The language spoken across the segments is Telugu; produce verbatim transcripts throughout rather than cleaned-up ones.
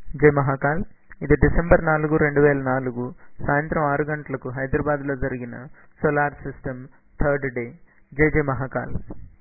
జై మహాకాల్. ఇది డిసెంబర్ నాలుగు రెండు వేల నాలుగు సాయంత్రం ఆరు గంటలకు హైదరాబాద్లో జరిగిన సోలార్ సిస్టమ్ థర్డ్ డే. జై జై మహాకాల్.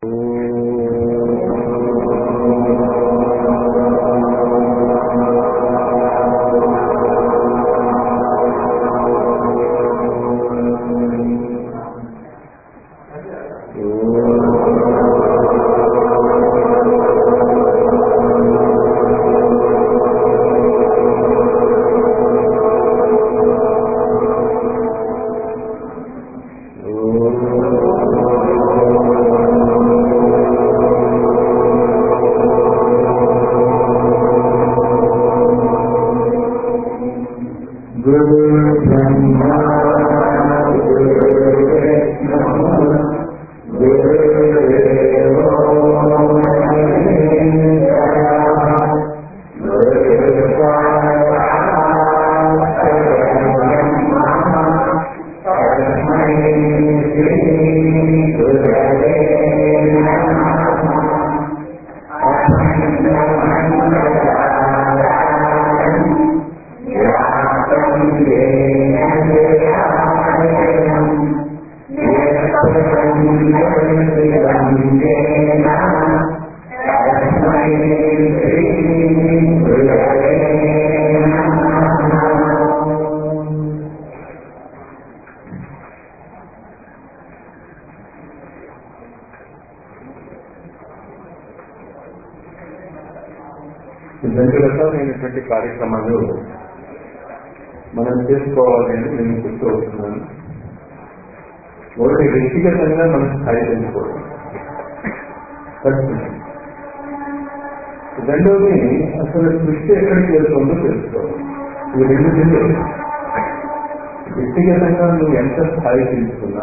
రెండు రకాలైనటువంటి కార్యక్రమాలు మనం చేసుకోవాలి అని నేను గుర్తు వస్తున్నాను. ఒకటి వ్యక్తిగతంగా మనం స్థాయి పెంచుకోవడం, రెండవది అసలు సృష్టి ఎక్కడికి వెళ్తుందో తెలుసుకోవాలి. ఈ రెండు తెలియదు. వ్యక్తిగతంగా నువ్వు ఎంత స్థాయి పెంచుకున్నా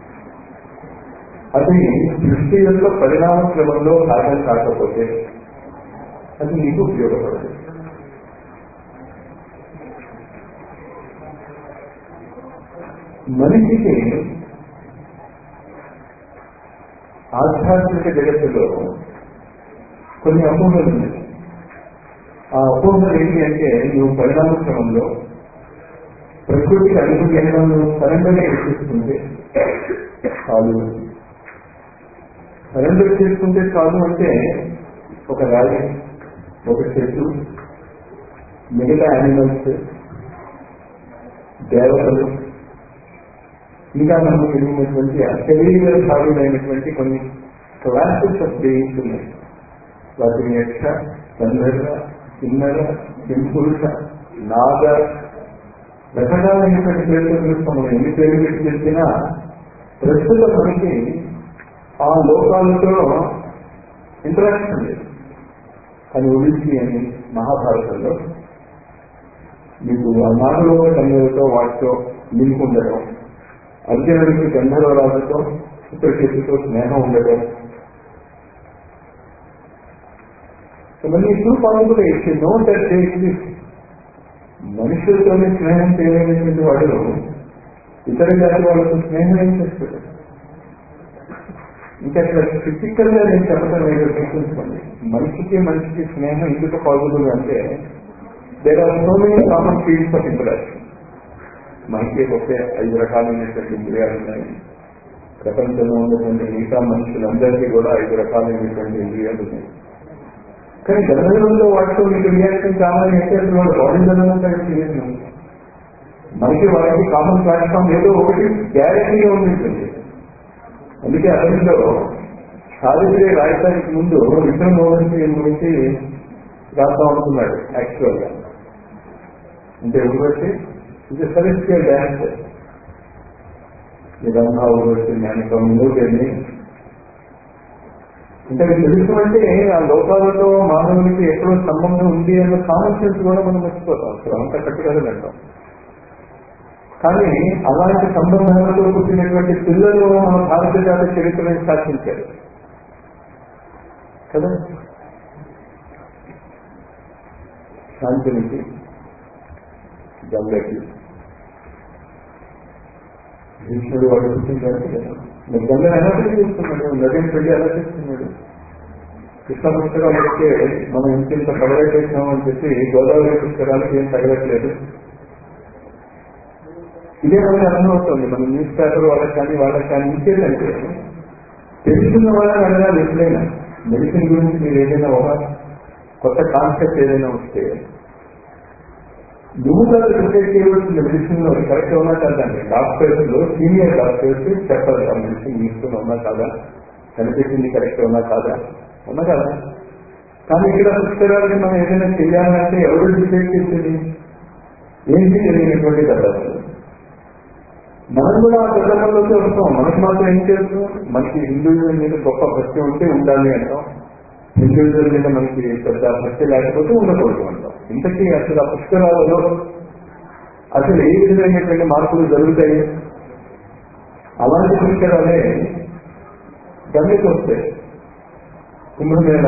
అది సృష్టి యొక్క పరిణామ క్రమంలో భాగం కాకపోతే అది నీకు ఉపయోగపడదు. మనిషికి ఆధ్యాత్మిక జగత్తులో కొన్ని అపోహలు ఉన్నాయి. ఆ అపోహలు ఏంటి అంటే, నువ్వు పరిణామ క్రమంలో ప్రకృతికి అనుగుణంగా నువ్వు సరెండర్గా చేసుకుంటే చాలు. సరెండర్ చేసుకుంటే చాలు అంటే ఒక రాయి, ఒక చెట్టు, మిగతా యానిమల్స్, దేవతలు, ఇంకా మనం తెలియనటువంటి అశరీర సాగులైనటువంటి కొన్ని క్లాసెస్ ఆఫ్ బీయింగ్స్ ఉన్నాయి. వాటిని యక్ష, గంధర్వ, కిన్నర, కింపురుష, నాగ, రకరకాలైనటువంటి పేర్లు చూస్తాం. మనం ఎన్ని పేర్లు పెట్టి చెప్పినా ప్రస్తుత మనకి ఆ లోకాలతో ఇంటరాక్షన్ లేదు. కానీ ఒడిసి అని మహాభారతంలో మీకు ఆ నాగలోక కన్యలతో వాటితో లింక్ ఉండడం, అర్జునుడికి గంధర్వరాజుతో చిత్రకేతుతో స్నేహం ఉండడం, ఇవన్నీ two point eight no that exist. మనుషులతోనే స్నేహం చేయలేనటువంటి వాడు ఇతర జాతి వాళ్ళతో స్నేహం ఏం చేస్తాడు? ఇంకా అట్లా ఫిజికల్ గా నేను చెప్పడం ఏదో గుర్తుంచుకోండి. మనిషికి మనిషికి స్నేహం ఎందుకు పాజిబుల్ అంటే there are so many common fields of interaction. మనకి ఒకే ఐదు రకాలైనటువంటి ఇంద్రియాలు ఉన్నాయి. ప్రపంచంలో ఉన్నటువంటి మిగతా మనుషులందరికీ కూడా ఐదు రకాలైనటువంటి ఇంద్రియాలు ఉన్నాయి. కానీ గంధర్వుల్లో వాటితో మీకు రియాక్షన్ కావాలి అంటే అసలు వాళ్ళు బాడీ జనంగా తెలియదు. మనకి వాళ్ళకి కామన్ ప్లాట్ఫామ్ ఏదో ఒకటి గ్యారెంటీగా ఉంటుంది. అందుకే అతనిలో సావిత్రి రాయటానికి ముందు విక్రమోహన్ గురించి రాస్తా ఉంటున్నాడు. యాక్చువల్ గా అంటే ఊర్వశి ఇది సెలెస్టియల్ డ్యాన్స్, ఈ రంభ ఊర్వశి జ్ఞానికం మూటని అంటే తెలుసు. అంటే ఆ లోకాలతో మానవునికి ఎక్కడో సంబంధం ఉంది అన్న కామన్ సెన్స్ కూడా మనం మర్చిపోతాం. అసలు అంత కట్టుకదంటాం. కానీ అలాంటి సంబంధాలతో పుట్టినటువంటి పిల్లలు మన భారత జాతి చరిత్రను శాసించారు కదా. శాంతినికి, గంగకి భీష్ముడు వాడు పుట్టించారు కదా. గంగను ఎలా చేస్తున్నాడు, నదిని పెళ్లి ఎలా చేస్తున్నాడు. కృష్ణ పుస్తకాలు అయితే మనం ఇంత తగలట్టేసామని చెప్పి గోదావరి పుస్తకాలకి ఏం తగలట్లేదు. ఇదే మనకి అర్థమవుతుంది. మన న్యూస్ పేపర్ వాళ్ళకి కానీ వాళ్ళకి కానీ ఇంకేంటంటే తెలుసుకున్న వాళ్ళని అడగాలి. ఎప్పుడైనా మెడిసిన్ గురించి మీరు ఏదైనా ఒక కొత్త కాన్సెప్ట్ ఏదైనా వస్తే నువ్వు కూడా రిసర్చ్ చేయవలసిన మెడిసిన్ లో కరెక్ట్ ఉన్నా కాదండి. డాక్టర్స్ లో సీనియర్ డాక్టర్స్ చెప్పాలి ఆ మెడిసిన్ తీసుకుని ఉన్నా కాదా, కనిపించింది కరెక్ట్ ఉన్నా కాదా, ఉన్నా కాదా. కానీ ఇక్కడ పుస్తకాలకి మనం ఏదైనా చేయాలంటే ఎవరు డిసైడ్ చేసేది? ఏంటి తెలియనటువంటి గడ్డలు. మనం కూడా ఆ గడ్డలలోకి వస్తాం. మనకు మాత్రం ఏం చేస్తాం? మనకి హిందూయిజం మీద గొప్ప భక్తి ఉంటే ఉండాలి అంటాం, హిందూయిజం మీద మనకి పెద్ద భక్తి లేకపోతే ఉండకూడదు అంటాం. ఇంతకీ అసలు ఆ పుస్తకాలలో అసలు ఏ విధమైనటువంటి మార్పులు జరుగుతాయి? అలాంటి పుస్తకాలే గంగకి వస్తాయి. కుంభమేళ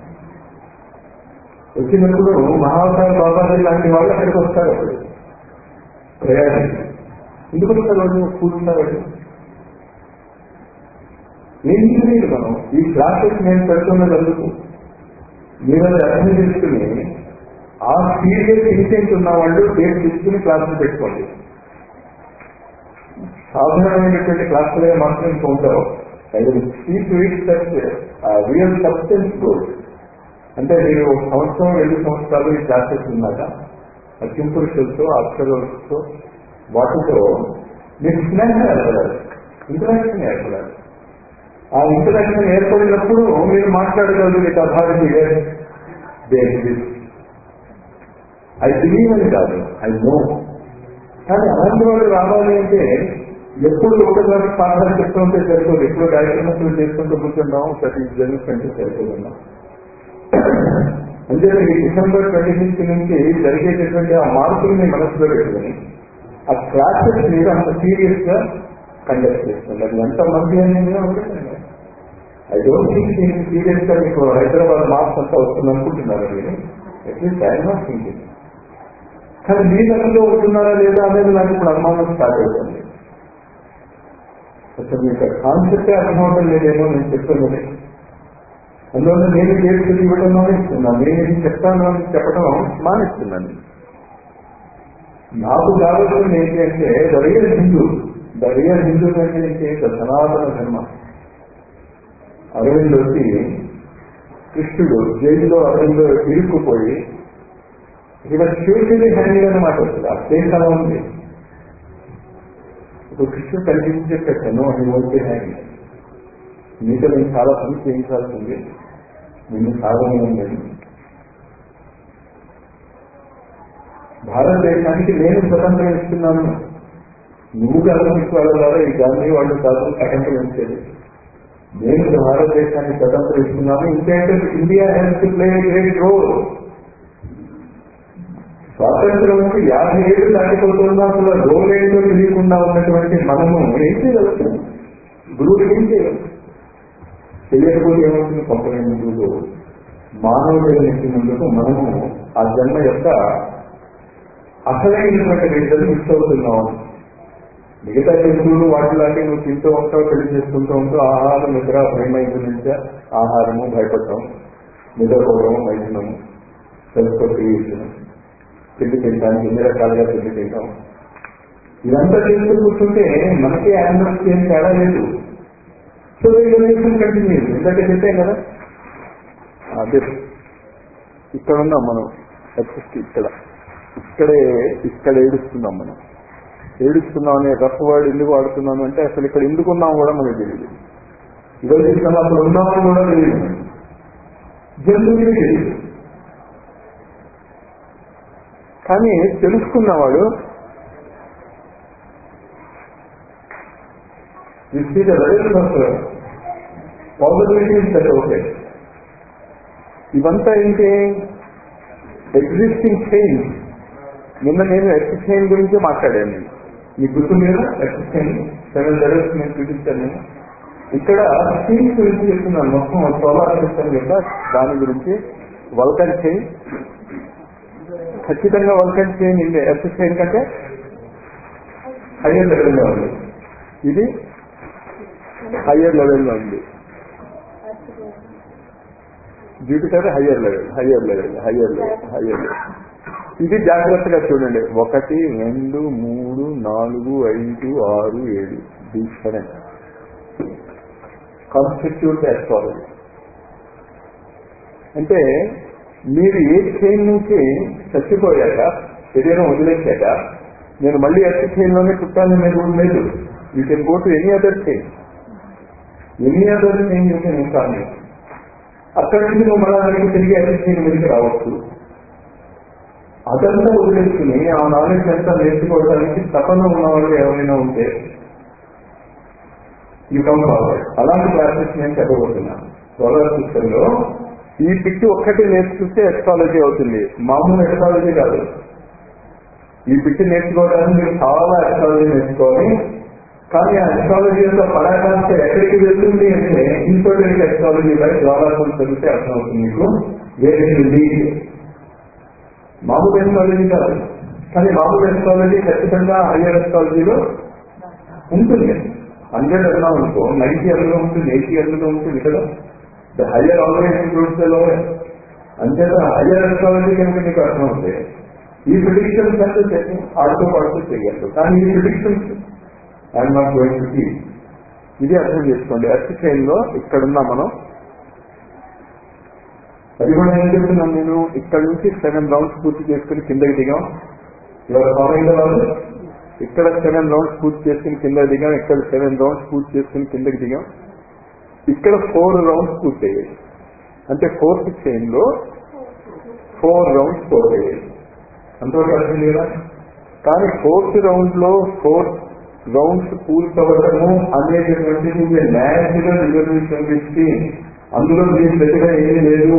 వచ్చినప్పుడు మహావతార బాబాజీ లాంటి వాళ్ళు అక్కడికి వస్తారు. అప్పుడు ప్రయాణం ఎందుకు వస్తారు? వాళ్ళు కూర్చున్నారు. ఏం తెలియదు. మనం ఈ క్లాసెస్ నేను పెడుతున్నది అందుకు మీరు అది అర్థం చేసుకుని ఆ సీరియస్ ఇంటెంట్ ఉన్న వాళ్ళు డేట్ తీసుకుని క్లాసులు పెట్టుకోండి. సాధారణమైనటువంటి క్లాసులుగా మాత్రం ఇంకా ఉండవు. రియల్ సబ్స్టెన్స్ గోల్డ్ అంటే మీరు సంవత్సరం రెండు సంవత్సరాలు ఈ క్లాసెస్ ఉన్నాక అత్యుపురుషులతో అక్షరులతో వాటితో మీరు స్నేహం ఏర్పడాలి, ఇంటరాక్షన్ ఏర్పడాలి. ఆ ఇంటరాక్షన్ ఏర్పడినప్పుడు మీరు మాట్లాడగలరు. అథారిటీ ఐ బిలీవ్ అని కాదు, ఐ నో. కానీ అలాంటి వాళ్ళు రావాలి అంటే ఎప్పుడు ఒక క్లాస్ పాఠాలు చెప్తూ ఉంటే సరిపోదు. ఎప్పుడు కార్యక్రమాలు చేసుకుంటూ కూర్చుంటాం, ప్రతి జరుగుతుంటే సరిపోతున్నాం. అంటే ఈ డిసెంబర్ ట్వంటీ సిక్స్త్ నుంచి జరిగేటటువంటి ఆ మార్పుల్ని మనసులో పెట్టుకుని ఆ క్లాసెస్ మీద అంత సీరియస్ గా కండక్ట్ చేస్తుంది. అది ఎంతమంది అనేది ఒకటండి. ఐ డోంట్ థింక్ దీనికి సీరియస్ గా మీకు హైదరాబాద్ మార్క్స్ అంతా వస్తుంది అనుకుంటున్నారు మీరు. At least I am not thinking. కానీ మీ దగ్గరలో ఉంటున్నారా లేదా అనేది నాకు ఇప్పుడు అనుమానం స్టార్ట్ అవుతుంది. అసలు మీకు కాన్సెప్టే అర్థమవటం లేదేమో నేను చెప్తున్నది. అందువల్ల నేను చేసి ఇవ్వడం మానేస్తున్నాను, నేను ఇది చెప్తాను అని చెప్పడం మానేస్తున్నాను. నాకు కావాల్సింది ఏంటి అంటే the real Hindu. The real Hindu అంటే ఏంటి? సనాతన ధర్మ. అరవింద్ వచ్చి కృష్ణుడు జైలులో అరవింద్ ఇరుక్కుపోయి ఇక స్పిరిచువల్లీ హ్యాండిల్ అనమాట. ఆ స్టేజ్ అలా ఉంది. ఇప్పుడు కృష్ణుడు కనిపించి చెప్పాను అది ఓకే హ్యాండిల్, మీతో నేను చాలా పని చేయించాల్సింది, నిన్ను సాధన లేదు. భారతదేశానికి నేను స్వతంత్రం ఇస్తున్నాను, నువ్వు గవర్నమెంట్ వాళ్ళ ద్వారా ఈ గాంధీ వాళ్ళు కాదు స్వతంత్రం ఇచ్చేది. నేను భారతదేశాన్ని స్వతంత్రం ఇస్తున్నాను. ఇంకేంటే India has to play great role. స్వాతంత్రం నుంచి యాభై ఏళ్ళు దాటిపోతున్నా అసలు రోల్ ఏంటో తెలియకుండా ఉన్నటువంటి మనము ఏం చేయగలుగుతాం? గురువులు ఏం చేయాలి? తెలియకపోతే ఏమవుతుంది? పంపలే ముందు మానవుడి ముందుకు మనము ఆ జన్మ యొక్క అసలైనటువంటి రీజన్ మిస్ అవుతున్నాం. మిగతా జంతువులు వాటిలాంటి నువ్వు తింటూ ఉంటావు, పెళ్లి చేసుకుంటూ ఉంటావు, ఆహారం నిద్ర భయమైంది నుంచి ఆహారము భయపడటం, నిద్రపోవడం మైథునము, సెల్ఫ్రియేషన్, తిండి తింటాం, ఎన్ని రకాలుగా తిండి తింటాం. ఇదంతా చేస్తూ కూర్చుంటే మనకి యానిమల్స్కి ఏం తేడా లేదు. So reservation continue. ఇందాక చెప్పాం కదా, అదే ఇక్కడ ఉన్నాం మనం. ఇక్కడ ఇక్కడే ఇక్కడ ఏడుస్తున్నాం మనం. ఏడుస్తున్నాం అనే రఫ్ వర్డ్ ఎందుకు వాడుతున్నాను అంటే అసలు ఇక్కడ ఎందుకున్నాం కూడా మనకు తెలియదు. ఈరోజు ఇక్కడ అసలు ఉన్నామని కూడా తెలియదు, జంతువులకి తెలియదు. కానీ తెలుసుకున్నవాడు పాసిబిలిటీస్ దట్ ఓకే. ఇవంతా ఏంటి? Existing chain. నిన్న నేను ఎక్స్ చైన్ గురించి మాట్లాడాను. నేను మీకు గుర్తు మీద ఎక్స్ చైన్ సెవెన్ లెవెల్స్ నేను చూపించాను. నేను ఇక్కడ చైన్స్ గురించి చెప్తున్నాను. మొత్తం సోలార్ సిస్టమ్ యొక్క దాని గురించి. వల్కన్ చైన్ ఖచ్చితంగా వల్కన్ చైన్ ఇది ఎక్స్ చైన్ కంటే హయ్యర్ లెవెల్లో ఉంది. ఇది హయ్యర్ లెవెల్లో ఉంది. Jupiter higher level, higher level, higher level, higher level. ఇది జాగ్రత్తగా చూడండి. ఒకటి, రెండు, మూడు, నాలుగు, ఐదు, ఆరు, ఏడు, ది సెవెన్ కాన్స్టిట్యూట్ ఆస్ట్రాలజీ. అంటే మీరు ఏ చైన్ నుంచి చచ్చిపోయాక, శరీరం వదిలేశాక నేను మళ్ళీ ఎర్త్ చైన్ లోనే పుట్టాలని మీరు లేదు. You can go to any other chain, any other chain you can incarnate. అక్కడ నుంచి నువ్వు మళ్ళీ తిరిగి ఎర్త్ చైన్ మీదకి రావచ్చు. అదంతా వదిలేసుకుని ఆ నాలెడ్జ్ అంతా నేర్చుకోవడానికి తపన ఉన్న వాళ్ళు ఎవరైనా ఉంటే యూ కమ్ ఫార్వర్డ్. అలాంటి క్లాసెస్ నేను చెప్పబోతున్నాను. సోలార్ సిస్టమ్ లో ఈ పిట్టి ఒక్కటి నేర్చుకుంటే ఎస్ట్రాలజీ అవుతుంది, మామూలు ఎస్ట్రాలజీ కాదు. ఈ పిట్టి నేర్చుకోవడానికి మీరు చాలా ఎస్ట్రాలజీ నేర్చుకోవాలి. కానీ ఆ ఎస్ట్రాలజీ యొక్క పరాకాంత ఎక్కడికి వెళ్తుంది అంటే ఇంపార్టెంట్ ఎస్ట్రాలజీ బై ద్వారాసం చదివితే అర్థమవుతుంది మీకు. వేరే మామూలు ఎస్ట్రాలజీ కాదు, కానీ మామూలు ఎస్ట్రాలజీ ఖచ్చితంగా హయ్యర్ ఎస్ట్రాలజీలో ఉంటుంది. హండ్రెడ్ అన్నాం అనుకో, నైన్టీ అందులో ఉంటుంది, ఎయిటీ అందులో ఉంటుంది కదా. The higher always includes the lower. అంతేత హయ్యర్ ఎస్ట్రాలజీ కనుక మీకు అర్థమవుతాయి. ఈ ప్రిడిక్షన్స్ అంటే చెప్పి ఆడుతూ పాడుతూ చేయగలరు. కానీ ఈ predictions I'm not going to teach. ఇది అర్థం చేసుకోండి. ఎర్త్ చైన్ లో ఇక్కడున్నా మనం. అది కూడా ఏం చెప్తున్నాను నేను, ఇక్కడ నుంచి సెవెన్ రౌండ్స్ పూర్తి చేసుకుని కిందకి దిగాం. ఇవాళ ఫాలోయింగ్ వాళ్ళు ఇక్కడ సెవెన్ రౌండ్స్ పూర్తి చేసుకుని కిందకి దిగాం, ఇక్కడ సెవెన్ రౌండ్స్ పూర్తి చేసుకుని కిందకి దిగాం, ఇక్కడ ఫోర్ రౌండ్స్ పూర్తి అయ్యాయి. అంటే ఫోర్త్ చైన్ లో ఫోర్ రౌండ్స్ పూర్తి అయ్యాయి. అంతవరకు అర్థం లేదా? కానీ ఫోర్త్ రౌండ్ లో ఫోర్ రౌండ్స్ పూర్తి అవ్వడము అనేటటువంటిది న్యాచురల్ రిజర్వేషన్ ఇచ్చి అందులో దీని దగ్గర ఏమీ లేదు.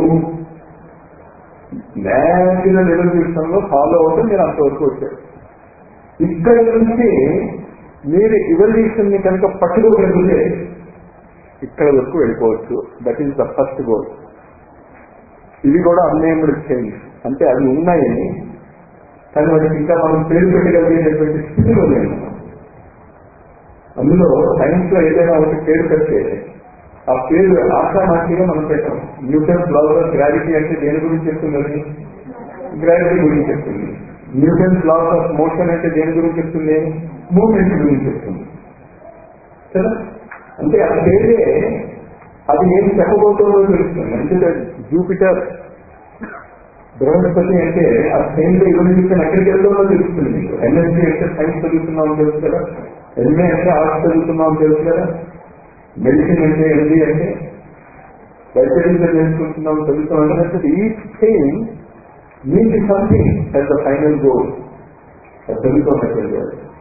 న్యాచురల్ రిజర్వేషన్ లో ఫాలో అవడం మీరు అంతవరకు వచ్చారు. ఇక్కడ నుంచి మీరు ఇవల్యూషన్ ని కనుక పట్టుకోగలిగితే ఇక్కడ వరకు వెళ్ళిపోవచ్చు. That is the first goal. ఇవి కూడా అన్నేముడు చేంజ్. అంటే అవి ఉన్నాయి, కానీ వాటికి ఇంకా మనం పేరు పెట్టగలిగేటటువంటి స్థితిలో లేదు. అందులో సైన్స్ లో ఏదైనా ఒకటి పేరు పెడితే ఆ పేరు ఆశామాషిగా మనం పెట్టాం. న్యూటన్స్ లా ఆఫ్ గ్రావిటీ అంటే దేని గురించి చెప్తుంది? గ్రావిటీ గురించి చెప్తుంది. న్యూటన్స్ లా ఆఫ్ మోషన్ అంటే దేని గురించి చెప్తుంది? మూవ్మెంట్ గురించి చెప్తుంది కదా. అంటే ఆ పేరే అది ఏం చెప్పబోతుందో తెలుస్తుంది. అంటే జూపిటర్ బృహస్పతి అంటే ఆ సైన్స్ లో ఇవల్యూషన్ ఎక్కడికి వెళ్తుందో తెలుస్తుంది మీకు. ఎన్ఎస్సీ అంటే సైన్స్ చదువుతున్నామని తెలుసు కదా, ఎంఏ అంటే ఆర్ట్స్ చదువుతున్నామని తెలుసు కదా, మెడిసిన్ అంటే ఏంటి అంటే వైద్యం నేర్చుకుంటున్నాం చదువుతున్నాం అంటే ఈ chain means something as the final goal. అది చదువుతున్నటువంటి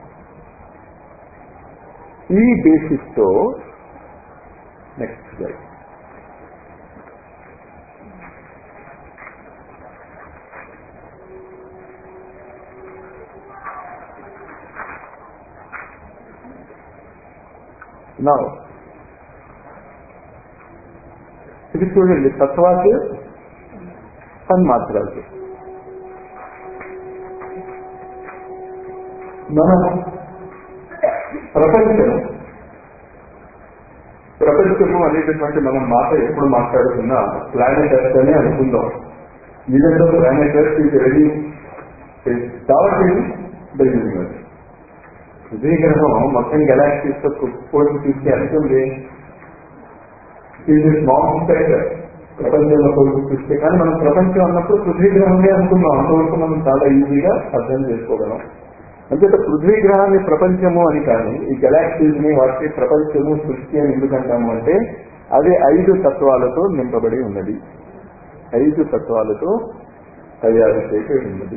ఈ బేసిస్ తో నెక్స్ట్ స్లైడ్. Now, ఇది చూడండి, తత్వాలు సన్మాత్రాలు. మన ప్రపంచం ప్రపంచము అనేటటువంటి మనం మాట ఎప్పుడు మాట్లాడుతున్నా ప్లానెట్ ఎర్త్ అని అనుకుందాం. Event planet Earth is ready dot in the universe. పృథ్వీ గ్రహం మొత్తం గెలాక్సీస్ తో పోటీ చూస్తే అనుకుంది ఇది స్మాల్ స్పైడర్ ప్రపంచంలో పోటీ చూస్తే. కానీ మనం ప్రపంచం అన్నప్పుడు పృథ్వీ గ్రహమే అనుకున్నాం. అంతవరకు మనం చాలా ఈజీగా అర్థం చేసుకోగలం. అంతేత పృథ్వీ గ్రహాన్ని ప్రపంచము అని కానీ ఈ గెలాక్సీస్ ని వాటి ప్రపంచము సృష్టి అని ఎందుకంటాము అంటే అది ఐదు తత్వాలతో నింపబడి ఉన్నది, ఐదు తత్వాలతో తయారు చేయబడి ఉన్నది.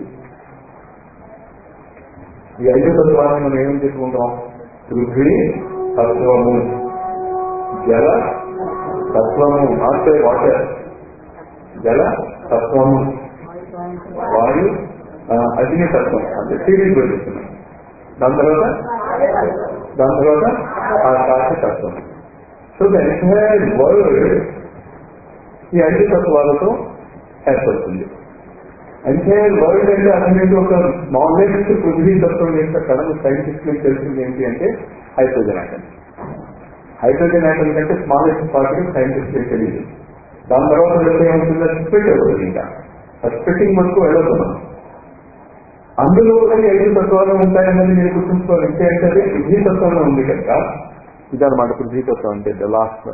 ఈ ఐదు తత్వాలను మనం ఏమని చెప్పుకుంటాం? పృథ్వీ తత్వము, జల తత్వము, నాట్ వాటర్, జల తత్వము, వాయు అగ్ని తత్వం అంటే సిరీస్ పెడుతున్నాం. దాని తర్వాత దాని తర్వాత ఆకాశ తత్వం. సో ద ఎంటైర్ వరల్డ్ ఈ ఐదు తత్వాలతో ఏర్పడుతుంది. ఎంటైర్ వరల్డ్ అంటే అతనికి ఒక స్మాలెస్ట్ పృథ్వీ తత్వం యొక్క కథను సైంటిస్ట్ మీకు తెలిసింది ఏంటి అంటే హైడ్రోజన్ ఆటమ్. హైడ్రోజన్ ఆటమ్ కంటే స్మాలెస్ట్ పార్ట్ సైంటిస్ట్ తెలియదు. దాని తర్వాత వెళ్తే ఏమవుతుందో స్ప్లిట్ అవుతుంది. ఇంకా ఆ స్ప్లిట్టింగ్ వరకు వెళ్ళదు. అందులో కూడా ఐదు తత్వాలు ఉంటాయన్నది మీరు గుర్తుంచుకోవాలి. ఇంకేంటది పృథ్వీ తత్వంలో ఉంది కనుక ఇదన్నమాట పృథ్వీ తత్వం అంటే ద లాస్ట్.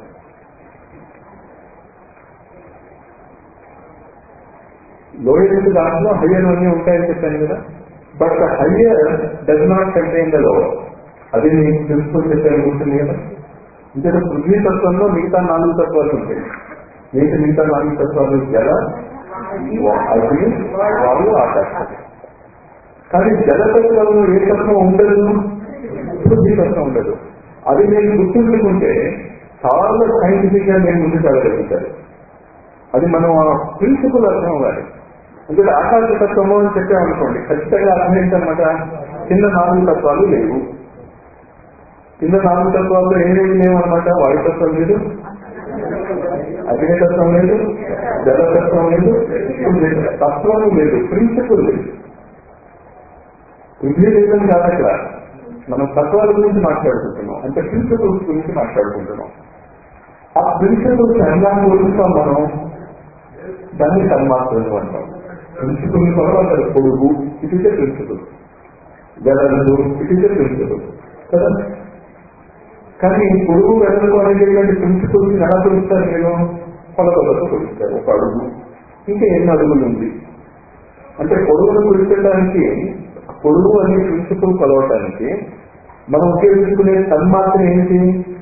లోయర్ దాంట్లో హయ్యర్ అన్నీ ఉంటాయని చెప్పాను కదా. But higher does not contain the lower. అది మీకు తెలుసుకొని చెప్పాను ఉంటుంది కదా. అంటే పృథ్వీ తత్వంలో మిగతా నాలుగు తత్వాలు ఉంటాయి. మీకు మిగతా నాలుగు తత్వాలు జల, అగ్ని, వాయు, ఆకాశం. కానీ జలతత్వంలో ఏ తత్వం ఉండదు, పృథ్వీ తత్వం ఉండదు. అది నేను గుర్తుంచుకుంటే చాలా సైంటిఫిక్ గా నేను ముందుకు వెళ్ళగలుగుతారు. అది మనం ఆ ప్రిన్సిపల్ అర్థం అవ్వాలి. అంటే ఆకాశ తత్వము అని చెప్పామనుకోండి, ఖచ్చితంగా అర్థం ఏంటన్నమాట, కింద నాలుగు తత్వాలు లేవు. కింద నాలుగు తత్వాల్లో ఏమేమి లేవన్నమాట, వాయుతత్వం లేదు, అగ్నితత్వం లేదు, జలతత్వం లేదు, తత్వం లేదు, ప్రిన్సిపల్ లేదు. పృథ్వీ లేదని కాదు అక్కడ, మనం తత్వాల గురించి మాట్లాడుకుంటున్నాం. అంటే ప్రిన్సిపల్స్ గురించి మాట్లాడుకుంటున్నాం. ఆ ప్రిన్సిపల్స్ ఎలా గురించాం మనం, దాన్ని తన్మాత్రలు అంటాం. ప్రిన్సిపల్ తర్వాత పొడుగు, ఇట్ ఈస్ ఎ ప్రిన్సిపల్. వెడల్పు, ఇట్ ఈస్ ఎ ప్రిన్సిపల్ కదా. కానీ పొడుగు వెడల్పు అనేటువంటి ప్రిన్సిపల్స్ ఎలా కొలుస్తారు మీరు, కొలతలతో కొలుస్తారు. ఒక అడుగు, ఇంకా ఎన్ని అడుగులు ఉంది అంటే పొడుగును కొలిచడానికి, పొడుగు అనే ప్రిన్సిపల్ కొలవటానికి మనం ఉపయోగించుకునే తన్మాత్ర ఏంటి,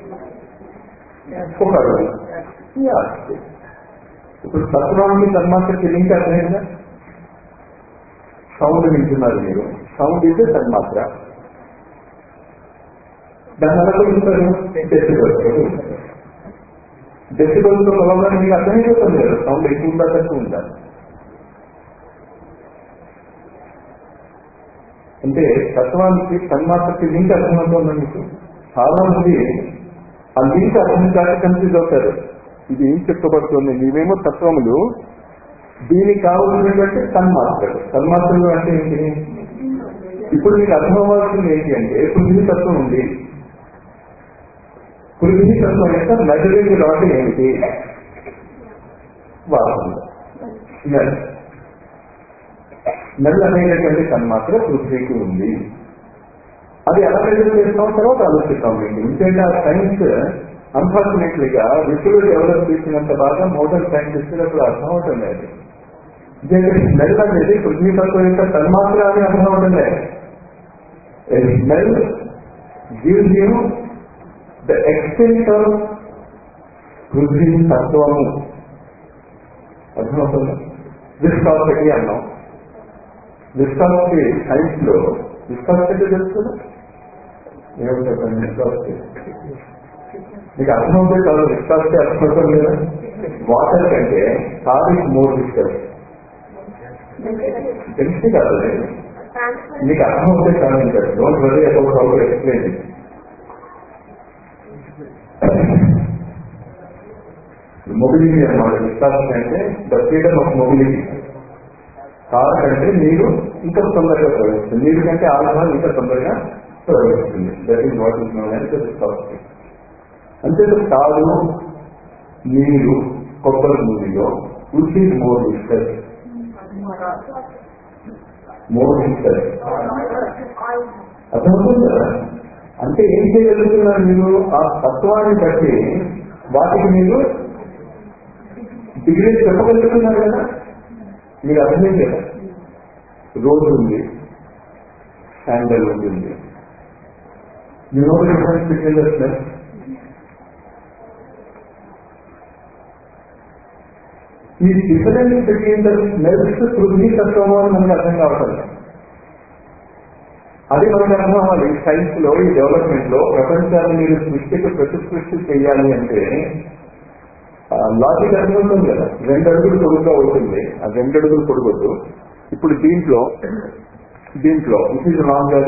ఒక అడుగు. ఇప్పుడు తత్వానికి తన్మాత్రకి లింక్ అర్థమైందా? సౌండ్ వింటున్నారు మీరు, సౌండ్ ఇదే తన్మాత్ర. దాన్ని ఎలా కొలుస్తారు, డెసిబల్స్. డెసిబల్స్ తో కొలవడానికి మీకు అర్థమైపోతుంది కదా, సౌండ్ ఎక్కువ ఉందా తక్కువ ఉందా. అంటే తత్వానికి తన్మాత్రకి లింక్ అర్థమవుతుందా మీకు? చాలా మంది ఆ లింక్ అర్థం కాక కన్ఫ్యూజ్ అవుతారు. ఇది ఏం చెప్పబడుతుంది, నీవేమో తత్వములు, దీనికి కావాల్సినటువంటి తన్మాత్రలు. తన్మాత్రలు అంటే ఏంటి, ఇప్పుడు మీకు అర్థం అవ్వాల్సింది ఏంటి అంటే, పృథ్వీ తత్వం ఉంది. పృథ్వీ తత్వం యొక్క మెజరింగ్ రాడ్ ఏమిటి, వాసన. స్మెల్ స్మెల్ అనేటటువంటి తన్మాత్ర పృథ్వీకి ఉంది. అది ఎలా మెజర్ చేస్తాం తర్వాత ఆలోచిస్తాం. మీకు ఎందుకంటే ఆ సైన్స్ అన్ఫార్చునేట్లీగా విషులు డెవలప్ చేసినంత బాగా మోడర్న్ సైంటిస్టులకు అర్థం అవటం లేదు. స్మెల్ అనేది పృథ్వీ తత్వం యొక్క తన్మాత్ర అని అర్థం అవటం లేదు. Smell gives you the extent of పృథ్వీ తత్వము. అర్థమవుతుంది. విస్కాసిటీ అన్నాం. విస్కాసిటీ సైన్స్ లో విస్కాసిటీ తెలుస్తుందా, ఏమో చెప్పండి. విస్కాసిటీ మీకు అర్థమవుతే కాదు, విస్కాసిటీ అర్థమవుతాం లేదా. వాటర్ కంటే సాలిడ్ మోర్ విస్కస్. తెలిసి కాదు, మీకు అర్థమవుతే కాదు. ఇంకా don't worry about how to explain it. Mobility అన్నమాట. విస్కాసిటీ అంటే the freedom of mobility. Car కంటే నీరు ఇంకా తొందరగా ప్రవహిస్తుంది, నీరు కంటే ఆల్కహాల్ ఇంకా తొందరగా ప్రవహిస్తుంది. That is what is known as viscosity. అంటే కారు, నీరు, కొబ్బరి నూనెలో which is more viscous, more viscous. అర్థమవుతుంది కదా. అంటే ఏం చేయగలుగుతున్నారు మీరు, ఆ తత్వాన్ని బట్టి వాటికి మీరు డిగ్రీ చెప్పగలుగుతున్నారు కదా. మీరు అర్థం కదా, రోడ్ ఉంది, శాండల్ ఉంది. You know the difference between the smell. ఈ డిఫరెన్స్ బిట్వీన్ ద స్మెల్స్ పృథ్వీ తత్వము అని మనకు అర్థం కావటం. అది మనకు అర్థం అవ్వాలి. సైన్స్ లో, ఈ డెవలప్మెంట్ లో ప్రపంచాన్ని మీరు సృష్టికి ప్రతిసృష్టి చేయాలి అంటే లాజిక్ అర్థమవుతుంది కదా. రెండు అడుగులు పొడుగుగా ఉంటుంది, ఆ రెండు అడుగులు పొడుగొద్దు. ఇప్పుడు దీంట్లో దీంట్లో ఇట్ ఈజ్ లాంగర్.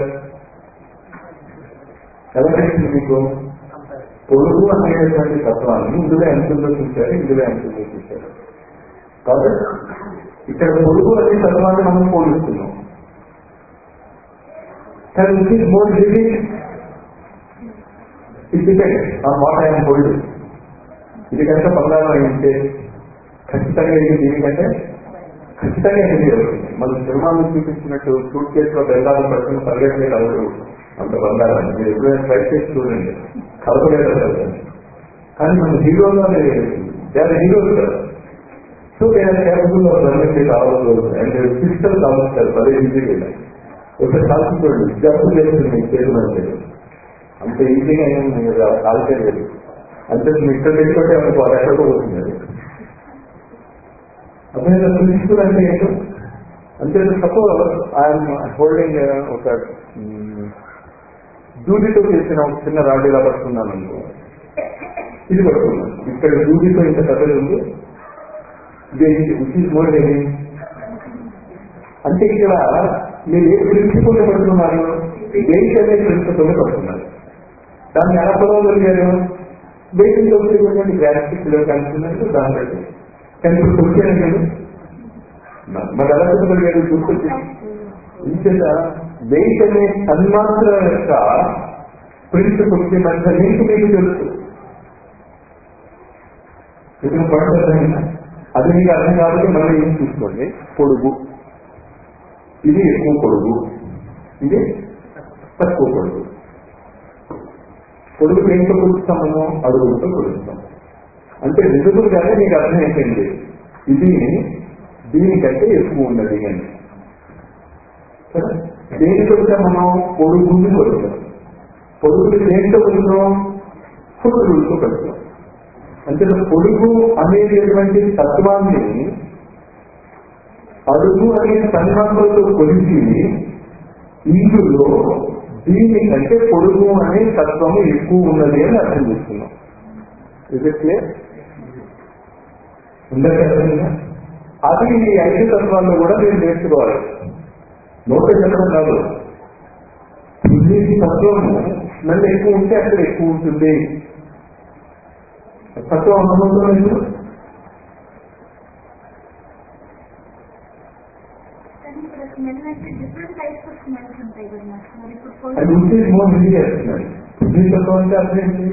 ఎలా తెలిసింది మీకు? పొడుగు అనేటటువంటి తత్వాన్ని ఇందులో ఎంతుందో చూశారు, ఇందులో ఎంతుందో చూశారు. కాబట్టి ఇక్కడ పొడుగు అనే తత్వాన్ని మనం పోలుస్తున్నాం. కానీ it is more living. It depends on what I'm holding. ఇది కనుక బంగారం అయితే ఖచ్చితంగా ఇది దీనికంటే ఖచ్చితంగా హెవీ అవుతుంది. మనం సినిమాలు చూపించినట్టు సూట్ కేసులో బెల్లాలు పట్టుకుని పరిగెట్టలేదు అవరు అంత బంగారాన్ని. మీరు ఎప్పుడైనా ట్రై చేసి చూడండి, కలపలేదు. కానీ మన హీరోలో వేరే హీరోలు కదా. సో వేరే కేబుల్ రన్నింగ్ కావాలి అండ్ పిస్టల్ కావచ్చు పదే ఈజీగా ఒకసారి కాల్చి చూడండి. జబ్బు చేస్తుంది మీకు చేతులంటే అంత ఈజీగా ఏం కాల్చే లేదు. అంతే ఇక్కడ పెట్టుకుంటే మనకు వాళ్ళు ఎక్కడికో పోతుంది. అది అదే ప్రిన్సిపల్ అంటే ఏంటో అంతే. సపోజ్ ఐఎమ్ హోల్డింగ్ ఒక దూదితో చేసిన ఒక చిన్న రాడ్ ఇలా పట్టుకున్నాను అనుకో, ఇది పట్టుకున్నాను. ఇక్కడ దూదితో ఇంత కథలు ఉంది, విచ్ ఈజ్ మోర్ హెవీ. అంటే ఇక్కడ మీరు ఏ ప్రిన్సిపల్ పడుతున్నారు, వెయిట్ అనే ప్రిన్సిపల్ పడుతున్నారు. దాన్ని ఎలా పొలవగలిగారు? వెయిట్ తోటి గ్రాఫిక్ కనుక్కున్నట్టు దాన్ని బట్టి కానీ ఇప్పుడు వచ్చాను నేను మరి ఎలా చెప్పగలిగారు? గుర్తొచ్చి ఇంచేత వెయిట్ అనే తన్మాత్ర యొక్క ప్రిన్సిపల్ మధ్య లింక్ మీకు తెలుసు. ఇప్పుడు పడుతుందా అది మీకు అర్థం కాబట్టి మళ్ళీ ఏం చూసుకోండి. పొడుగు ఇది ఎక్కువ పొడుగు, ఇది తక్కువ పొడుగు. పొడుగు దేంతో కొలుస్తామో అడుగులతో కొలుస్తాం. అంటే విజిబుల్ గానే మీకు అర్థం అయిపోయింది ఇది దీనికంటే ఎక్కువ ఉన్నది అని. దేని కొలుస్తాం మనం? పొడుగుని కొలుస్తాం. పొడుగుని దేంతో కొలుస్తాం? పొడుగులతో కొలుస్తాం. అంటే పొడుగు అనేటటువంటి తత్వాన్ని అడుగు అనే సన్మానంతో కొలిచి ఇందులో దీనికంటే పొడుగు అనే తత్వము ఎక్కువ ఉన్నది అని అర్థం చేస్తున్నాం. ఇదే ఉండగా అది ఈ ఐదు తత్వాల్లో కూడా మీరు నేర్చుకోవాలి. నోట చెప్పడం కాదు. ఈ తత్వము స్మెల్ ఎక్కువ ఉంటే అక్కడ ఎక్కువ ఉంటుంది. తత్వం అనుభవంలో లేదు. అది ఉంటే మో మిలి చేస్తున్నారు. ఈ తత్వం అంటే అర్థం ఏంటి?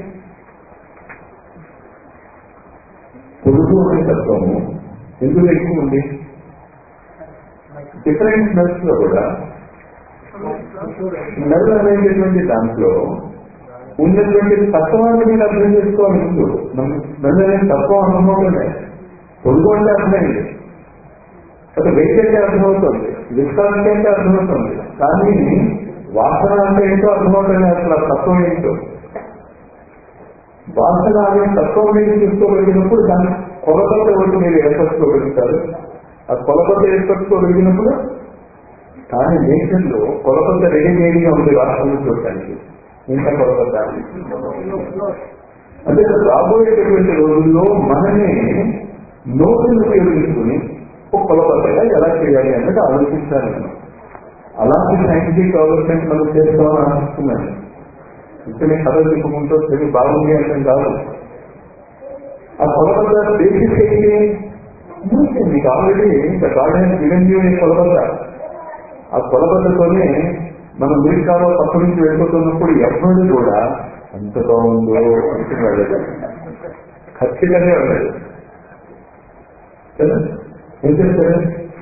పొడుగు అనే తత్వము ఎందుకు ఎక్కువ ఉంది? డిఫరెంట్ స్మెల్స్ లో కూడా స్మెల్ అనేటటువంటి దాంట్లో ఉన్నటువంటి తత్వాన్ని మీరు అర్థం చేసుకోవాలి. ముందు స్మెల్ అనే తత్వం అనుభవంలోనే. పొడుగు అంటే అర్థమైంది, అసలు వెయిట్ అంటే అర్థమవుతుంది, విస్తారంటే అంటే అర్థమవుతుంది, కానీ వాసన అంటే ఏంటో అర్థమవుతుంది. అసలు ఆ తత్వం ఏంటో వాసన అనే తత్వం మీరు చూసుకోగలిగినప్పుడు దాన్ని కొలతలతో ఎవరికి మీరు ఏర్పరచుకోగలుగుతారు. ఆ కొలతలతో ఏర్పరచుకోగలిగినప్పుడు కానీ నేషన్లో కొలతలతో రెడీమేడ్గా ఉంది రాష్ట్రంలో చూడటానికి. ఇంకా కొలత అంటే రాబోయేటటువంటి రోజుల్లో మనమే నోటును ఉపయోగించుకుని ఒక కొలతగా ఎలా చేయాలి అన్నది ఆలోచించాలి. అలాంటి సైంటిఫిక్ డెవలప్మెంట్ మనం చేసుకోవాలని ఆశిస్తున్నాను. ఇక్కడ కథలు చెప్పుకుంటూ సరి బాగుంది అంటే కాదు. ఆ కొలబద్ద బేసిక్ ఏంటి? మీకు ఆల్రెడీ ఇంకా గార్డెన్ గివెన్యూ కొలబద్ద. ఆ కొలబద్దతోనే మనం అమెరికాలో తప్పు నుంచి వెళ్ళిపోతున్నప్పుడు ఎవరు కూడా ఎంత బాగుందో అంటున్నాడు. ఖచ్చితంగా ఉండదు కదా. ఏం చేస్తారు?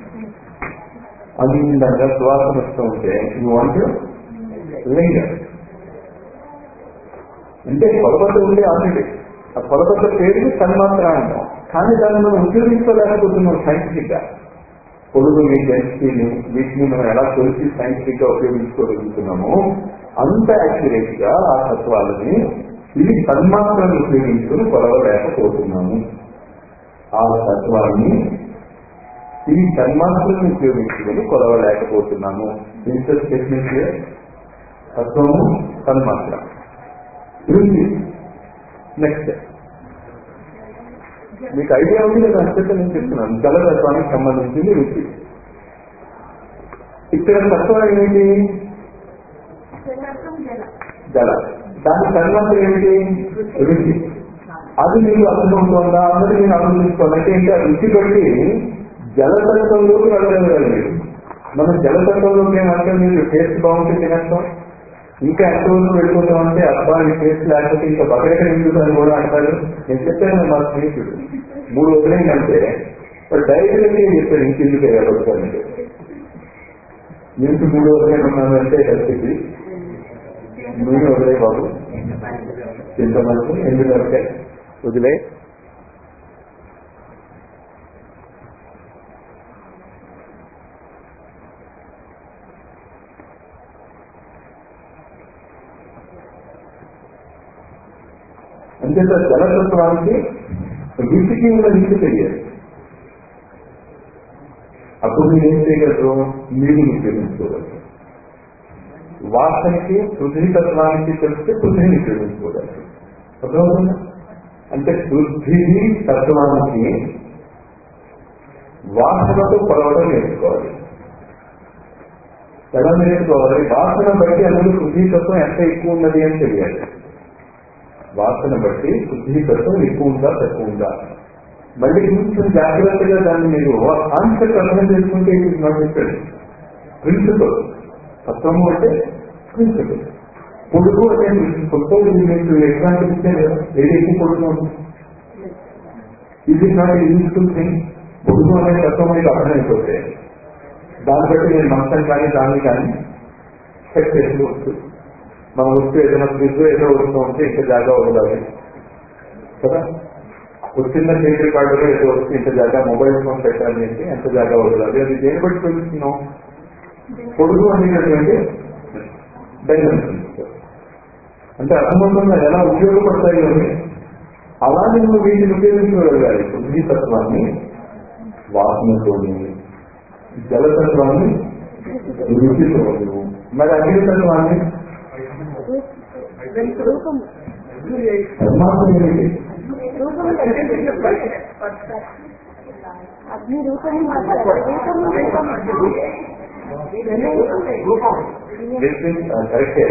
అందంగా సువాసన వస్తూ ఉంటే నువ్వు అంటే లింగ అంటే కొలబద్ద ఉండే ఆల్రెడీ. ఆ కొలబద్ద పేరు తన్మాత్ర అంటాం, కానీ దాన్ని మనం ఉపయోగించుకోలేకపోతున్నాం సైంటిఫిక్ గా. పొడుగుని డెన్సిటీని వీటిని మనం ఎలా కొలిసి సైంటిఫిక్ గా ఉపయోగించుకోగలుగుతున్నామో అంత యాక్యురేట్ గా ఆ తత్వాలని ఈ తన్మాత్రను ఉపయోగించుకుని కొలవలేకపోతున్నాము. ఆ తత్వాన్ని ఈ తన్మాత్రను ఉపయోగించుకుని కొలవలేకపోతున్నాము. రీసెర్చ్ టెక్నిక్ తత్వము తన్మాత్ర. నెక్స్ట్ మీకు ఐడియా ఉంది కదా, అత్యంత నేను చెప్తున్నాను. జలతత్వానికి సంబంధించింది రుచి. ఇక్కడ తత్వం ఏమిటి? జల. దాని తన్మాత్ర ఏమిటి? రుచి. అది మీకు అర్థమవుతుందా అన్నది నేను ఆలోచించుకోవాలి. అంటే ఏంటి? ఆ రుచి బట్టి జలతత్వంలోకి వెళ్ళగలగాలి మీరు. మనం జలతత్వంలోకి ఏమంటే మీరు టేస్ట్ బాగుంటే తినేస్తాం, ఇంకా ఎంతవరకు వెళ్ళిపోతామంటే అబ్బా ఈ టేస్ట్ లేకపోతే ఇంకా బకెట్ ఎందుకు అని కూడా అంటారు. నేను చెప్పాను మా స్నేహితుడు మూడు వదిలేందంటే వాడు డైరెక్ట్గా చెప్పాడు ఇంకెందుకు ఎగబడతానంటే మీకు మూడు వదిలేను ఉన్నానంటే హెల్త్కి నేను వదిలే బాబు చింతమనుకు ఎందుకు వదిలే వదిలే అంతేత జలతత్వానికి వీటికి ఉన్న నీటి తెలియాలి. అప్పుడు మీరు ఏం చేయగలరు? నీటిని ఉపయోగించుకోగలరు. వాసనకి పృథ్వీ తత్వానికి తెలిస్తే పృథ్వీని ఉపయోగించుకోగలరు. అర్థమవుతుందా? అంటే పృథ్వీ తత్వానికి వాసనతో కొలవడం నేర్చుకోవాలి. ఎలా నేర్చుకోవాలి? వాసన బట్టి అందులో పృథ్వీ తత్వం ఎంత ఎక్కువ ఉన్నది అని తెలియాలి. వాసన బట్టి పృథ్వీ తత్వం ఎక్కువ ఉందా తక్కువ ఉందా మళ్ళీ కొంచెం జాగ్రత్తగా దాన్ని మీరు కాన్సెప్ట్ అర్థం చేసుకుంటే ఇది నాకు చెప్పాడు. ప్రిన్సిపల్ తత్వము అంటే ప్రిన్సిపల్. పొడుగు అంటే ప్రిన్సిపల్తో మీకు ఎగ్జాంపుల్ ఇస్తే ఏది ఎక్కువ పొడుగు ఉంటుంది? ఇది నాట్ యూజ్ఫుల్ థింగ్. పొడుగు అనే తత్వం మీకు అర్థమైపోతే దాన్ని బట్టి నేను మంచం కానీ దాన్ని కానీ సెట్ చేసుకోవచ్చు. మన వస్తు ఏదైనా ఫ్రిడ్జ్ ఏదో వస్తూ ఉంటే ఇంత జాగా వదలాలి కదా. వచ్చిన టేబుల్ కార్డులో ఏదో వస్తే ఇంత జాగా మొబైల్ ఫోన్ పెట్టాలి అంటే ఎంత జాగా వదలాలి. అది దేని బట్టి తెలుస్తున్నాం? పొడుగు అనేటటువంటి డైమెన్షన్స్ అంటే అర్థమవుతుందా ఎలా ఉపయోగపడతాయి అని. అలానే నువ్వు వీటిని ఉపయోగించుకోగలగాలి. పృథ్వీ తత్వాన్ని వాసనతోని, జలతత్వాన్ని రుచితోని, మరి అగ్ని తత్వాన్ని కరెక్టే.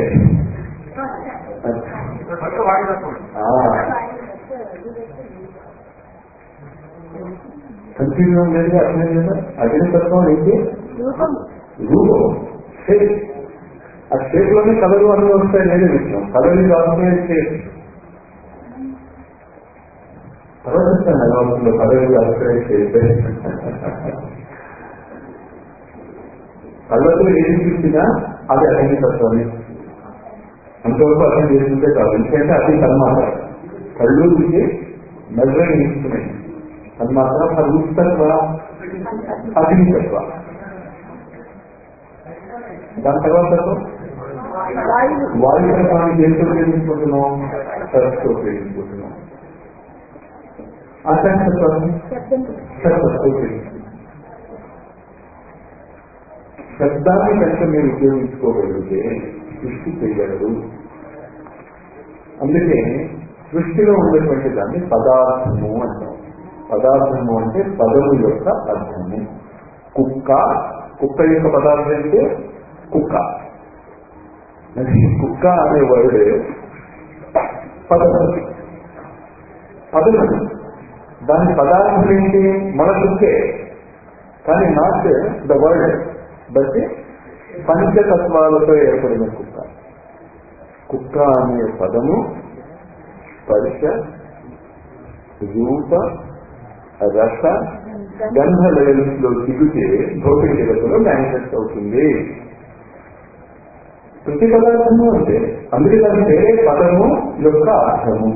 కన్ఫ్యూజన్ లేదు, అర్థం లేదా? అగ్ని తత్వం ఏంటి? రూపం, షేప్. ఆ షేప్ లోనే కలరు అన్నీ వస్తాయి. నేనే విషయం కలరు కాకపోతే షేప్ ప్రదర్శన ఎలా ఉంటుందో కలరు కాకపోతే షేప్. కళ్ళతో ఏది చూసినా అది అగ్ని తత్వాన్ని అంతవరకు అర్థం చేసుకుంటే కాదు. ఎందుకంటే అది తన్మాత్ర. కళ్ళు చూసి మెజరింగ్ ఇన్స్ట్రుమెంట్ తన్మాత్ర. సర్వతత్వ అగ్నితత్వ. దాని తర్వాత వాయు తత్వాన్ని దేంతో ఉపయోగించుకుంటున్నాం? సరస్సుతో ఉపయోగించుకుంటున్నాం. ఆకాశ తత్వాన్ని శబ్దంతో ఉపయోగించుకుంటున్నాం. శబ్దాన్ని కనుక మీరు ఉపయోగించుకోగలిగితే సృష్టి చేయగలరు. అందుకే సృష్టిలో ఉన్నటువంటి దాన్ని పదార్థము అంటాం. పదార్థము అంటే పదము యొక్క అర్థము. కుక్క, కుక్క యొక్క పదార్థం అంటే కుక్క. కుక్క అనే వర్డ్ పదము. పదము దాని పదార్థం ఏంటి? మన కుక్కే, కానీ నాట్ ద వర్డ్ బట్ పంచతత్వాలతో ఏర్పడిన కుక్క. కుక్క అనే పదము స్పర్శ, రూప, రస, గంధ లెవెల్స్ లో దిగితే భౌతిక జగత్తులో మేనిఫెస్ట్ అవుతుంది. ప్రతి పదార్థము అంటే అందుకే దాని పేరే పదము యొక్క అర్థము.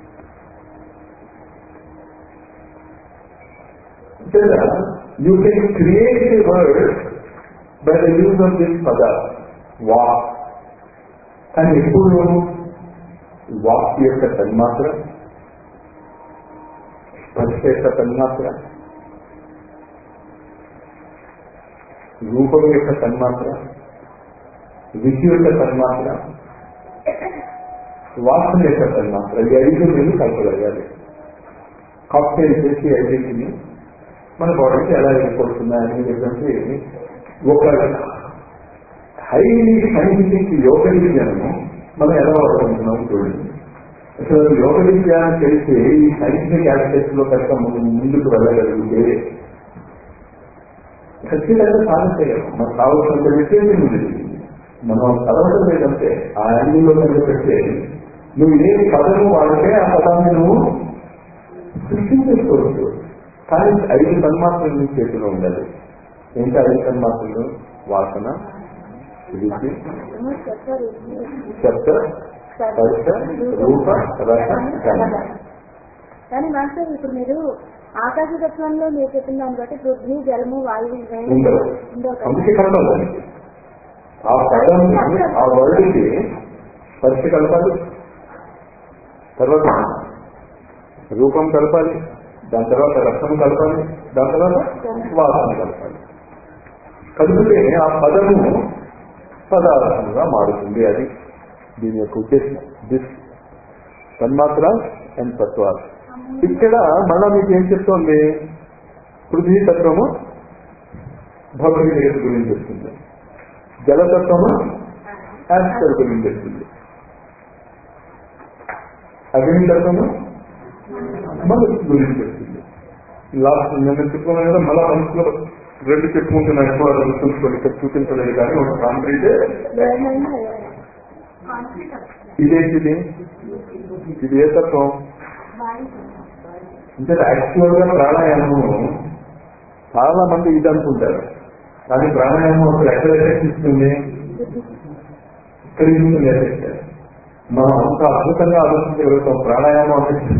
You can create the word by the use of this పదార్థ వాక్. కానీ ఎప్పుడు వాక్ యొక్క తన్మాత్ర, స్పర్శ యొక్క తన్మాత్ర, రూపం యొక్క తన్మాత్ర, రుచి యొక్క తన్మాత్ర, వాసన యొక్క తన్మాత్ర, ఈ ఐదు మీరు కలపగలగాలి. కాక్టైల్ చేసి ఐదింటిని మన బాడీకి ఎలా ఏర్పడుతున్నాయని చెప్పి ఒక హైలీ సైంటిఫిక్ యోగ విజ్ఞానము మనం ఎలా వాడుకుంటున్నాం చూడండి. అసలు యోగ విజ్ఞానం తెలిసి ఈ సైంటిఫిక్ ఆస్పెక్ట్స్ లో కనుక ముందుకు వెళ్ళగలిగితే ఖచ్చితంగా సాధించగలం. మనకు కావాల్సినంత విషయం ఉంది. మనం చదవడం లేదంటే ఆ యాంగిల్లో కనుక పెడితే నువ్వు ఏ పదము వాడితే ఆ పదాన్ని నువ్వు సృష్టించేసుకోవచ్చు. కానీ ఐదు తన్మాత్రలు మీ చేతిలో ఉండాలి. ఏంటి ఐదు తన్మాత్రలు? వాసన, రుచి, శబ్ద, స్పర్శ, రూప, రస, గంధ. కానీ మాస్టర్ ఇప్పుడు మీరు ఆకాశతత్వంలో మీరు చెప్పిన దాన్ని బట్టి పృథ్వీ, జలము, వాయువు ఉండవు. అందుకే కలపాలి. ఆ పదం ఆ వర్డ్కి స్పర్శ కలపాలి, తర్వాత రూపం కలపాలి, దాని తర్వాత రసం కలపాలి, దాని తర్వాత వాసన కలపాలి. కలిపితే ఆ పదము పదార్థంగా మారుతుంది. అది దీని యొక్క ఉద్దేశం. దిస్ తన్మాత్ర అండ్ తత్వాలు. ఇక్కడ మళ్ళా మీకు ఏం చెప్తోంది? పృథ్వీ తత్వము భౌతిక గురించి వస్తుంది, జలతత్వము యాస్ట్రల్ గురించి వస్తుంది, అగ్ని తత్వము మనసు గురించి వస్తుంది. లాస్ట్ నేను చెప్పుకున్నాను కదా, మళ్ళా మనసులో రెండు చెప్పుకుంటున్నాను. ఎక్కువ గుర్తుంచుకోండి, ఇక్కడ చూపించలేదు కానీ ఒక కాంక్రీట్. ఇదేంటిది? ఇది ఏ తత్వం అంటే యాక్చువల్ గా ప్రాణాయామము చాలా మంది ఇది అనుకుంటారు, కానీ ప్రాణాయామం అసలు ఎక్కడ ఎఫెక్ట్ ఇస్తుంది? ఇక్కడ ఇస్తుంది ఎఫెక్ట్. మనం అంత అద్భుతంగా ఆలోచించగలుగుతాం. ప్రాణాయామం అంటే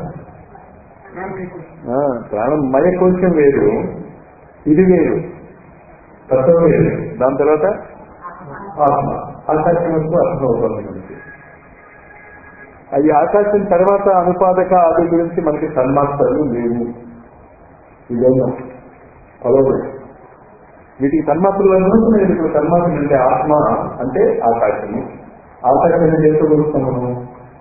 ప్రాణమయ కోశం వేరు, ఇది వేరు, తత్వం వేరు. దాని తర్వాత ఆత్మ, ఆకాశం వరకు అర్థమవుతుంది మనకి. ఈ ఆకాశం తర్వాత అనుపాదక ఆది గురించి మనకి తన్మాత్రలు లేవు. ఇదేమో పొలవదు. వీటికి తన్మాత్రలు అనుకుంటున్నాయి. ఇప్పుడు తన్మాత్రలు అంటే ఆత్మ అంటే ఆకాశము. ఆకాశాన్ని చేస్తూ కొలుస్తాం మనం,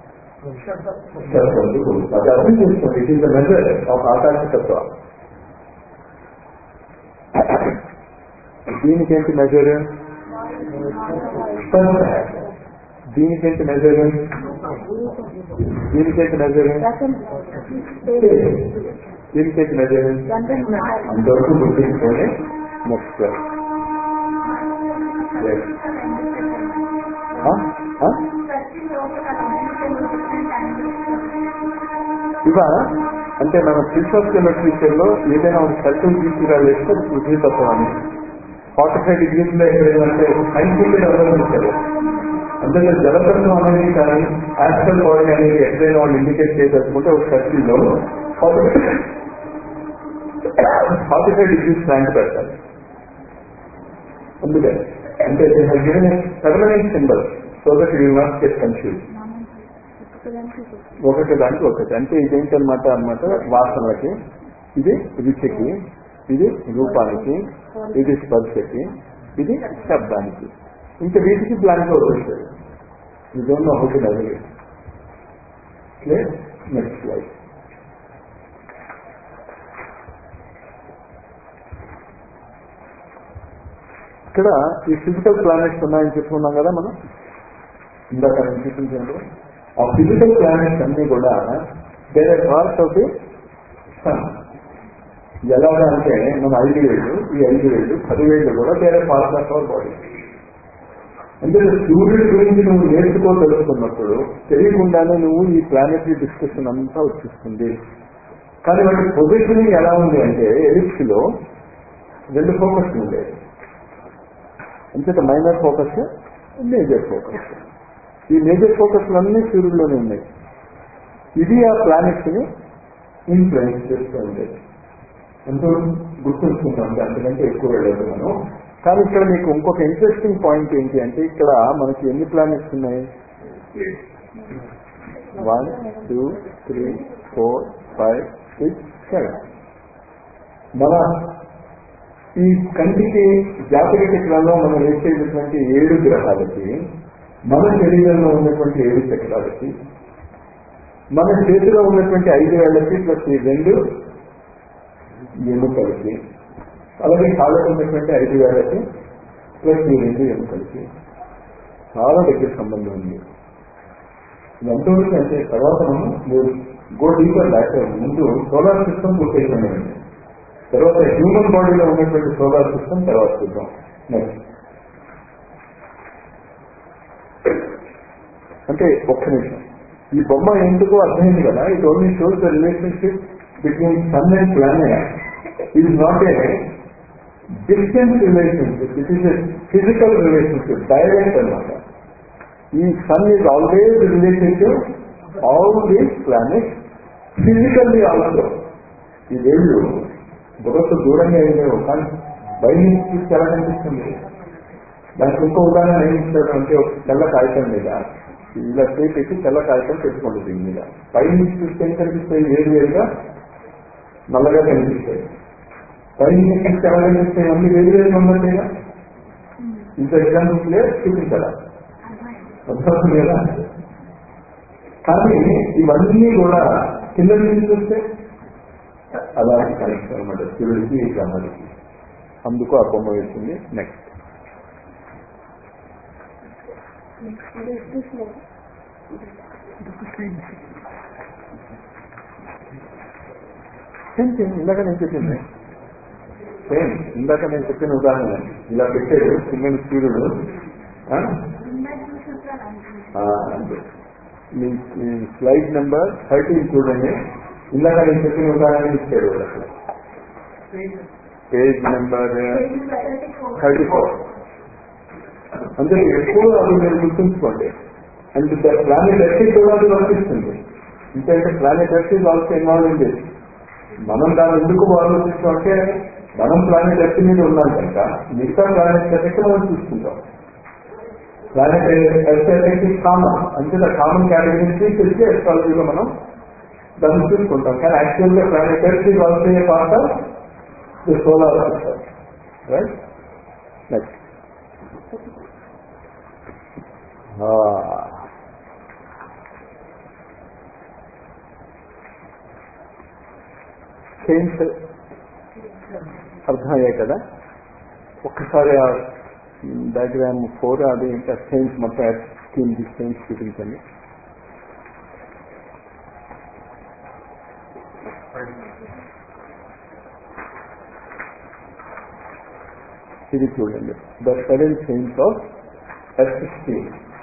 అది అర్థం చేసుకోండి. It is the measure of ఆకాశతత్వ. దీనికేంటి మెజర్? దీనికేంటి మెజర్? దీనికేంటి మెజర్? దీనికేంటి మెజర్? అంతవరకు గుర్తించుకొని నెక్స్ట్ ఇవా అంటే మన ఫిజికల్ కెమిస్ట్రీ లో ఏదైనా ఒక సర్కిల్ తీసుకురాలేస్తే పృథ్వీ తత్వం అని ఫార్టీ ఫైవ్ డిగ్రీస్ లో ఎక్కడేదంటే సైన్స్ఫుల్ అవలంబించారు. అంటే జలతత్వం అనేది కానీ యాస్ట్రల్ బాడీ అనేది ఎక్కడైనా వాళ్ళు ఇండికేట్ చేయదలుచుకుంటే ఒక సర్కిల్లో ఫార్టీ ఫైవ్ డిగ్రీస్ ప్లాంట్ పెడతారు. అందుకని అంటే permanent symbol so that you will not get confuse. ఒకటి దానికి ఒకటి అంటే ఇదేంటన్నమాట అనమాట వాసనలకి, ఇది రుచికి, ఇది రూపానికి, ఇది స్పర్శకి, ఇది శబ్దానికి. ఇంకా వీటికి బ్లాంక్ వస్తుంది. ఇదేమో ఒకటి అది. Next slide. ఇక్కడ ఈ ఫిజికల్ ప్లానెట్స్ ఉన్నాయని చెప్పుకున్నాం కదా మనం ఇందాక చూపించాము. ఆ ఫిజికల్ ప్లానెట్స్ అన్ని కూడా వేరే పార్ట్స్ ఆఫ్ ది సన్. ఎలాగా అంటే మన ఐదు వేళ్ళు, ఈ ఐదు వేళ్ళు పదివేళ్ళు కూడా వేరే పార్ట్స్ ఆఫ్ అవర్ బాడీ. అంటే సూర్యుడి గురించి నువ్వు నేర్చుకోగలుగుతున్నప్పుడు తెలియకుండానే నువ్వు ఈ ప్లానెటరీ డిస్కషన్ అంతా వచ్చేస్తుంది. కానీ వాటి పొజిషనింగ్ ఎలా ఉంది అంటే ఎలిప్స్ లో రెండు ఫోకస్ ఉండేది. అంచేత మైనర్ ఫోకస్, మేజర్ ఫోకస్. ఈ మేజర్ ఫోకస్లన్నీ సూర్యుడిలోనే ఉన్నాయి. ఇది ఆ ప్లానెట్స్ ని ఇన్ఫ్లుయెన్స్ చేస్తూ ఉండేది. ఎంతో గుర్తుంచుకుంటాం, అంతకంటే ఎక్కువ వెళ్ళదు మనం. కానీ ఇక్కడ మీకు ఇంకొక ఇంట్రెస్టింగ్ పాయింట్ ఏంటి అంటే ఇక్కడ మనకి ఎన్ని ప్లానెట్స్ ఉన్నాయి? One two three four five six seven. మన ఈ కంటికి జాతక చక్రాల్లో మనం వేసేటటువంటి ఏడు గ్రహాలకి, మన శరీరంలో ఉన్నటువంటి ఏడు చక్రాలకి, మన చేతిలో ఉన్నటువంటి ఐదు వేళ్లకి ప్లస్ ఈ రెండు ఎముకలకి, అలాగే కాళ్ళకు ఉన్నటువంటి ఐదు వేళ్లకి ప్లస్ ఈ రెండు ఎముకలకి చాలా దగ్గర సంబంధం ఉంది. ఎంతవరకు అంటే తర్వాత మనం మీరు గో డీపర్ డాక్టర్ ముందు సోలార్ సిస్టమ్ పూర్తయిపోయింది. తర్వాత హ్యూమన్ బాడీలో ఉన్నటువంటి సోలార్ సిస్టమ్ తర్వాత చూద్దాం. నెక్స్ట్ అంటే ఒక్క నిమిషం, ఈ బొమ్మ ఎందుకో అర్థమైంది కదా. It only shows the relationship between sun and planet is not a distance relationship, it is a physical relationship, direct అనమాట. ఈ sun is always related to all these planets physically also. ఈ వేళ్ళు బుర్రకు దూరంగా ఏమేవో కానీ బయట నుంచి ఎలా కనిపిస్తుంది. దానికి ఇంకో ఉదాహరణ ఏం ఇస్తారు అంటే, ఒక తెల్ల కాగితం మీద ఇలా చేపెట్టి తెల్ల కాగితం పెట్టుకోండి, దీని మీద పై నుంచి చూస్తే ఏం కనిపిస్తాయి, వేరు వేరుగా నల్లగా కనిపిస్తాయి. పై నుంచి చూస్తే ఎలా కనిపిస్తాయి, అన్ని వేరు వేరుగా ఉన్నట్టుగా. ఇంత ఎగ్జాంపుల్ ప్లేయర్ చూపించాలా అర్థం లేదా? కానీ ఇవన్నీ కూడా కింద నుంచి చూస్తే అలాంటి కనెక్షన్ అనమాట సూర్యుడికి గ్రహానికి. అందుకు ఆ బొమ్మ వేసింది. నెక్స్ట్ ఇందాక నేను చెప్పింది సేమ్ ఇందాక నేను చెప్పిన ఉదాహరణ ఇలా పెట్టాడు చిన్న సూర్యుడు. మీ స్లైడ్ నెంబర్ థర్టీన్ చూడండి. ఇందాక నేను చెప్పిన ఉదాహరణ ఇచ్చాడు అసలు పేజ్ నెంబర్ థర్టీ ఫోర్. అంటే ఎక్కువ అది మీరు గుర్తుంచుకోండి. అండ్ ద ప్లానెట్ ఎర్త్ కూడా అది వర్తిస్తుంది. ఎందుకంటే planet Earth is also involve in this. మనం దాన్ని ఎందుకు ఆలోచిస్తాం అంటే, మనం ప్లానెట్ ఎర్త్ మీద ఉన్నాం కనుక మిగతా ప్లానెట్ ఎర్త్ మనం చూసుకుంటాం. ప్లానెట్ ఎర్త్ ఎర్త్ కామన్, అంటే ద కామన్ కేటగిరీ తీసేసి ఎస్ట్రాలజీలో మనం దాన్ని చూసుకుంటాం. కానీ యాక్చువల్ గా planet Earth is also a part of the solar system, right? Next chains అర్థమయ్యాయి కదా. ఒక్కసారి ఆ డయాగ్రామ్ ఫోర్ అది ఇంకా చైన్స్ మొత్తం స్కీమ్ చైన్స్ చూపించండి. ఇది చూడండి, the seven chains of Earth scheme.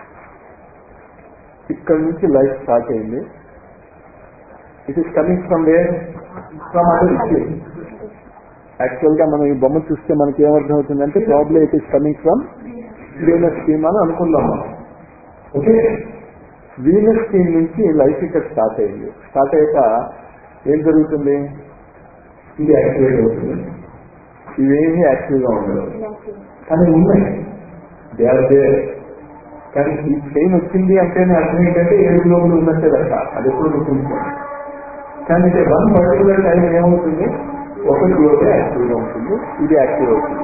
ఇక్కడ నుంచి లైఫ్ స్టార్ట్ అయింది. It is coming from where? From other scheme. Actual గా మనం ఈ బొమ్మ చూస్తే మనకి ఏమర్థం అవుతుందంటే, problem it is coming from Venus scheme అని అనుకుందాం మనం. ఓకే, వీనస్ స్కీమ్ నుంచి లైఫ్ ఇక్కడ స్టార్ట్ అయింది. స్టార్ట్ అయ్యాక ఏం జరుగుతుంది? ఇది యాక్టివేట్ అవుతుంది. ఇవేమీ యాక్టివ్ గా ఉండదు కానీ ఉన్నాయి, దే ఆర్ దేర్. కానీ ఈ చైన్ వచ్చింది అంటేనే అర్థం ఏంటంటే ఏడు గ్లోబులు ఉన్నట్టే లెక్క. అది ఎప్పుడు గుర్తుంచుకోండి. కానీ వన్ పర్టికులర్ టైం ఏమవుతుంది, ఒక గ్లోబే యాక్టివ్ గా ఉంటుంది, ఇది యాక్టివ్ అవుతుంది.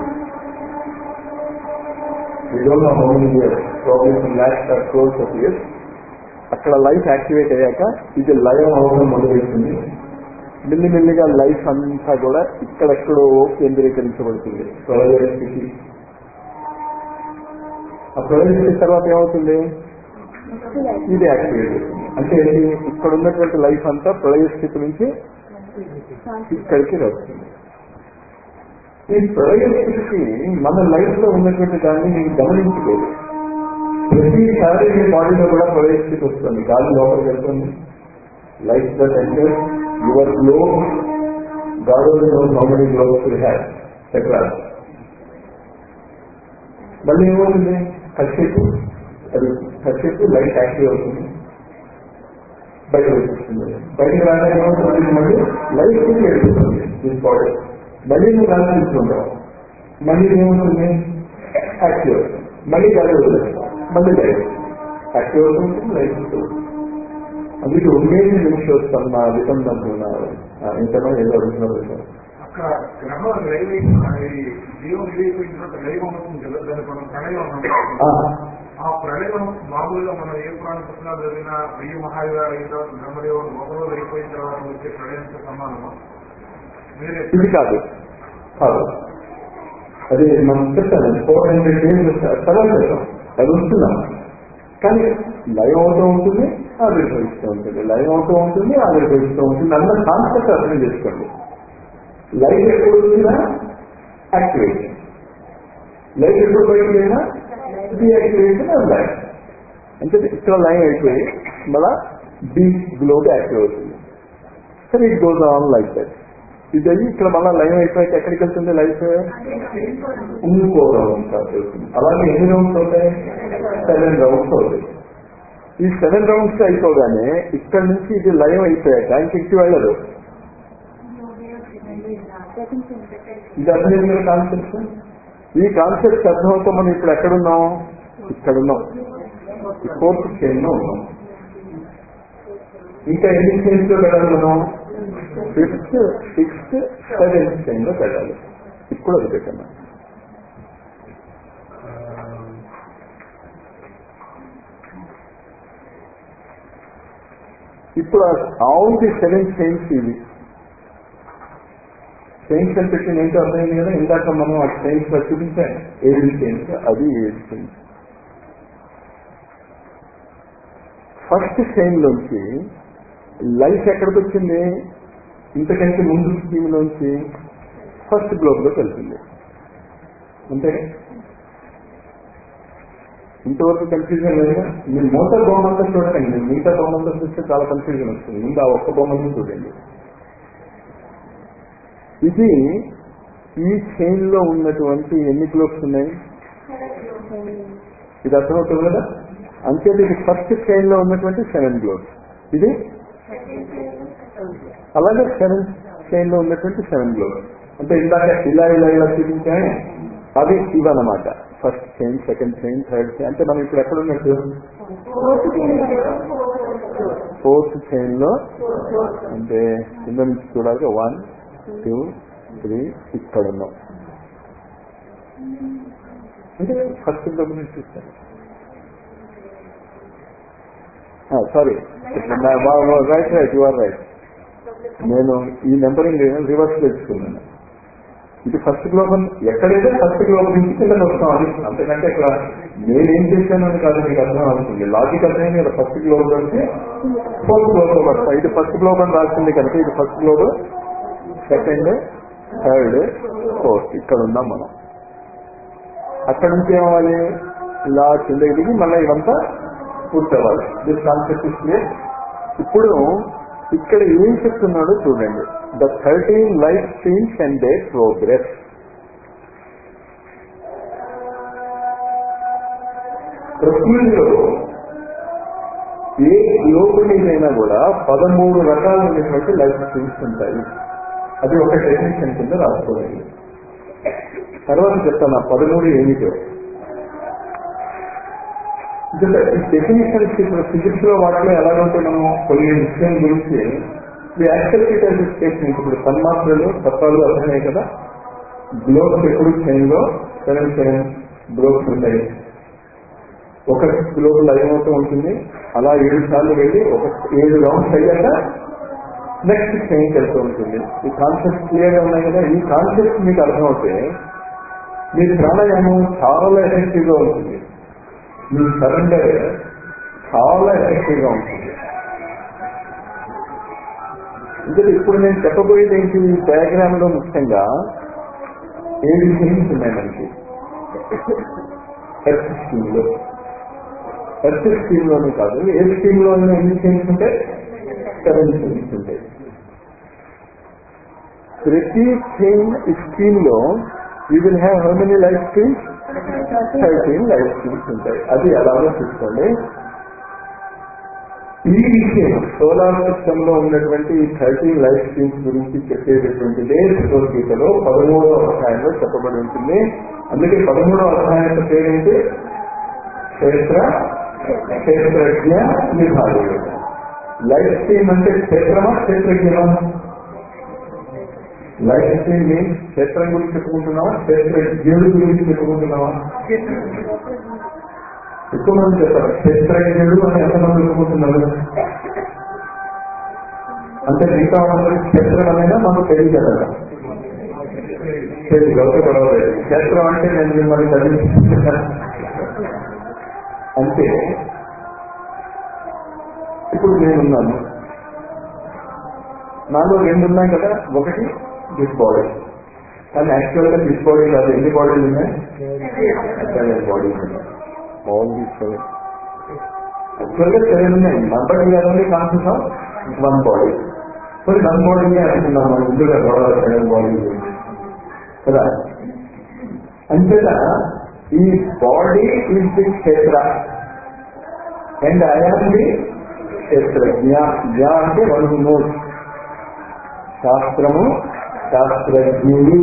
అక్కడ లైఫ్ యాక్టివేట్ అయ్యాక ఇది లయం అవడం మొదలవుతుంది. మెల్లిమెల్లిగా లైఫ్ అంతా కూడా ఇక్కడెక్కడో కేంద్రీకరించబడుతుంది ప్రళయ స్థితి. ఆ ప్రళయ స్థితి తర్వాత ఏమవుతుంది, ఇది యాక్టివేట్ అవుతుంది. అంటే ఇక్కడ ఉన్నటువంటి లైఫ్ అంతా ప్రళయ స్థితి నుంచి ఇక్కడికి వస్తుంది. ఈ ప్రళయ స్థితికి మన లైఫ్ లో ఉన్నటువంటి దాన్ని నేను గమనించలేదు. ప్రతిసారి మీ బాడీలో కూడా ప్రళయ స్థితి వస్తుంది. గాలి లోపలికి వెళ్తుంది. Life that enter your glow, God only knows how many glows you have ఎట్లా. మళ్ళీ ఏమవుతుంది, కసేపు అది కసేపు లైఫ్ యాక్టివ్ అవుతుంది, బయట వచ్చేస్తుంది. బయటకు రాగానే ఏమవుతుంది, మళ్ళీ లైఫ్ స్థితి వెళ్తుంది ఈ బాడీ. మళ్ళీ నువ్వు గాలి తీసుకుంటావు, మళ్ళీ ఏమవుతుంది, యాక్టివ్ అవుతుంది. మళ్ళీ గాలి వదిలేస్తావు, మళ్ళీ లైఫ్ యాక్టివ్ అవుతుంది, లైఫ్ అవుతుంది. అందుకే ఉండేది నుంచి వస్తాను నా విధంగా ఇంతలో ఏదో అడుగుతున్నారు. అక్కడ గ్రహం జీవం అయిపోయిన తర్వాత లైవ్ అవుతుంది కదా, దానికి మనం ప్రణయం అన్నాం. ఆ ప్రణయం మామూలుగా మనం ఏ పురాణ పుస్తకాలు చదివినా వెయ్యి మహాయుగాలు అయిన తర్వాత బ్రహ్మదేవుడు ఒక రోజు అయిపోయిన తర్వాత వచ్చే ప్రణయంతో సమానమా? వేరే ఇది కాదు కాదు అది మనం చెప్తాను. ఫోర్ హండ్రెడ్ డేస్ తర్వాత చెప్తాం, అది వస్తున్నాం. కానీ లైవ్ అవుతూ ఉంటుంది, ఆవిర్భవిస్తూ ఉంటుంది, లైవ్ అవుతూ ఉంటుంది, ఆవిర్భవిస్తూ ఉంటుంది. అన్న కాన్సెప్ట్ అర్థం చేసుకోండి. లైఫ్ ఎప్పుడు వచ్చినా యాక్టివేషన్, లైఫ్ ఎప్పుడు బయటైనా డీయాక్టివేషన్ ఆఫ్ లైఫ్. అంటే ఇక్కడ లైవ్ అయిపోయి మళ్ళా డీ గ్లోబ్ యాక్టివ్ అవుతుంది. సరే it goes on like that. ఇది అయ్యి ఇక్కడ మళ్ళీ లైవ్ అయిపోయాక ఎక్కడికి వెళ్తుంది లైఫ్? ఇంకో రౌండ్ అవుతుంది. అలాగే ఎన్ని రౌండ్స్ అవుతాయి? సెవెన్ రౌండ్స్ అవుతాయి. ఈ సెవెన్ రౌండ్స్ అయిపోగానే ఇక్కడ నుంచి ఇది లైవ్ అయిపోయాక ఇంకెక్కి వెళ్ళదు. ఇది అర్థమైంది కదా కాన్సెప్ట్? ఈ కాన్సెప్ట్ అర్థమవుతా మనం ఇప్పుడు ఎక్కడున్నాం? ఇక్కడున్నాం, ఫోర్త్ చైన్ లో ఉన్నాం. ఇంకా ఎన్ని చైన్స్ లో వెళ్ళాలి మనం? ఫిఫ్త్, సిక్స్త్, సెవెంత్ చైన్ లో వెళ్ళాలి. ఇప్పుడు అది పెట్టాను. ఇప్పుడు ఆల్ ది సెవెన్ చైన్స్ ఇవి చైన్స్ అని పెట్టిన ఏంటో అర్థమైంది కదా. ఇందాక మనం ఆ చైన్స్ లో చూపించాం ఏడు చైన్స్, అది ఏడు చైన్స్. ఫస్ట్ చైన్ లోంచి లైఫ్ ఎక్కడికి వచ్చింది? ఇంతకంటే ముందు స్కీమ్ లోంచి ఫస్ట్ గ్లోబ్ లోకి వెళ్తుంది. అంటే ఇంతవరకు కన్ఫ్యూజన్ లేదా? మీరు మోటార్ బొమ్మంతా చూడకండి, మిగతా బొమ్మంతా చూస్తే చాలా కన్ఫ్యూజన్ వస్తుంది. ముందు ఆ ఒక్క బొమ్మని చూడండి. ఇది ఈ చైన్ లో ఉన్నటువంటి ఎన్ని గ్లోబ్స్ ఉన్నాయి? ఇది అర్థమవుతుంది కదా. అంతే, ఇది ఫస్ట్ చైన్ లో ఉన్నటువంటి సెవెన్ గ్లోబ్స్. ఇది అలాగే సెవెంత్ చైన్ లో ఉన్నటువంటి సెవెన్ గ్లోబ్స్. అంటే ఇందాక ఇలా ఇలా ఇలా చూపించాయి, అవి ఇవన్నమాట. First chain, second chain, third chain. అంటే మనం ఇప్పుడు ఎక్కడ ఉన్నట్టు? ఫోర్త్ చైన్ లో. అంటే కింద నుంచి చూడాలి. వన్, టూ, త్రీ, ఇక్కడ ఉన్నాం. అంటే ఫస్ట్ గ్లోబ్ నుంచి చూస్తాను. Sorry, right right you are right. నేను ఈ నెంబరింగ్ రివర్స్ తెలుసుకున్నాను. ఇది ఫస్ట్ గ్లోబ్ ఎక్కడైతే ఫస్ట్ గ్లోబ్ నుంచి కిందకి వస్తాం అది. అంతకంటే ఇక్కడ నేనేం చేశాను అని కాదు, మీకు అర్థం అవుతుంది. లాజిక్ అర్థమైంది కదా. ఫస్ట్ గ్లోబ్ అంటే ఫోర్త్ గ్లోబ్ లో వస్తాయి. ఇది ఫస్ట్ గ్లోబ్ అని రాసింది కనుక ఇది first globe, second, third, fourth. ఇక్కడ ఉన్నాం మనం. అక్కడ నుంచి ఏమవ్వాలి? ఇలా కిందకి దిగి మళ్ళీ ఇవంతా పూర్తి అవ్వాలి. This concept is clear. ఇప్పుడు ఇక్కడ ఏం చెప్తున్నాడో చూడండి. The thirteen life streams and they progress. ప్రకృతిలో ఏ గ్లోబ్ మీదైనా కూడా పదమూడు రకాలైనటువంటి లైఫ్ స్ట్రీమ్స్ ఉంటాయి. అది ఒక డెఫినేషన్ కింద రాసుకోవాలి. తర్వాత చెప్తాను ఆ పదమూడు ఏమిటో. డెఫినేషన్స్ ఇప్పుడు ఫిజిక్స్ లో వాటిలో ఎలాగంటే మనం కొన్ని విషయం గురించి యాక్సెప్టెడ్ స్టేట్మెంట్. ఇప్పుడు తన్మాత్రలు తత్వాలు అర్థమయ్యాయి కదా. గ్లోబ్స్ ఎప్పుడు చైన్ లో సెవెన్ సెవెన్ గ్లోబ్స్ ఉంటాయి. ఒక గ్లోబ్ లైవ్ అవుతూ ఉంటుంది. అలా ఏడు సార్లు వెళ్ళి ఒక ఏడు రౌండ్స్ అయ్యాక నెక్స్ట్ చైన్కి వెళ్తూ ఉంటుంది. ఈ కాన్సెప్ట్ క్లియర్ గా ఉన్నాయి కదా. ఈ కాన్సెప్ట్ మీకు అర్థమవుతే మీ ప్రాణాయామం చాలా ఎఫెక్టివ్ గా ఉంటుంది. మీ సరెండర్ చాలా ఎఫెక్టివ్ గా ఉంటుంది. అంటే ఇప్పుడు నేను చెప్పబోయేది ఏంటి? ఈ డయాగ్రామ్ లో ముఖ్యంగా ఏడు చైన్స్ ఉన్నాయి మనకి ఎర్త్ స్కీమ్ లో. ఎర్త్ స్కీమ్ లోనే కాదు, ఏ స్కీమ్ లో ఎన్ని చైన్స్ ఉంటాయి? సెవెన్ చైన్స్ ఉంటాయి. ప్రతి చైన్ స్కీమ్ లో you will have how many life streams? Thirteen life streams ఉంటాయి. అది ఎలాగో చూసుకోండి. ఈ విషయం సోలార్ సిస్టమ్ లో ఉన్నటువంటి ఈ థర్టీన్ లైఫ్ స్ట్రీమ్స్ గురించి చెప్పేటటువంటిదే భగవద్గీతలో పదమూడవ అధ్యాయంలో చెప్పబడి ఉంటుంది. అందుకే పదమూడవ అధ్యాయం పేరేంటి? క్షేత్ర క్షేత్రజ్ఞ విభాగం. లైఫ్ స్ట్రీమ్ అంటే క్షేత్రమా క్షేత్రజ్ఞమా? లైఫ్ స్ట్రీమ్ మీన్స్ క్షేత్రం గురించి చెప్పుకుంటున్నావా, క్షేత్రజ్ఞుడి గురించి చెప్పుకుంటున్నావా? ఎక్కువ మంది చెప్తారు క్షేత్రజ్ఞుడు అని ఎంతమంది చెప్పుకుంటున్నారు. అంటే మిగతా వాళ్ళకి క్షేత్రం అనేది మనకు తెలియదు కదా. గౌరవపడలేదు. క్షేత్రం అంటే నేను మిమ్మల్ని చదివిస్తున్నాను అంటే. ఇప్పుడు నేనున్నాను, నాలో రెండు ఉన్నాయి కదా. ఒకటి దిస్ బాడీ, కానీ యాక్చువల్ గా దిస్ బాడీ కాదు. ఎన్ని బాడీలు ఉన్నాయి? సెవెన్ బాడీస్ ఉన్నాయి. ఆల్ ది సెవెన్ యాక్చువల్ గా సెవెన్ ఉన్నాయి. Number only concept of one body. మరి దాని బాడీ అనుకున్నాము ఇందులో గొడవ బాడీ కదా. అంతేగా ఈ బాడీ ఈజ్ ది క్షేత్ర అండ్ ఐఆమ్ ది క్షేత్రజ్ఞ. జ్ఞ అంటే వన్ నోట్. శాస్త్రము శాస్త్రజ్ఞుడు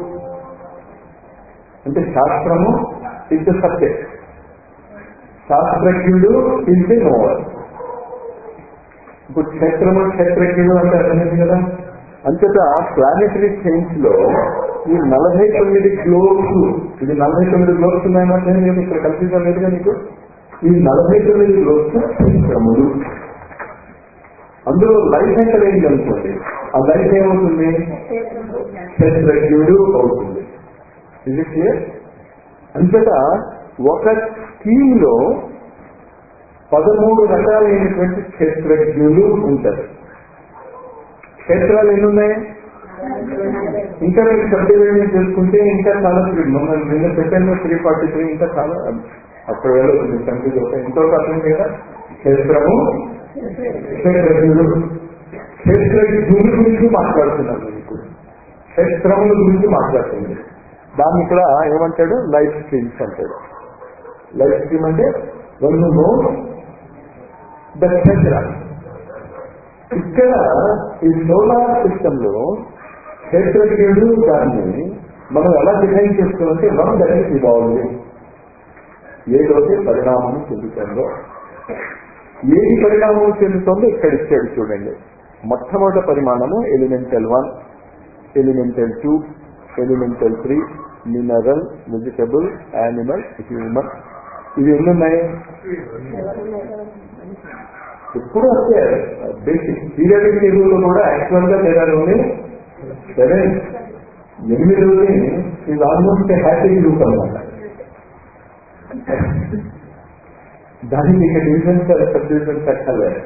అంటే శాస్త్రము ఇస్ ద సబ్జెక్ట్, శాస్త్రజ్ఞుడు ఇస్ ది నోవర్. ఇప్పుడు క్షేత్రము క్షేత్రజ్ఞుడు అంటే అర్థమైంది కదా. అంతటా ప్లానెటరీ సైన్స్ లో ఈ నలభై తొమ్మిది గ్లోబ్స్, ఇది నలభై తొమ్మిది గ్లోబ్స్ ఉన్నాయన్నమాట. నేను ఇక్కడ కన్ఫ్యూజన్ లేదుగా నీకు. ఈ నలభై తొమ్మిది గ్లోబ్స్ క్షేత్రములు. అందులో లైఫ్ ఎంత రేంజ్ అనుకోండి, ఆ లైఫ్ ఏమవుతుంది? క్షేత్రజ్ఞుడు అవుతుంది. ఇది క్లియర్. అంతటా ఒక స్కీమ్ లో పదమూడు రకాలైనటువంటి క్షేత్రజ్ఞులు ఉంటారు. క్షేత్రాలు ఎన్ని ఉన్నాయి? ఇంకా మీరు సబ్డివిజన్ చేసుకుంటే ఇంకా చాలా మనం నిన్న సెకండ్ త్రీ ఫార్టీ త్రీ ఇంకా చాలా అప్పుడు వెళ్ళవుతుంది కన్ఫ్యూజ్ అవుతాయి. ఇంకొక అర్థం కదా, క్షేత్రము క్షేత్రజ్ఞుడు. క్షేత్రజ్ఞుడి గురించి మాట్లాడుతున్నాను మీకు, క్షేత్రముల గురించి మాట్లాడుతుంది. దాన్ని ఇక్కడ ఏమంటాడు? లైఫ్ స్ట్రీమ్స్ అంటాడు. లైఫ్ స్ట్రీమ్ అంటే వన్ నో ద క్షేత్ర. ఇక్కడ ఈ సోలార్ సిస్టమ్ లో క్షేత్రజ్ఞుడు దాన్ని మనం ఎలా డిఫైన్ చేసుకోవాలంటే వన్ దట్ ఈస్ ఇవాల్వింగ్. ఏదైతే పరిణామం చెందుతుందో, ఏది పరిణామం చెందుతుందో ఇక్కడ ఇచ్చాడు చూడండి. మొట్టమొదటి పరిమాణము elemental one, elemental two, elemental three, mineral, vegetable, animal, human. ఇవి ఎన్ని ఉన్నాయి? ఎప్పుడు వస్తే బేసిక్ పీరియాడిక్ టేబుల్లో కూడా యాక్చువల్ గా తేడా ఉంది. సరే, ఎనిమిది ఇది ఆల్మోస్ట్ హ్యాపీ గ్రూప్ అన్నమాట. దానికి ఇక డివిజన్స్ సబ్ డివిజన్స్ అక్కర్లేదు.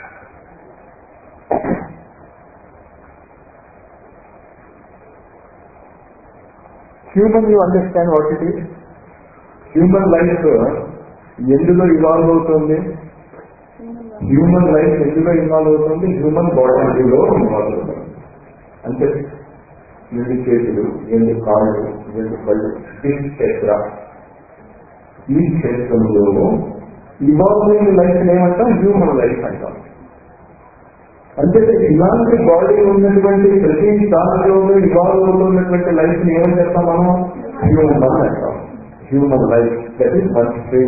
Human you understand what it is. Human life ఎందులో ఇవాల్వ్ అవుతుంది? హ్యూమన్ లైఫ్ ఎందులో ఇన్వాల్వ్ అవుతుంది? హ్యూమన్ బాడీలో ఇన్వాల్వ్ అవుతుంది. అంటే రెండు చేతులు, రెండు కాళ్ళు, రెండు కళ్ళు, ఈ క్షేత్ర. ఈ క్షేత్రంలో ఇవాల్వింగ్ లైఫ్ ఏమంటాం? హ్యూమన్ లైఫ్ అంటాం. అంటే ఇలాంటి బాడీ ఉన్నటువంటి ప్రతి దానిలోనూ ఇవాల్వ్ అవుతున్నటువంటి లైఫ్ ని ఏమని చెప్తాం మనం? హ్యూమన్ అంటాం. Human life that is one stream.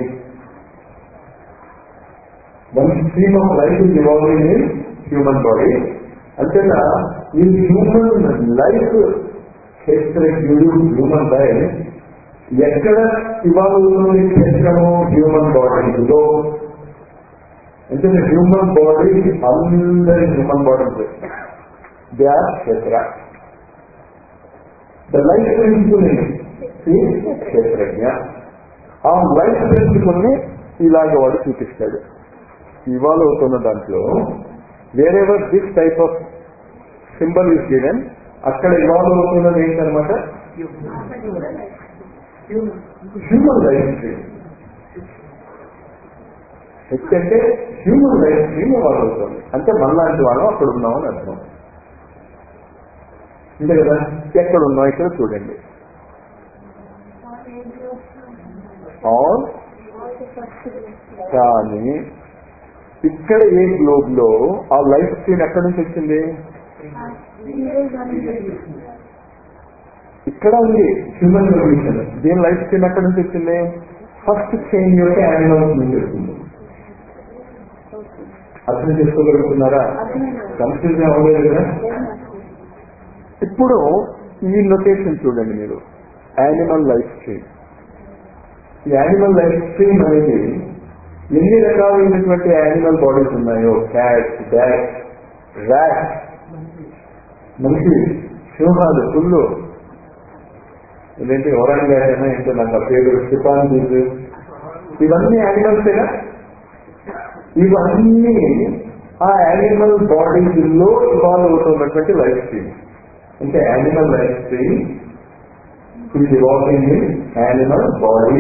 One stream of life is evolving in human body. అంతేనా ఈ హ్యూమన్ లైఫ్ క్షేత్రజ్ఞుడు హ్యూమన్ లైఫ్ ఎక్కడ ఇవాల్వ్ అవుతుంది? క్షేత్రము హ్యూమన్ బాడీలో. అంటే హ్యూమన్ బాడీ అందరి హ్యూమన్ బాడీస్ దే ఆర్ క్షేత్ర. ద లైఫ్ ప్రిన్సిపల్ క్షేత్రజ్ఞ. ఆ లైఫ్ ప్రిన్సిపల్ ని ఇలాగ వాడు చూపిస్తాడు. ఇవాల్వ్ అవుతున్న దాంట్లో wherever this type of symbol is given, అక్కడ ఇవాల్వ్ అవుతున్నది ఏంటనమాట? Human life stream. హెచ్ అంటే హ్యూమన్ లైఫ్ స్ట్రీమ్ ఇవాల్వ్ అవుతుంది. అంటే మనలాంటి వాళ్ళం అక్కడ ఉన్నామని అర్థం. అంతే కదా. ఎక్కడ ఉన్నాం ఇక్కడ చూడండి. ఆల్. కానీ ఇక్కడ ఏ గ్లోబ్ లో ఆ లైఫ్ స్ట్రీమ్ ఎక్కడి నుంచి వచ్చింది? ఇక్కడ ఉంది హ్యూమన్ ఎవల్యూషన్. దీని లైఫ్ స్ట్రీమ్ ఎక్కడి నుంచి వచ్చింది? ఫస్ట్ చైన్ యొక్క యానిమల్స్ నుంచి వచ్చింది. అర్థం చేసుకోగలుగుతున్నారా? కన్ఫ్యూజన్ అవ్వలేదు కదా. ఇప్పుడు ఈ లొకేషన్ చూడండి మీరు, యానిమల్ లైఫ్ స్ట్రీమ్. ఈ యానిమల్ లైఫ్ స్ట్రీమ్ అనేది ఎన్ని రకాలైనటువంటి యానిమల్ బాడీస్ ఉన్నాయో, క్యాట్, బ్యాట్, ర్యాట్, మనిషి, సింహాలు, పుల్లు, ఇదేంటి ఓరాంగా అయినా ఏంటో నాకు ఆ పేరు, చిపాంజీలు, ఇవన్నీ యానిమల్సేనా? ఇవన్నీ ఆ యానిమల్ బాడీస్ లో ఇవాల్వ్ అవుతున్నటువంటి లైఫ్ స్ట్రీమ్. అంటే animal life stream is evolving in animal body.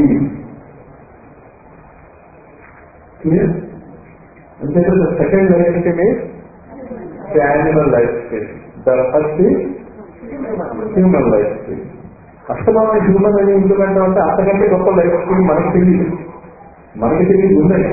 Clear? And then the second life stream is first animal life style, first human life style. అసలు హ్యూమన్ అని ఎందుకంటే అంటే అంతకంటే గొప్ప లైఫ్ స్టైల్ మనకు తెలియదు. మనకి తెలియదు ఉన్నాయి,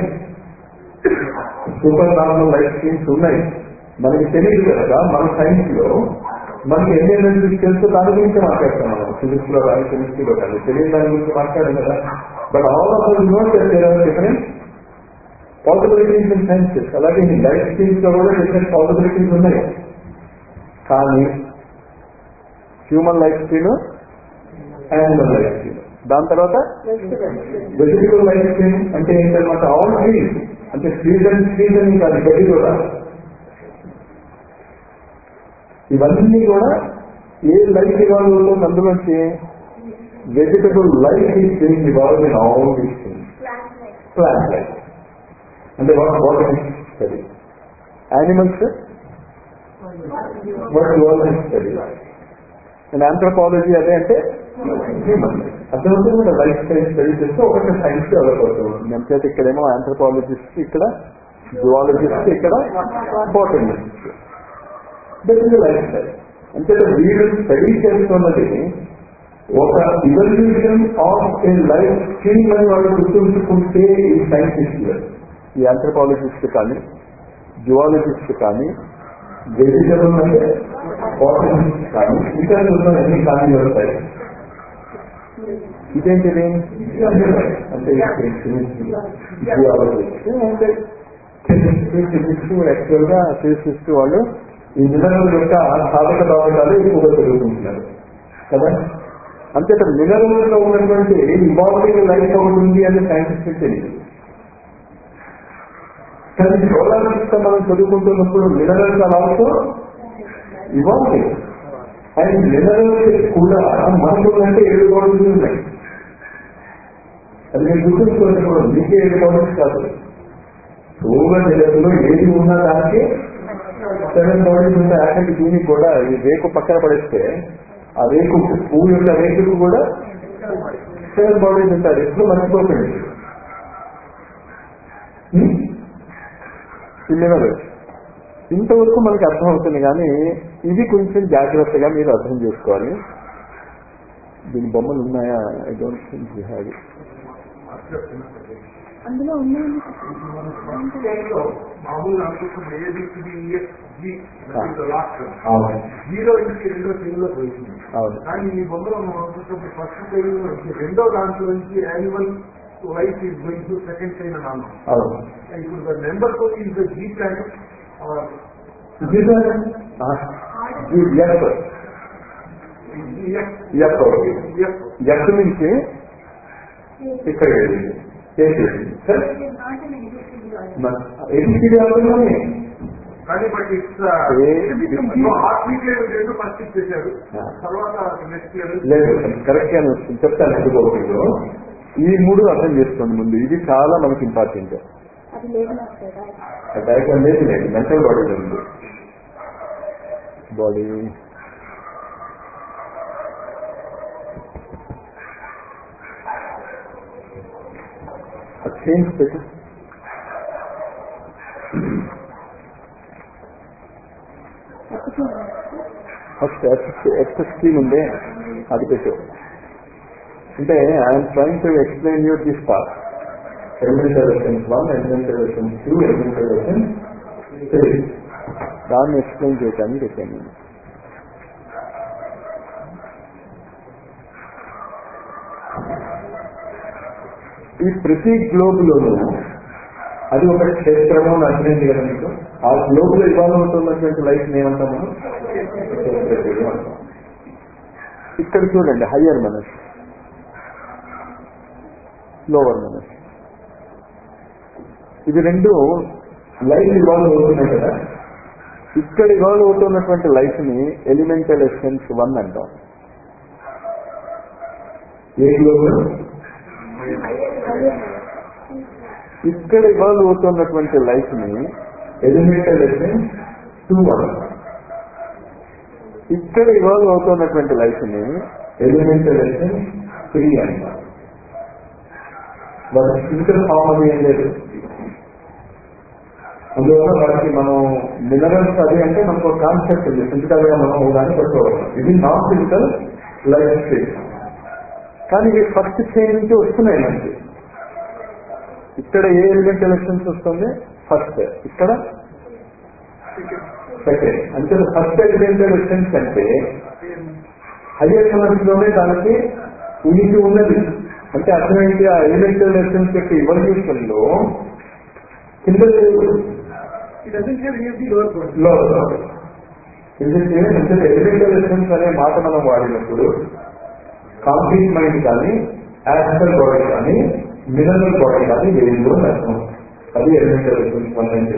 సూపర్ నార్మల్ లైఫ్ స్టైల్స్ ఉన్నాయి, మనకి తెలియదు కదా. మన సైన్స్ లో మనకి ఎన్ని ఎనర్జీస్ తెలుసు దాని గురించి మాట్లాడతాం మనం, ఫిజిక్స్ లో కానీ కెమిస్ట్రీలో కానీ తెలియని దాని గురించి మాట్లాడాం కదా. But all of no different possibilities in sciences. అలాగే ఈ లైఫ్ స్టైల్స్ లో కూడా డిఫరెంట్ పాసిబిలిటీస్ ఉన్నాయి. కానీ human life style, animal life style, దాని తర్వాత వెజిటబుల్ లైఫ్ స్టైల్ అంటే ఏంటన్నమాట ఆల్ ట్రీస్, అంటే సీజన్ సీజన్ కాదు గడ్డి కూడా. ఇవన్నీ కూడా ఏ లైఫ్ ఇవాల్వ్ అవుతుంది అందులోంచి vegetable life is being evolve in all these things. Plant life అంటే what what study, animals what what study, and anthropology అదే అంటే హ్యూమన్ లైఫ్. అర్థమవుతుంది కదా. లైఫ్ స్టైల్ స్టడీ చేస్తే ఒకటి సైన్స్ డెవలప్ అవుతుంది. అంతేత ఇక్కడేమో ఆంథ్రోపాలజిస్ట్, ఇక్కడ జువాలజిస్ట్, ఇక్కడ botanist. That is life style. అంటే వీళ్ళు స్టడీ చేస్తున్నది ఒక evolution of a life skill అని వాళ్ళు గుర్తుంచుకుంటే ఈ సైంటిస్టులు, ఈ ఆంథ్రోపాలజిస్ట్ కానీ జువాలజిస్ట్ కానీ వెజిటబుల్ అంటే బాటనిస్ట్ కానీ ఇంకా ఎన్ని కానీ వస్తాయి. ఇదేంటిది అంటే జియాలజిస్ట్ అంటే కెమిస్ట్రీ, ఫిజిక్స్, యాక్చువల్ గా ఫిజిసిస్ట్ వాళ్ళు ఈ మినరల్ యొక్క సాధక బాధకాలు ఎక్కువగా జరుగుతుంటున్నారు కదా. అంతే మినరల్ లో ఉన్నటువంటి ఇవాల్వింగ్ లైఫ్ ఒకటి ఉంది అని సైంటిస్ట్ తెలియదు. కానీ సోలార్ సిస్టమ్ మనం చదువుకుంటున్నప్పుడు minerals also evolving. And minerals కూడా మనకున్నంటే ఏడు బాడీలు ఉన్నాయి. అది నేను గుర్తుంచుకున్నప్పుడు మీకే ఏడు బాడీస్ కాదు, సోలార్ జగత్తులో ఏది ఉన్నా దానికి సెవెన్ బాడీస్ ఉంటాయి. యాక్చువల్లీ దీనికి కూడా ఈ రేకు పక్కన పడేస్తే ఆ రేకు పువ్వు యొక్క రేకుకు కూడా సెవెన్ బాడీస్ ఉంటాయి. ఎప్పుడు మర్చిపోకండి. మినరల్స్ ఇంతవరకు మనకు అర్థమవుతుంది, కానీ ఇది కొంచెం జాగ్రత్తగా మీరు అర్థం చేసుకోవాలి. దీని బొమ్మలు ఉన్నాయా? I don't think you have it. అందులో ఉన్నాయండి. మామూలుగా అనుకుంటున్నాం జీరో ఇంటికి రెండో తెలుగులో పోయింది. కానీ ఈ బొమ్మలో మనం అనుకుంటున్నప్పుడు ఫస్ట్ తెలుగులో రెండో దాంట్లో నుంచి animal life is going to second chain అని అన్నాం. ఇప్పుడు number two is the G plant F నుంచి ఇక్కడ ఏబిసిడి ఆల్లోనే కానీ బట్ ఇట్స్ రెండు ఫస్ట్ ఇచ్చేసారు, తర్వాత నెక్స్ట్ లేదు. కరెక్ట్ గా చెప్తాను ఎందుకు. ఈ మూడు అర్థం చేసుకోండి ముందు. ఇది చాలా మనకి ఇంపార్టెంట్. డయాగ్రామ్ లేదు లేదు మెంటల్ బాడీ ఉంది. బాడీ చేంజ్ పెట్టు. ఫస్ట్ ఎక్స్ స్కీమ్ ఉంది, అది పెట్టు. అంటే I'm trying to explain you this part. Elemental essence one, elemental essence two, elemental essence three. దాన్ని ఎక్స్ప్లెయిన్ చేయడానికి పెట్టాను నేను. ఈ ప్రతి గ్లోబ్ లోనూ అది ఒక క్షేత్రము అని అర్థమైంది కదా మీకు. ఆ గ్లోబ్ లో ఇవాళ అవుతున్నటువంటి లైఫ్ ఏమంటాం మనం? అంటాం. ఇక్కడ చూడండి, హయ్యర్ మనస్, లోవర్ మనస్, ఇది రెండు లైఫ్ ఇవాల్వ్ అవుతున్నాయి కదా. ఇక్కడ ఇవాల్వ్ అవుతున్నటువంటి లైఫ్ ని ఎలిమెంటల్ ఎసెన్స్ వన్ అంటాం. ఏ గ్లోబ్? ఇక్కడ ఇవాల్వ్ అవుతున్నటువంటి లైఫ్ ని ఎలిమెంటల్ ఎసెన్స్ టూ అంటాం. ఇక్కడ ఇవాల్వ్ అవుతున్నటువంటి లైఫ్ ని ఎలిమెంటల్ ఎసెన్స్ త్రీ అంటాం. వాళ్ళ ఫిజికల్ ఫామ్ అది ఏం లేదు. అందువల్ల వాటికి మనం మినరల్స్ అది అంటే మనకు ఒక కాన్సెప్ట్ ఉంది, ఫిజికల్ గా మనం దాన్ని పట్టుకోవాలి. ఇది నాన్ ఫిజికల్ లైఫ్ స్టైల్. కానీ ఇవి ఫస్ట్ చైన్ నుంచి వస్తున్నాయి మనకి. ఇక్కడ ఏ ఎలిమెంట్ ఎలక్షన్స్ వస్తుంది? ఫస్ట్. ఇక్కడ సెకండ్. అంటే ఫస్ట్ ఎలిమెంట్ ఎలక్షన్స్ అంటే హయ్యర్ కలర్స్ లోనే దానికి ఉనికి ఉన్నది. అంటే అర్థమైంది ఆ ఎలిమెంట్ ఎలక్షన్స్ యొక్క ఇవల్యూషన్ లో కింద ఎలిమెంటల్ ఎసెన్స్ అనే మాట మనం వాడినప్పుడు కాంక్రీట్ మైండ్ కానీ యాస్ట్రల్ బాడీ కానీ మినరల్ బాడీ కానీ వేయిందో అర్థం. అది ఎలిమెంటల్ ఎసెన్స్ వన్ అంటే.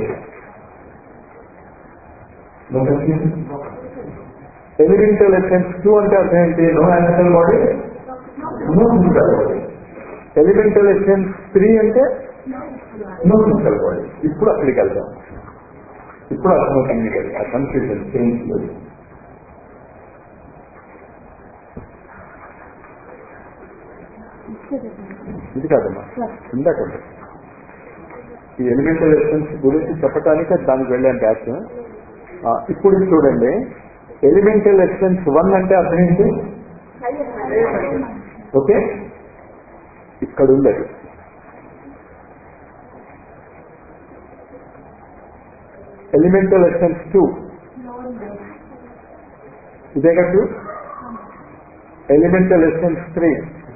ఎలిమెంటల్ ఎసెన్స్ టూ అంటే అర్థం ఏంటి? No astral body, no physical body. Elemental essence three అంటే నో ఫిజికల్ బాడీ. ఇప్పుడు అక్కడికి వెళ్దాం. ఇప్పుడు అర్థమవుతుంది కదా ఆ కన్ఫ్యూజన్ చేంజ్ లేదు. ఇది కాదమ్మా, ఇందాక ఈ ఎలిమెంటల్ ఎసెన్స్ గురించి చెప్పడానికి దానికి వెళ్ళాను బ్యాచ్. ఇప్పుడు చూడండి, ఎలిమెంటల్ ఎసెన్స్ వన్ అంటే అర్థం ఏంటి? ఓకే, ఇక్కడ ఉంది అది. ఎలిమెంటల్ ఎసెన్స్ టూ ఇదే కదా. Elemental essence three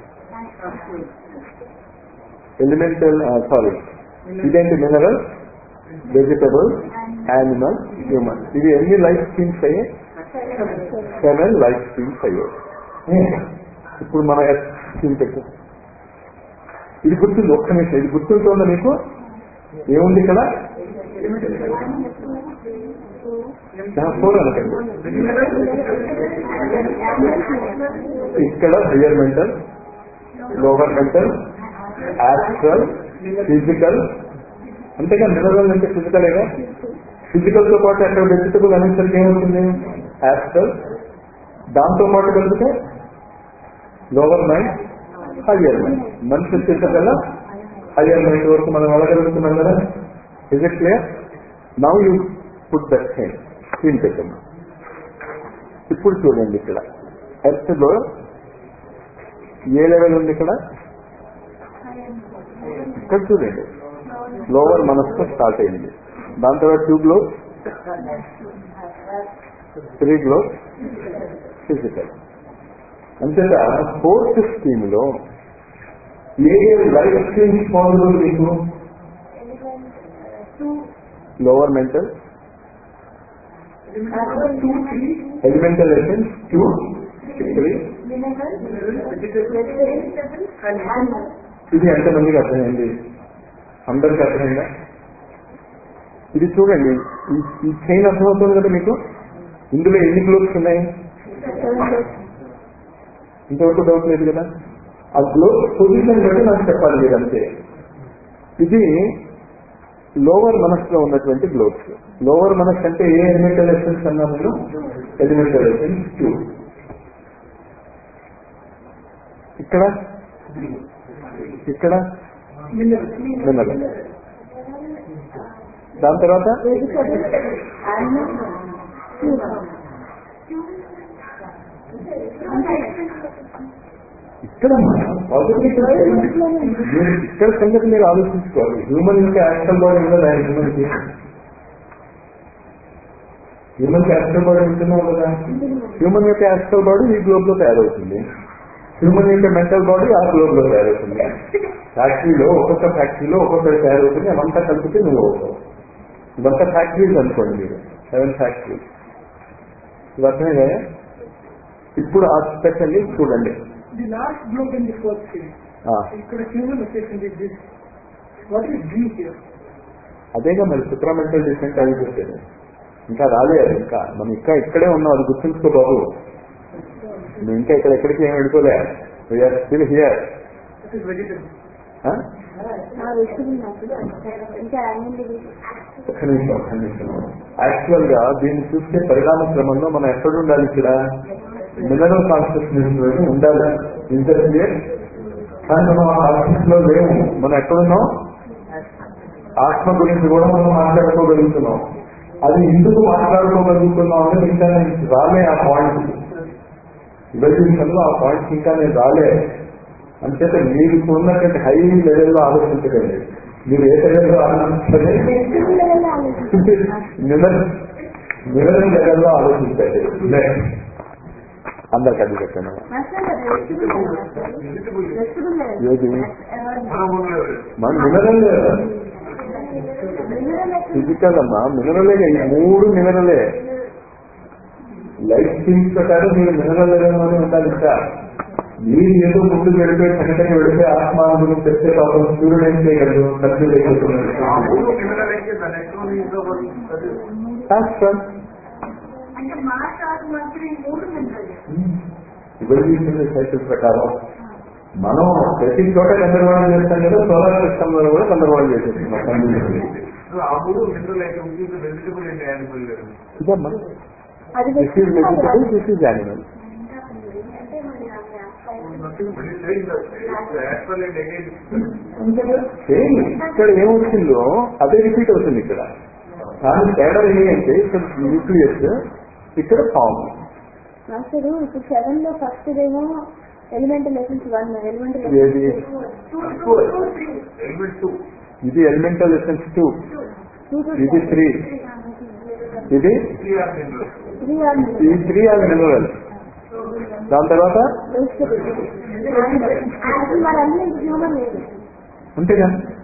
elemental sorry ఇదేంటి? Mineral, vegetable, animal, human. ఇవి ఎన్ని లైఫ్ స్ట్రీమ్స్ అయ్యాయి? సెవెన్ లైఫ్ స్ట్రీమ్స్ అయ్యాయి. ఇప్పుడు మన ఎర్త్ స్ట్రీమ్ పెట్టు. ఇది గుర్తుంది, ఒక్క నిమిషం. ఇది గుర్తుంటుందా మీకు? ఏముంది ఇక్కడ? ఫోర్ అనకండి. ఇక్కడ higher mental, lower mental, astral, physical. అంతేగా మినరల్ అంటే ఫిజికలేగా. ఫిజికల్ తో పాటు అక్కడ వెజిటబుల్ అనేసరికి ఏమవుతుంది? యాస్ట్రల్. దాంతో పాటు కలిపితే లోవర్ మైండ్, హయ్యర్ మైండ్. మనిషి వచ్చేసరికల్లా హయ్యర్ మైండ్ వరకు మనం వెళ్ళగలుగుతున్నాం కదా. Is it clear? Now you put that chain. Screen పెట్టండి. ఇప్పుడు చూడండి, ఇక్కడ ఎర్త్ లో ఏ లెవెల్ ఉంది? ఇక్కడ ఇక్కడ చూడండి, లోవర్ మనస్తో స్టార్ట్ అయింది. దాని తర్వాత two globes, three globes, physical. అంతేగా ఫోర్త్ స్కీమ్ లో ఏ లైఫ్ స్ట్రీమ్స్ పాసిబుల్ మీకు? Lower mental, elemental essence two, three. ఇది ఎంతమందికి అర్థమైంది? అందరికీ అర్థమైందా? ఇది చూడండి, ఈ చైన్ అర్థమవుతుంది కదా మీకు. ఇందులో ఎన్ని గ్లోబ్స్ ఉన్నాయి? ఇంతవరకు డౌట్ లేదు కదా. ఆ గ్లోబ్ పొజిషన్ బట్టి నాకు చెప్పాలి మీరు అంతే. ఇది లోవర్ మనస్సులో ఉన్నటువంటి గ్లోబ్స్. లోవర్ మనస్సు అంటే ఏ ఎలిమెంటల్ ఎసెన్స్ అన్నా మీరు? Elemental essence two. ఇక్కడ ఇక్కడ మినరల్. దాని తర్వాత ఇక్కడ ఇక్కడ సంగతి మీరు ఆలోచించుకోవాలి. హ్యూమన్ యొక్క యాక్షన్ బాడీ ఉండదా? హ్యూమన్కి హ్యూమన్ యాక్షన్ బాడీ ఉంటున్నాం కదా. హ్యూమన్ యొక్క యాక్షన్ బాడీ ఈ గ్లోబ్ లో తయారవుతుంది. హ్యూమన్ యొక్క మెంటల్ బాడీ ఆ గ్లోబ్ లో తయారవుతుంది. ఫ్యాక్టరీలో ఒక్కొక్క ఫ్యాక్టరీలో ఒక్కొక్కటి తయారవుతుంది. అవంతా కలిపితే నువ్వు అవుతావు. ఇవంతా ఫ్యాక్టరీస్ అనుకోండి మీరు, సెవెన్ ఫ్యాక్టరీస్. ఇది అర్థమే కదా. ఇప్పుడు ఆ స్పెషల్లీ చూడండి. The last globe in the fourth scale. ఇక్కడ human assessment is this. What is G here? అదేగా మరి సుప్రామెంటల్ డిసెంట్ అది చెప్పేది. ఇంకా రాలేదు. ఇంకా మనం ఇంకా ఇక్కడే ఉన్నాం, అది గుర్తుంచుకో బాబు. నువ్వు ఇంకా ఇక్కడ ఎక్కడికి ఏమి వెళ్ళిపోలే. We are still here. ఒక్క నిమిషం ఒక్క నిమిషం యాక్చువల్ గా దీన్ని చూస్తే పరిణామ క్రమంలో మనం ఎక్కడ ఉండాలి? ఇక్కడ మినరల్ కాన్షియస్నెస్ లోనే ఉండాలి. ఇంటర్ఫియర్. కానీ మనం ఆ కాన్షియస్ లో లేము. మనం ఎక్కడున్నాం? ఆత్మ గురించి కూడా మనం మాట్లాడుకోగలుగుతున్నాం. అది ఎందుకు మాట్లాడుకోగలుగుతున్నాం అంటే ఇంకా నేను రాలే ఆ పాయింట్. విభజించడంలో ఆ పాయింట్స్ ఇంకా నేను రాలే. అంచేత మీరు ఉన్నటువంటి హై లెవెల్లో ఆలోచించకండి. మీరు ఏ లెవెల్లో ఆలోచించండి, మినరల్ లెవెల్లో ఆలోచించండి. అందరికి అది చెప్పండి. ఏది మన మినరల్ ఫిజికల్ అమ్మా, మినరలే. ఈ మూడు మినరలే. లైఫ్ స్కిల్స్ ప్రకారం మీరు మినరల్ లెవెల్లోనే ఉండాలి. ఇంకా మీరు ఏదో ముందు వెళితే సంఘటన వెళితే ఆత్మానుభవం చెప్తే పాపం సూర్యుడు ఏం చేయగలరు, ఖర్చు లేకపోతున్నారు. సైకిల్ ప్రకారం మనం ప్రతి చోట గందరగోళం చేస్తాం కదా. సోలార్ సిస్టమ్ లో కూడా గందరగోళం చేసేస్తున్నాం. ఇదమ్మా this is vegetable, this is animal. ఇక్కడ ఏమొచ్చిందో అదే రిపీట్ అవుతుంది ఇక్కడ. కానీ తేడా ఏంటంటే ఇక్కడ న్యూక్లియస్, ఇక్కడ ఫామ్. మాస్టర్ ఇప్పుడు సెవెన్ లో ఫస్ట్ ఏమో ఎలిమెంటల్ ఎసెన్స్ వన్, ఎలిమెంటల్ ఏది ఇది ఎలిమెంటల్ ఎసెన్స్ టూ, ఇది త్రీ, ఇది ఈ త్రీ ఆర్ మినరల్. దాని తర్వాత అంతేగా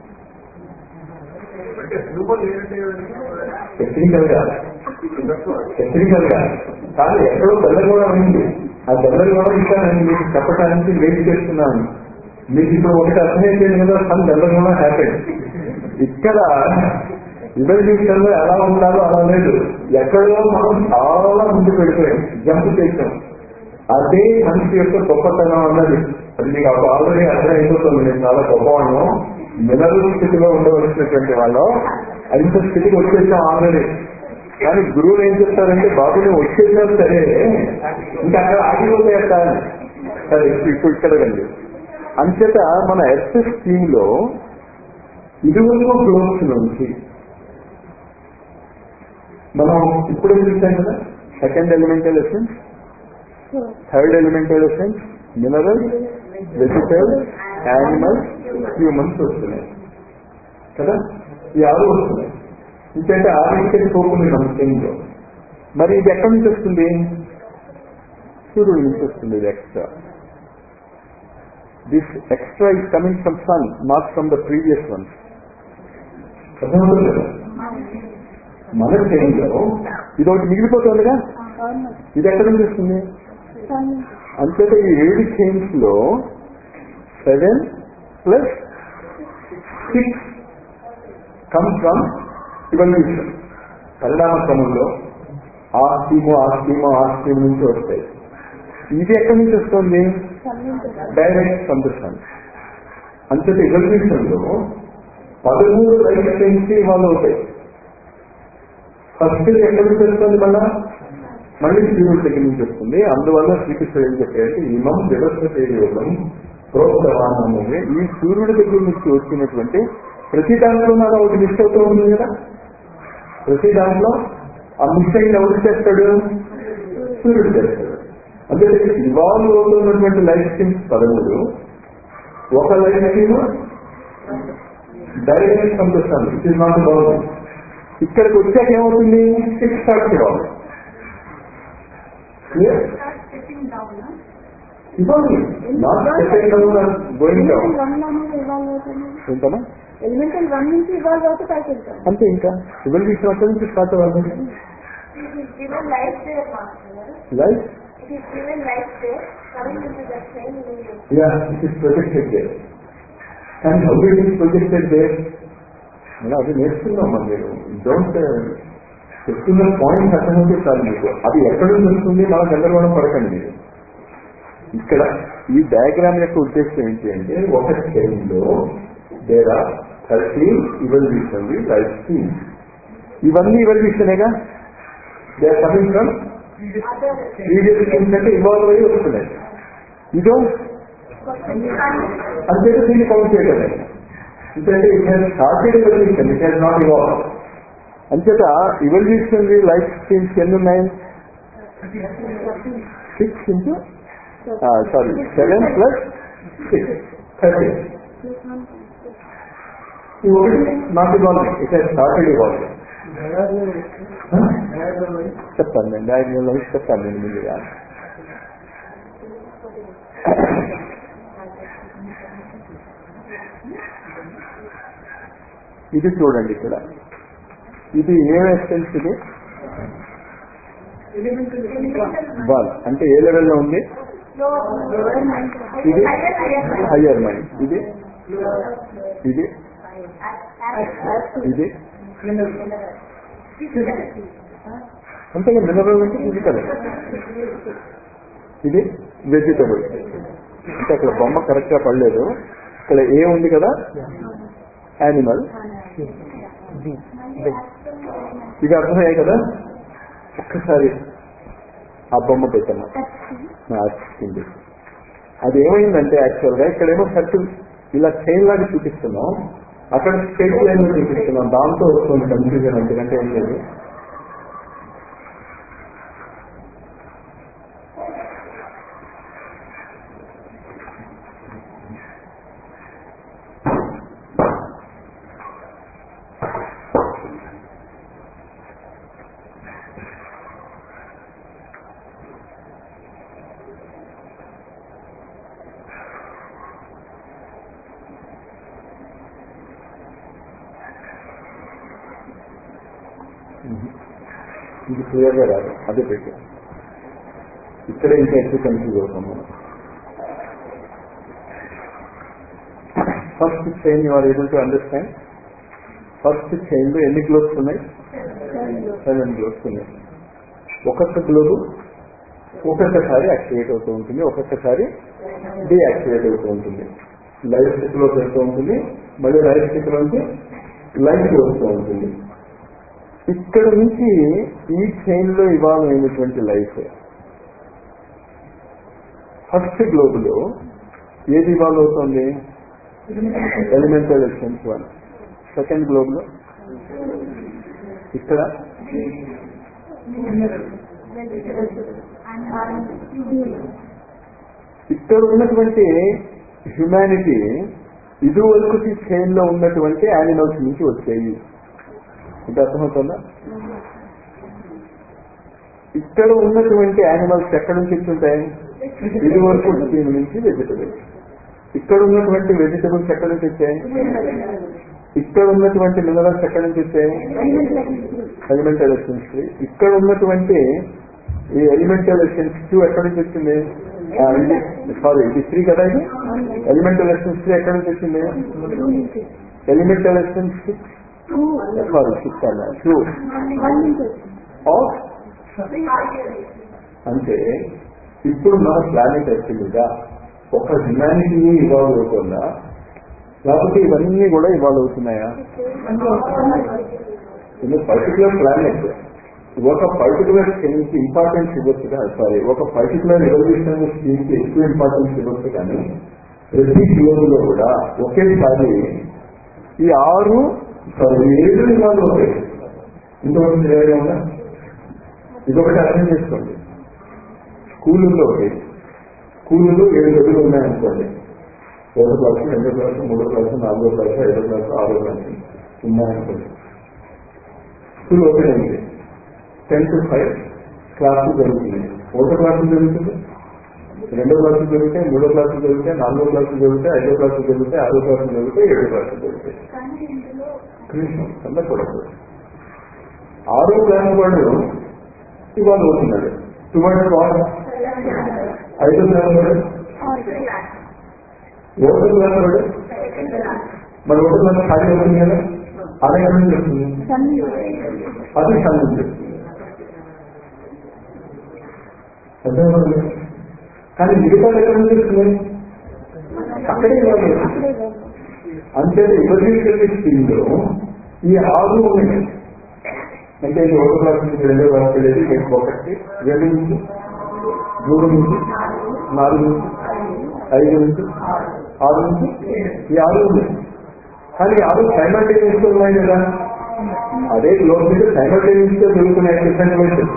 టెక్నికల్ గా టెక్నికల్ గా కాదు. ఎక్కడో గందరగోళం అయింది. ఆ గందరగోళం ఇంకా నేను మీకు చెప్పడానికి లేట్ చేస్తున్నాను. మీకు ఇప్పుడు ఒకటి అర్థమైపోయింది కదా, సమ్ గందరగోళం హ్యాపెన్. ఇక్కడ ఇవల్యూషన్ లో ఎలా ఉండాలో అలా లేదు. ఎక్కడో మనం చాలా ముందుకు వెళ్ళిపోయాం, జంప్ చేసాం. అదే మనిషి యొక్క గొప్పతనం అన్నది. అది మీకు ఆల్రెడీ అర్థమైపోతుంది. నేను చాలా గొప్పవాళ్ళం, మినరల్ స్థితిలో ఉండవలసినటువంటి వాళ్ళం ఇంత స్థితికి వచ్చేసాం ఆల్రెడీ. కానీ గురువులు ఏం చెప్తారంటే, బాబు నువ్వు వచ్చేసావు సరే, ఇంకా అక్కడ ఆగిపోతాయి. సరే ఇప్పుడు ఇక్కడ రండి. అంచేత మన ఎర్త్ స్కీమ్ లో ఇరువురు గ్లోబ్స్ నుంచి మనం ఇప్పుడు చూసాం కదా. Second elemental essence, third elemental essence, mineral, vegetable, animal, humans వస్తున్నాయి కదా. ఈ ఆరు వస్తున్నాయి. ఇంకంటే ఆరింటికి పోతుంది మన స్కీమ్లో. మరి ఇది ఎక్కడి నుంచి వస్తుంది? సూర్యుడి నుంచి వస్తుంది. ఇది extra. This extra is coming from sun, not from the previous one. మన స్కీమ్లో ఇది ఒకటి మిగిలిపోతుందిగా. ఇది ఎక్కడి నుంచి వస్తుంది? అంతేత ఈ ఏడు చైన్స్ లో seven plus six come from evolution. పరిణామ క్రమంలో ఆ స్కీము ఆ స్కీము ఆ స్కీమ్ నుంచి వస్తాయి. ఇది ఎక్కడి నుంచి వస్తుంది? Direct from the sun. అంతేత ఇవల్యూషన్ లో పదమూడు లైఫ్ చైన్స్ ఇవాల్వ్ అవుతాయి. ఫస్ట్ ఎక్కడి నుంచి వస్తుంది? మళ్ళా మళ్ళీ సూర్యుడి దగ్గర నుంచి వస్తుంది. అందువల్ల శ్రీకృష్ణుడు ఏం చెప్పారంటే, ఇమం వ్యవస్థ యోగం ప్రోత్సవానమే. ఈ సూర్యుడి దగ్గర నుంచి వచ్చినటువంటి ప్రతి దాంట్లో నాకు ఒకటి మిస్ అవుతూ ఉంటుంది కదా. ప్రతి దాంట్లో ఆ మిస్ అయిన ఎవరు చేస్తాడు? సూర్యుడు చేస్తాడు. అంటే ఇవాల్వ్ అవుతున్నటువంటి లైఫ్ స్కీమ్స్ పదమూడు. ఒక లైఫ్ స్కీమ్ డైరెక్ట్ పంపిస్తాను. ఇట్ ఈస్ నాట్ బాగుంది. ఇక్కడికి వచ్చాక ఏమవుతుంది? సిక్స్ స్టార్ట్ ఇవ్వాలి. ఇవ్వాలి not second down going down. ఏంటమ్మా? ఎలిమెంటల్ వన్ నుంచి ఇవాల్వ్ అవుతూ పైకి వెళ్తాం అంతే. ఇంకా ఇవల్యూషన్ అక్కడి నుంచి స్టార్ట్ అవ్వాలి. Life yeah it is projected there. కానీ how it is projected there మనం అది నేర్చుకున్నాం. మనం మీరు డోంట్ చెప్తున్న పాయింట్ అర్థమైతే చాలు మీకు. అది ఎక్కడ నుంచి వస్తుంది? మన గందరగోళం పడకండి మీరు. ఇక్కడ ఈ డయాగ్రామ్ యొక్క ఉద్దేశం ఏంటి అంటే, ఒక చైన్ లో there are thirteen evolution life scheme. ఇవన్నీ ఇవల్యూషనేగా. They are coming from previous schemes అంటే ఇవాల్వ్ అయ్యి వస్తున్నాయి. ఇదో అంతే దీన్ని కౌంట్ చేయలేదు. ఎందుకంటే it has started evolution, it has not evolve. అంచేత ఇవల్యూషన్ లైఫ్ స్ట్రీమ్స్ ఎన్ని ఉన్నాయి? Six into sorry seven plus six thirty. ఈ ఒకటి not evolve, it has started evolve. చెప్తాను నేను డయాగ్నల్ వైజ్ చెప్తాను నేను ముందుగా. ఇది చూడండి ఇక్కడ, ఇది ఏ ఎస్సెన్స్? ఇది వన్ అంటే ఏ లెవెల్లో ఉంది? ఇది హయ్యర్ మైండ్, ఇది ఇది ఇది అంటే మినరల్ అంటే ఫిజికల్, ఇది వెజిటబుల్. అంటే అక్కడ బొమ్మ కరెక్ట్ గా పడలేదు, ఇక్కడ ఏ ఉంది కదా యానిమల్, ఇది అర్థమయ్యాయి కదా. ఒక్కసారి ఆ బొమ్మ పెట్టాను, అది ఏమైందంటే యాక్చువల్ గా ఇక్కడేమో సర్కిల్ ఇలా చైన్ లాగా చూపిస్తున్నాం, అక్కడ స్ట్రైట్ లైన్ లో చూపిస్తున్నాం. దాంతో వస్తుంది కన్ఫ్యూజన్. ఎందుకంటే ఏం లేదు, ఇది క్లియర్గా రాదు, అదే పెట్టు. ఇక్కడ ఇంకా ఎక్కువ కన్ఫ్యూజ్ అవుతాం మనం. First chain you are able to understand. First chain లో ఎన్ని గ్లోబ్స్ ఉన్నాయి? సెవెన్ గ్లోబ్స్ ఉన్నాయి. ఒక్కొక్క గ్లోబ్ ఒక్కొక్కసారి యాక్టివేట్ అవుతూ ఉంటుంది, ఒక్కొక్కసారి డీయాక్టివేట్ అవుతూ ఉంటుంది. లైఫ్ స్థితిలో పెడుతూ ఉంటుంది, మళ్ళీ లైఫ్ స్థితిలోంచి లైఫ్ వస్తూ ఉంటుంది. ఇక్కడ నుంచి ఈ చైన్ లో ఇవాల్వ్ అయినటువంటి లైఫ్ ఫస్ట్ గ్లోబ్ లో ఏది ఇవాల్వ్ అవుతుంది? Elemental essence one. Second globe లో ఇక్కడ ఇక్కడ ఉన్నటువంటి హ్యుమానిటీ ఇదివరకు చైన్ లో ఉన్నటువంటి యానిమల్స్ నుంచి వచ్చాయి. ఇది అర్థమవుతుందా? ఇక్కడ ఉన్నటువంటి యానిమల్స్ ఎక్కడి నుంచి వచ్చుంటాయి? ఇది వరకు దీని నుంచి వెజిటబుల్స్. ఇక్కడ ఉన్నటువంటి వెజిటబుల్స్ ఎక్కడి నుంచి వచ్చాయి? ఇక్కడ ఉన్నటువంటి మినరల్స్ ఎక్కడి నుంచి వచ్చాయి? Elemental essence. ఇక్కడ ఉన్నటువంటి ఈ ఎలిమెంటల్ ఎసెన్స్ టూ ఎక్కడి నుంచి వచ్చింది? సారీ ఇది త్రీ కదా. ఇది ఎలిమెంటల్ ఎసెన్స్ త్రీ ఎక్కడి నుంచి వచ్చింది? Elemental essence six sorry six అన్న టూ ఆఫ్. అంటే ఇప్పుడు మన ప్లానెట్ యాక్చువల్గా ఒక హ్యుమానిటీని ఇవాల్వ్ అవుతుందా, లేకపోతే ఇవన్నీ కూడా ఇవాల్వ్ అవుతున్నాయా? ఇది పర్టికులర్ ప్లానెట్ ఒక పర్టికులర్ స్కీమ్ కి ఇంపార్టెన్స్ ఇవ్వచ్చు కదా, సారీ ఒక పర్టికులర్ రెవల్యూషన్ స్కీమ్ కి ఎక్కువ ఇంపార్టెన్స్ ఇవ్వచ్చు. కానీ ప్రతి గ్లోబ్ లో కూడా ఒకేసారి ఈ ఆరు సారీ ఏడు ఇవాల్వ్ అవుతాయి. ఇంకొకటి తెలియకుండా ఇదొకటి అర్థం చేసుకోండి. స్కూళ్ళలో ఒకటి స్కూళ్ళలో ఏడు గదులు ఉన్నాయనుకోండి, ఒకటో క్లాసు, రెండో క్లాసు, మూడో క్లాసు, నాలుగో క్లాసు, ఐదో క్లాసు, ఆరో క్లాసు ఉన్నాయనుకోండి. స్కూల్ ఓపెన్ అయింది, టెన్ టు ఫైవ్ క్లాసులు జరుగుతుంది. ఒకటో క్లాసులు జరుగుతుంది, రెండో క్లాసులు జరుగుతాయి, మూడో క్లాసులు జరుగుతాయి, నాలుగో క్లాసులు జరుగుతాయి, ఐదో క్లాసులు జరుగుతాయి, ఆరో క్లాసులు జరుగుతాయి, ఏడో క్లాసులు జరుగుతాయి. కృష్ణం కన్నకూడదు. ఆరో క్లాసు వాడు ఇవాళ అవుతున్నాడు, టువర్డ్స్ వాడు ఐదో క్లాసు వాడు, ఒకటో క్లాసు వాడు మరి ఒకటో క్లాసు ఖాళీ అవుతుంది కదా, అదే ఎక్కడ నుంచి వస్తుంది? అది సన్ నుంచి వస్తుంది. అర్థమవుతుంది. కానీ మిగతా ఎక్కడ నుంచి వస్తుంది? అక్కడే కాదు. అంతే ఇవల్యూషనరీ స్కీమ్ లో ఈ ఆరు ఉన్నాయి. అంటే ఇది ఒకటో క్లాస్ నుంచి రెండో క్లాస్ వెళ్ళేది మీకు ఒకటి, రెండు నుంచి మూడు నుంచి నాలుగు నుంచి ఐదు నుంచి ఆరు నుంచి ఈ ఆరు ఉన్నాయి. కానీ అవి సైమల్టేనియస్ గా ఉన్నాయి కదా, అదే గ్లోబ్ మీద సైమల్టేనియస్ గా దొరుకుతున్నాయి డిఫరెంట్ వైసెస్.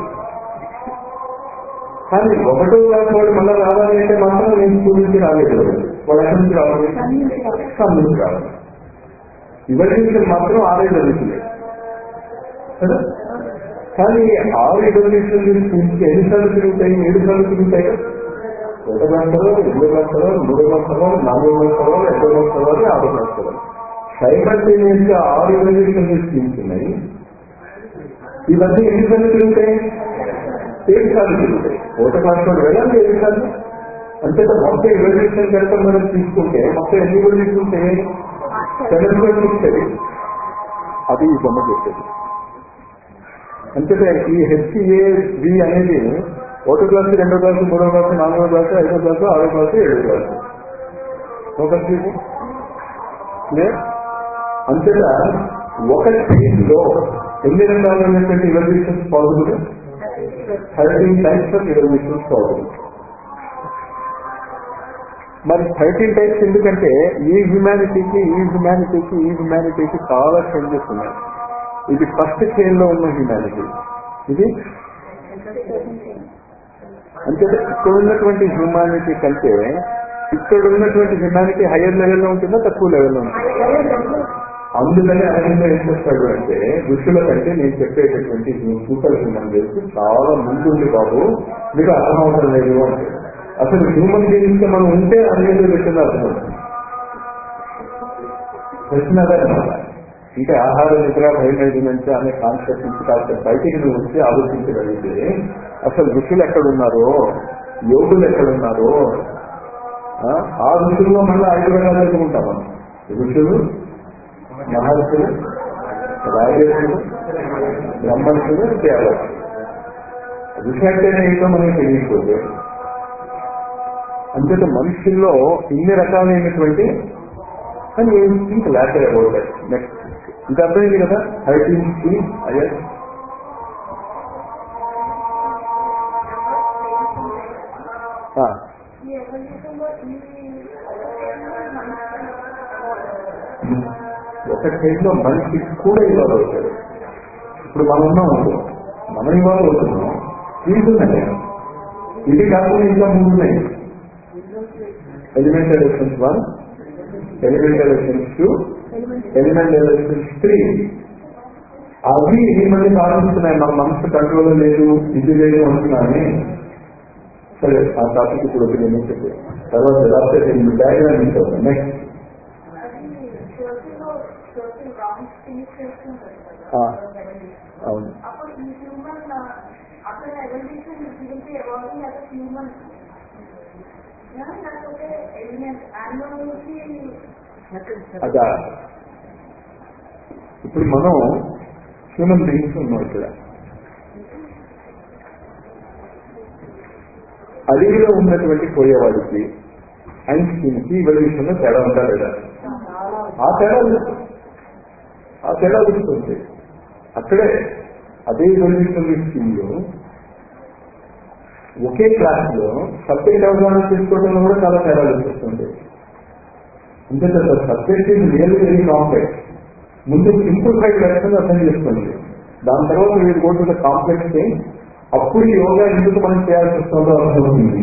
కానీ ఒకటో క్లాస్ వాడు మళ్ళీ రావాలి అంటే మాత్రం నేను స్కూల్ నుంచి రాలేదు, వాడు ఎక్కడి నుంచి రావాలి, సన్ నుంచి రావాలి. ఇవల్యూషన్ మాత్రం ఆరే జరుగుతుంది కదా. కానీ ఆరు ఇవల్యూషన్ స్కూల్కి ఎన్నిసార్లు తిరుగుతాయి, ఏడు సార్లు తిరుగుతాయి. ఒకటో క్లాస్ చదవాలి, రెండో క్లాస్ చదవాలి, మూడో క్లాస్ చదవాలి, నాలుగో క్లాస్ చదవాలి, ఐదో క్లాస్ చదవాలి, ఆరో క్లాస్ చదవాలి. సైమల్టేనియస్ గా ఆరు ఇవల్యూషన్ స్కీమ్స్ ఉన్నాయి. ఇవన్నీ ఎన్నిసార్లు తిరుగుతాయి, ఏడు సార్లు తిరుగుతాయి. ఒకటో క్లాస్ వాడు వెళ్ళాలి ఏడు సార్లు. అంటే మొత్తం ఇవల్యూషన్ కనుక మనం తీసుకుంటే మొత్తం ఎన్ని ఇవల్యూషన్ ఉంటాయి, సెవెన్ ఇస్తుంది. అది ఈ బొమ్మ చేసేది. అంటే ఈ హెచ్ఏవి అనేది ఒకటో క్లాసు, రెండో క్లాసు, మూడో క్లాసు, నాలుగో క్లాసు, ఐదో క్లాసు, ఆరో క్లాసు, ఏడో క్లాసు. ఒక అంతేగా ఒక స్టేజ్లో ఎన్ని రకాలైనటువంటి evolutions possible, thirteen types of evolutions possible. మరి థర్టీన్ టైప్స్ ఎందుకంటే ఈ హ్యుమానిటీకి ఈ హ్యుమానిటీకి ఈ హ్యుమానిటీకి చాలా చేంజెస్ ఉన్నాయి. ఇది ఫస్ట్ చైన్ లో ఉన్న హ్యుమానిటీ, ఇది అంటే ఇక్కడ ఉన్నటువంటి హ్యుమానిటీ కంటే ఇక్కడ ఉన్నటువంటి హ్యుమానిటీ హైయర్ లెవెల్లో ఉంటుందా తక్కువ లెవెల్లో ఉంటుందా? అందుకని ఆయన ఏం చేస్తాడు అంటే ఋషుల కంటే నేను చెప్పేటటువంటి సూపర్ హ్యూమన్ బీయింగ్స్ చాలా ముందుంది బాబు, మీకు అర్థమవడం లేదు అంటే. అసలు హ్యూమన్ బీయింగ్స్ మనం ఉంటే అనేది పెట్టింది అర్థమవుతుంది. తెలిసినదన్నమాట. ఇంకా ఆహార నిద్ర భయమైంది అనే కాన్సెప్ట్ నుంచి కాస్త బయటికి నువ్వు వచ్చి ఆలోచించగలిగితే అసలు ఋషులు ఎక్కడున్నారో, యోగులు ఎక్కడున్నారో, ఆ ఋషుల్లో మళ్ళీ ఐదు రకాలు ఎదుర్కొంటాం మనం. ఋషులు, మహర్షులు, రాజేషులు, బ్రహ్మర్షులు, దేవతలు. ఋషి అంటేనే ఏంటో మనకి తెలియకపోతే అంతేత మనుషుల్లో ఇన్ని రకాలైనటువంటి కానీ ఇంకా లేటర్ అబౌట్ నెక్స్ట్ ఇంకా అర్థమైంది కదా. థర్టీన్ కి అయ్యా ఒక టైంలో మనిషి కూడా ఇవాళ అవుతాడు. ఇప్పుడు మనం ఉన్నాం, మనం ఇవాళ అవుతున్నాం, తీసుకున్నాయి. ఇది కాకుండా ఇంకా ముందున్నాయి. Elemental elections one, elemental elections two, elemental elections three. అవి మళ్ళీ సాధిస్తున్నాయి. మన మనసు కంట్రోల్ లేదు, ఇది లేదు అంటున్నానే. సరే ఆ టాపిక్ ఇప్పుడు నేను చెప్పే తర్వాత రాస్తే డయాగ్రామ్ ఇస్తాను. నెక్స్ట్ అవును అదా ఇప్పుడు మనం హ్యూమన్ బీయింగ్స్ ఉన్నాం ఇక్కడ. అడవిలో ఉన్నటువంటి పోయేవాడికి ఐన్స్టీన్ కి ఇవల్యూషన్ లో తేడా ఉంటా లేదా? ఆ తేడా ఆ తేడా వస్తుంది అక్కడే. అదే ఇవల్యూషన్ స్కీమ్ లో ఒకే క్లాస్ లో సబ్జెక్ట్ అవగాహన చేసుకోవడంలో కూడా చాలా తేడాలు వస్తుంది. అంటే subject is real very complex. ముందు సింప్లిఫైడ్ లెసన్ అర్థం చేసుకోండి, దాని తర్వాత మీరు go to the complex thing. అప్పుడు యోగా ఎందుకు మనం చేయాల్సి వస్తుందో అర్థమవుతుంది.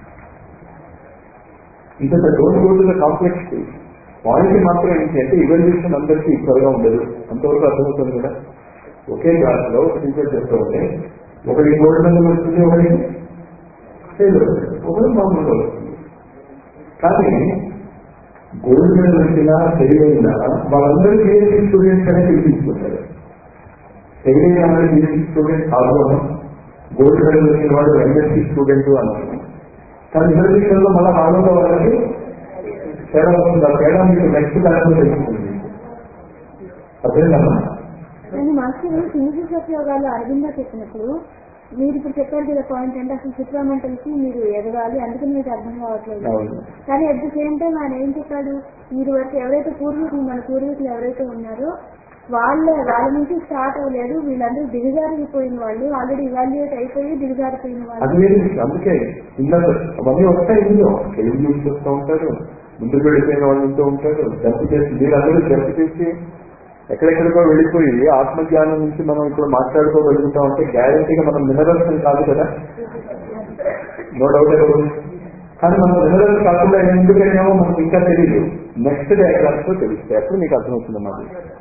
ఇంకా don't go to the complex thing. Point మాత్రం ఏంటి అంటే ఇవల్యూషన్ అందరికీ ఈక్వల్ గా ఉండదు. అంతవరకు అర్థమవుతుంది కదా. ఒకే క్లాస్ లో ఒక టీచర్ చెప్తూ ఉంటే ఒకటి గోల్డ్ మెడల్ వస్తుంది, ఒకటి ఫెయిల్ అవుతుంది, ఒకటి మామూలుగా వస్తుంది. కానీ గోల్డ్ మెడల్ వచ్చినా ఫెయిల్ అయినా వాళ్ళందరూ పిహెచ్డీ స్టూడెంట్స్ అనేది పిలిపించుకుంటారు. ఫెయిల్ అయిన వాళ్ళు పిహెచ్డీ స్టూడెంట్ కాదు అన్నాం, గోల్డ్ మెడల్ వచ్చిన వాడు ఎంఎస్సీ స్టూడెంట్ అన్నాం. కానీ ఇతర విషయంలో మళ్ళీ నాలుగో వాళ్ళకి తేడా వస్తుంది. ఆ తేడా మీకు నెక్స్ట్ క్లాస్ లో తెలుస్తుంది. అర్థమైందమ్మా? నేను మాస్టర్ ఫిజిక్స్ యోగాలు అరవిందా చెప్పినప్పుడు మీరు ఇప్పుడు చెప్పారు కదా పాయింట్ అంటే అసలు సూప్రామెంటల్ కి మీరు ఎదగాలి, అందుకని మీకు అర్థం కావట్లేదు. కానీ అట్ ది సేమ్ టైం ఆయన ఏం చెప్పాడు, మీరు వరకు ఎవరైతే పూర్వీకులు మన పూర్వీకులు ఎవరైతే ఉన్నారో వాళ్ళే వాళ్ళ నుంచి స్టార్ట్ అవ్వలేదు, వీళ్ళందరూ దిగజారిపోయిన వాళ్ళు, ఆల్రెడీ ఇవాల్యుయేట్ అయిపోయి దిగజారిపోయిన వాళ్ళు. అందుకే ఇందులో అవన్నీ వస్తాయి. ఇందులో తెలివి చూస్తూ ఉంటారు, ముందుకు వెళ్ళిపోయిన వాళ్ళు ఉంటూ ఉంటారు. జంప్ చేసి మీరందరూ జంప్ చేసి ఎక్కడెక్కడికో వెళ్ళిపోయి ఆత్మజ్ఞానం నుంచి మనం ఇప్పుడు మాట్లాడుకోగలుగుతాం అంటే గ్యారంటీగా మనం మినరల్స్ కాదు కదా, నో డౌట్ అబౌట్. కానీ మనం మినరల్స్ కాకుండా ఎందుకైనామో మనకు ఇంకా తెలియదు. నెక్స్ట్ డే క్లాస్ లో తెలుస్తాయి, అప్పుడు మీకు అర్థమవుతుంది అన్నమాట.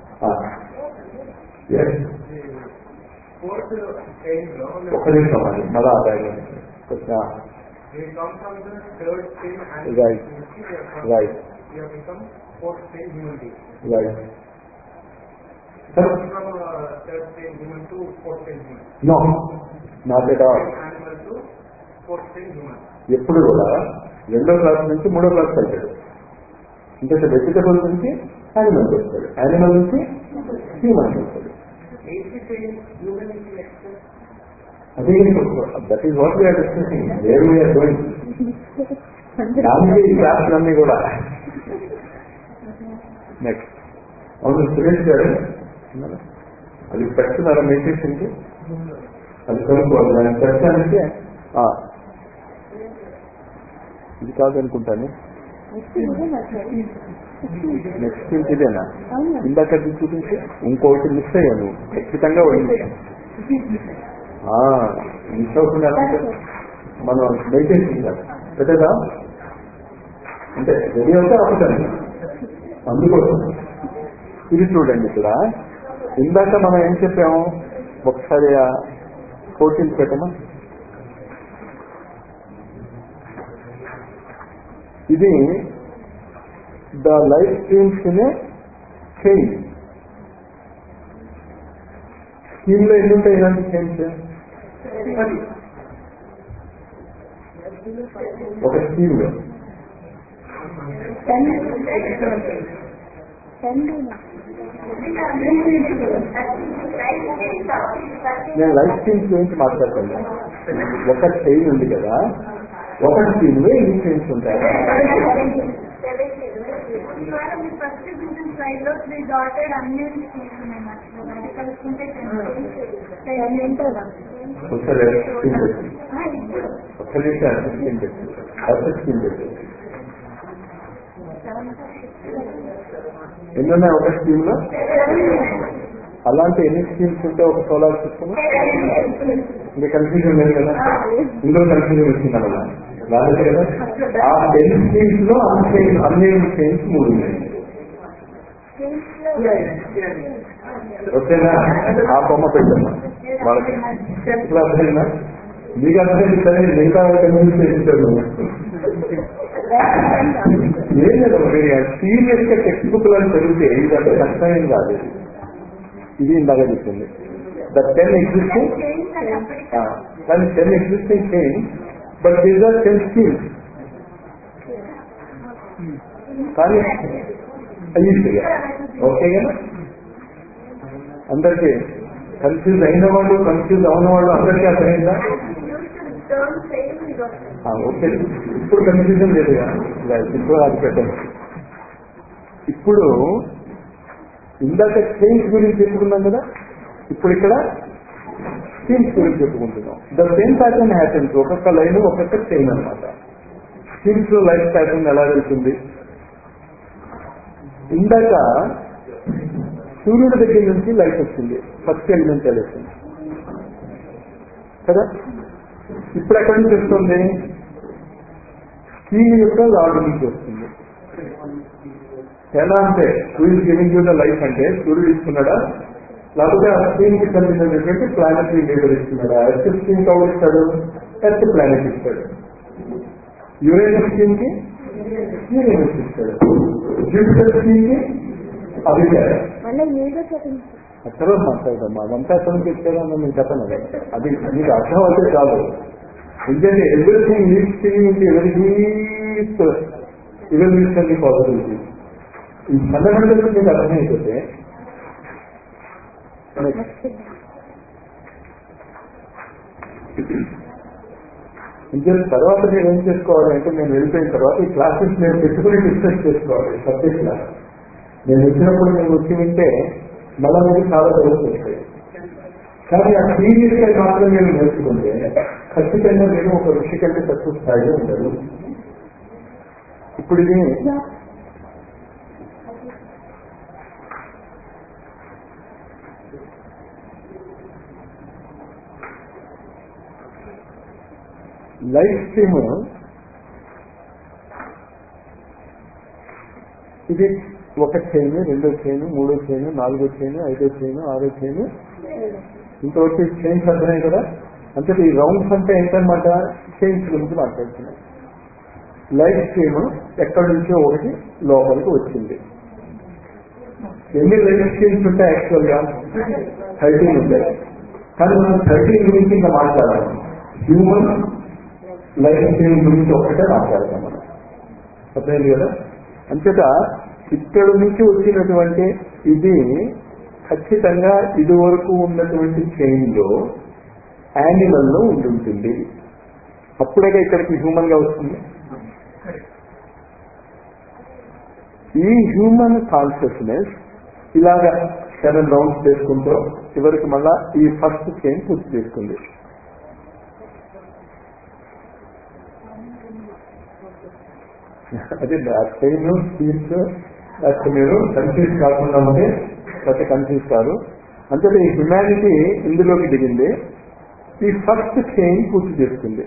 ఒక నిమిషం అది మళ్ళా ఆదాయం. Right right right. No not at all. ఎప్పుడు కూడా రెండో క్లాస్ నుంచి మూడో క్లాస్ వెళ్తాడు. అంటే వెజిటబుల్ నుంచి యానిమల్కి వస్తాడు, యానిమల్ నుంచి హ్యూమన్కి వస్తాడు. అదే that is what we're discussing, where we're going. దానికి ఈ క్లాసులన్నీ కూడా నెక్స్ట్. అవును సురేష్ గారు అది పెట్టున్నారా మెడిటేషన్కి? అది కనుక్కోవాలి. దాన్ని పెట్టడానికి ఇది కాదనుకుంటాను. నెక్స్ట్ ఇదేనా? ఇందాక చూపించి ఇంకోటి మిస్ అయ్యాను ఖచ్చితంగా. మిస్ అవుతుంది ఎలా మనం మెడిటేషన్ పెట్టదా అంటే రెడీ అవుతే అవుతాను. అందుకోసం ఇది చూడండి. ఇక్కడ ఇందాక మనం ఏం చెప్పాము ఒకసారి ఫోర్టీన్త్ పెట్టమా. ఇది the life streams in a chain. Scheme లో ఎన్ని ఉంటాయి ఇలాంటి చైన్స్? ఒక స్కీమ్ లో నేను లైఫ్ స్కీమ్స్ గురించి మాట్లాడుతాను. ఒక చైన్ ఉంది కదా, ఒక స్కీమ్ లో ఎన్ని చైన్స్ ఉంటాయి? ఎన్ని ఉన్నాయి ఒక స్కీమ్ లో? అలాంటి ఎన్ని స్కీమ్స్ ఉంటే ఒక సోలార్ సిస్టమ్? ఇంకా కన్ఫ్యూజన్ లేదు కదా, ఇందులో కన్ఫ్యూజన్ వచ్చింది అలా రాలేదు కదా. ఆ టెన్ స్కీమ్స్ లో అన్ని అన్ని చైన్స్ మూడు ఉన్నాయి. ఓకేనా? ఆ బొమ్మ పెట్టమ్మా వాళ్ళకి. ఇప్పుడు అర్థమైందా? మీకు అర్థమైంది సరే, మిగతా కన్ఫ్యూజ్ చేయించారు. ఏం లేదు, మీరు సీరియస్ గా టెక్స్ట్ బుక్ లను చదివితే ఇదంటే కష్టమేం కాదు. ఇది ఇందాక చెప్పింది ద టెన్ ఎగ్జిస్టింగ్ కానీ ten existing chain, but these are ten schemes. కానీ అయ్యి ఓకే కదా. అందరికీ కన్ఫ్యూజ్ అయిన వాళ్ళు కన్ఫ్యూజ్ అవున వాళ్ళు అందరికీ అర్థమైందా? ఓకే, ఇప్పుడు కన్ఫ్యూజన్ లేదు కదా. ఇప్పుడు అది పెట్టండి. ఇప్పుడు ఇందాక చైన్స్ గురించి చెప్పుకున్నాం కదా, ఇప్పుడు ఇక్కడ స్కీమ్స్ గురించి చెప్పుకుంటున్నాం. The same pattern happens. ఒక్కొక్క లైన్ ఒక్కొక్క చైన్ అనమాట. స్కీమ్స్ లో లైఫ్ ప్యాటర్న్ ఎలా వెళ్తుంది? ఇందాక సూర్యుడి దగ్గర నుంచి లైట్ వచ్చింది, ఫస్ట్ ఎలిమెంట్ వచ్చింది కదా. ఇప్పుడు ఎక్కడి నుంచి వస్తుంది? స్కీమ్ యొక్క లాడ్ నుంచి వస్తుంది. ఎలా అంటే సూర్యుడు గివింగ్ యూ ద లైఫ్ అంటే సూర్యుడు ఇస్తున్నాడా, లేకపోతే ఆ స్కీమ్ కి సంబంధించినటువంటి ప్లానెటరీ లీడర్ ఇస్తున్నాడా? ఎర్త్ స్కీమ్ కవర్ ఇస్తాడు, ఎర్త్ ప్లానెట్ ఇస్తాడు. యురేనస్ స్కీమ్ కి యురేనస్ ఇస్తాడు, జూపిటర్ స్కీమ్ కి అభిప్రాయం. తర్వాత మాట్లాడదాం. అదంతా అర్థం చెప్తారని నేను చెప్పను కదా, అది మీకు అర్థం అయితే కాదు. ఎందుకంటే everything leads to every deep evolution possibility. ఈ ఫండమెంటల్స్ మీకు అర్థమైపోతే ఇంకా తర్వాత మీరు ఏం చేసుకోవాలి అంటే, నేను వెళ్ళిపోయిన తర్వాత ఈ క్లాసెస్ నేను పెట్టుకుని డిస్కస్ చేసుకోవాలి. సబ్జెక్ట్ క్లాస్ నేను వచ్చినప్పుడు నేను వచ్చి వింటే మళ్ళా మీకు చాలా జరుగుతుంది. కానీ ఆ సీరియస్ గా మాత్రం మీరు నేర్చుకుంటే ఖచ్చితంగా మీరు ఒక ఋషి కంటే తక్కువ స్థాయిలో ఉండదు. ఇప్పుడు ఇది లైఫ్ స్ట్రీమ్, ఇది ఒక చైన్, రెండో చైన్, మూడో చైన్, నాలుగో చైన్, ఐదో చైన్, ఆరో చైన్, ఇంతవరకు చైన్స్ అర్థమే కదా. అంటే ఈ రౌండ్స్ అంటే ఏంటన్నమాట, చైన్స్ గురించి మాట్లాడుతున్నాయి. లైఫ్ స్ట్రీమ్ ఎక్కడి నుంచో ఒకటి లోపలికి వచ్చింది. ఎన్ని లైఫ్ స్ట్రీమ్స్ ఉంటాయి యాక్చువల్గా? థర్టీన్ ఉంటాయి. కానీ మనం థర్టీన్ గురించి ఇంకా మాట్లాడాలి. హ్యూమన్ లైఫ్ స్ట్రీమ్ గురించి ఒకటే మాట్లాడతాం మనం, అర్థమైంది కదా. అంతేత ఇక్కడ నుంచి వచ్చినటువంటి ఇది ఖచ్చితంగా ఇది వరకు ఉన్నటువంటి చైన్ లో యానిమల్ లో ఉంటుంటుంది. అప్పుడే ఇక్కడికి హ్యూమన్ గా వస్తుంది. ఈ హ్యూమన్ కాన్షియస్నెస్ ఇలాగా సెవెన్ రౌండ్స్ చేసుకుంటూ చివరికి మళ్ళా ఈ ఫస్ట్ చైన్ పూర్తి చేసుకుంది. అదే ఆ చైన్ సీట్స్ లేకపోతే మీరు కన్ఫ్యూజ్ కాకుండా ఉంటే లేకపోతే కన్ఫ్యూజ్ కాదు. అంటే ఈ హ్యుమానిటీ ఇందులోకి దిగింది, ఈ ఫస్ట్ చైన్ పూర్తి చేసుకుంది.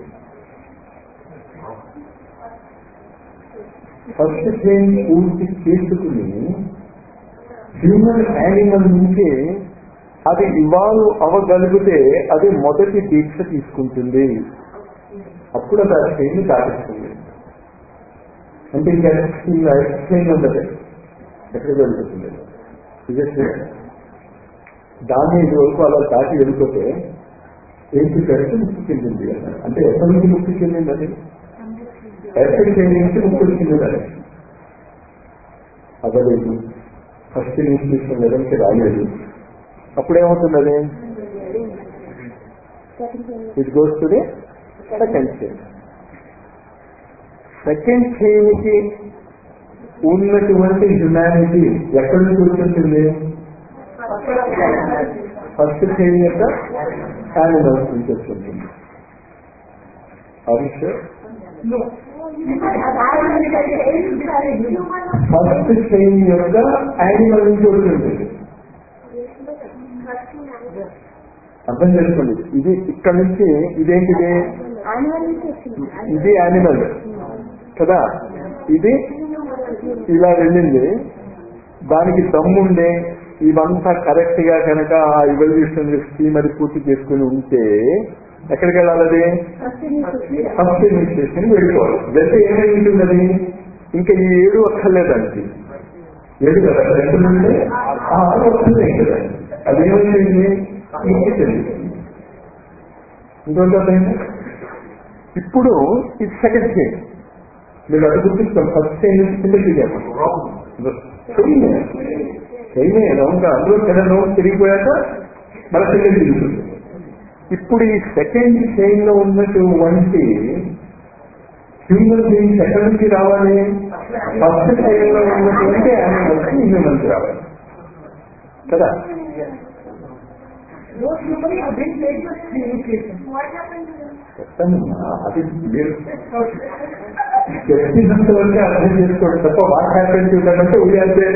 ఫస్ట్ చైన్ పూర్తి చేసుకుని హ్యూమన్ యానిమల్ నుంచి అది ఇవాల్వ్ అవ్వగలిగితే అది మొదటి దీక్ష తీసుకుంటుంది. అప్పుడు అది ఆ చైన్ దాటిస్తుంది. అంటే ఇంకా చైన్ ఉండదు, ఎక్కడికి వెళ్ళిపోతుంది. దాన్ని ఇది వరకు అలా దాటి వెళ్ళిపోతే ఏంటి కలిసి ముక్తి చెందింది అన్నారు. అంటే ఎక్కడి నుంచి ముక్తి చెందింది? అది ఎక్కడి చైన్ నుంచి ముక్తి చెందిందని అవ్వలేదు. ఫస్ట్ ఇన్స్టిట్యూషన్ లెవెల్కి రాలేదు. అప్పుడేమవుతుంది? అది it goes to the second chain. Second chain కి ఉన్నటువంటి హ్యుమానిటీ ఎక్కడి నుంచి వచ్చింది? ఫస్ట్ చైన్ యొక్క యానిమల్స్ నుంచి వచ్చింది. హరీష్ ఫస్ట్ చైన్ యొక్క యానిమల్ నుంచి వచ్చింది. అర్థం చేసుకోండి. ఇది ఇక్కడ నుంచి ఇదేంటిది? ఇది యానిమల్ కదా. ఇది ఇలా వెళ్ళింది. దానికి దమ్ముండే ఇవంతా కరెక్ట్ గా కనుక ఆ ఇవల్యూషన్ స్కీమ్ అది పూర్తి చేసుకుని ఉంటే ఎక్కడికి వెళ్ళాలి? ఫస్ట్ ఇన్స్టిట్యూషన్ వెళ్ళిపోవాలి. వెళ్తే ఏమై ఉంటుంది? అది ఇంకా ఈ ఏడు అక్కర్లేదానికి. ఏడు కదా, రెండు నుండి ఆరు వస్తుంది కదా. అదేమైంది? ఇంకొంటే ఇప్పుడు ఇది సెకండ్ చైన్. మీరు అది గుర్తిస్తాం. ఫస్ట్ చైన్ కిందకి చైన్ రౌండ్గా అందులో సెవెన్ రౌండ్ తిరిగిపోయాక మన సెకండ్ తిరుగుతుంది. ఇప్పుడు ఈ సెకండ్ చైన్ లో ఉన్నటువంటి హ్యూమన్ బీయింగ్స్ ఎక్కడి నుంచి రావాలి? ఫస్ట్ చైన్ లో ఉన్నటువంటి యానిమల్స్ హ్యూమన్స్ రావాలి కదా. అది మీరు చెప్పినంత వరకే అర్థం చేసుకోండి తప్ప వాట్ హ్యాపెన్ టు దట్ అంటే ఊయాలంటే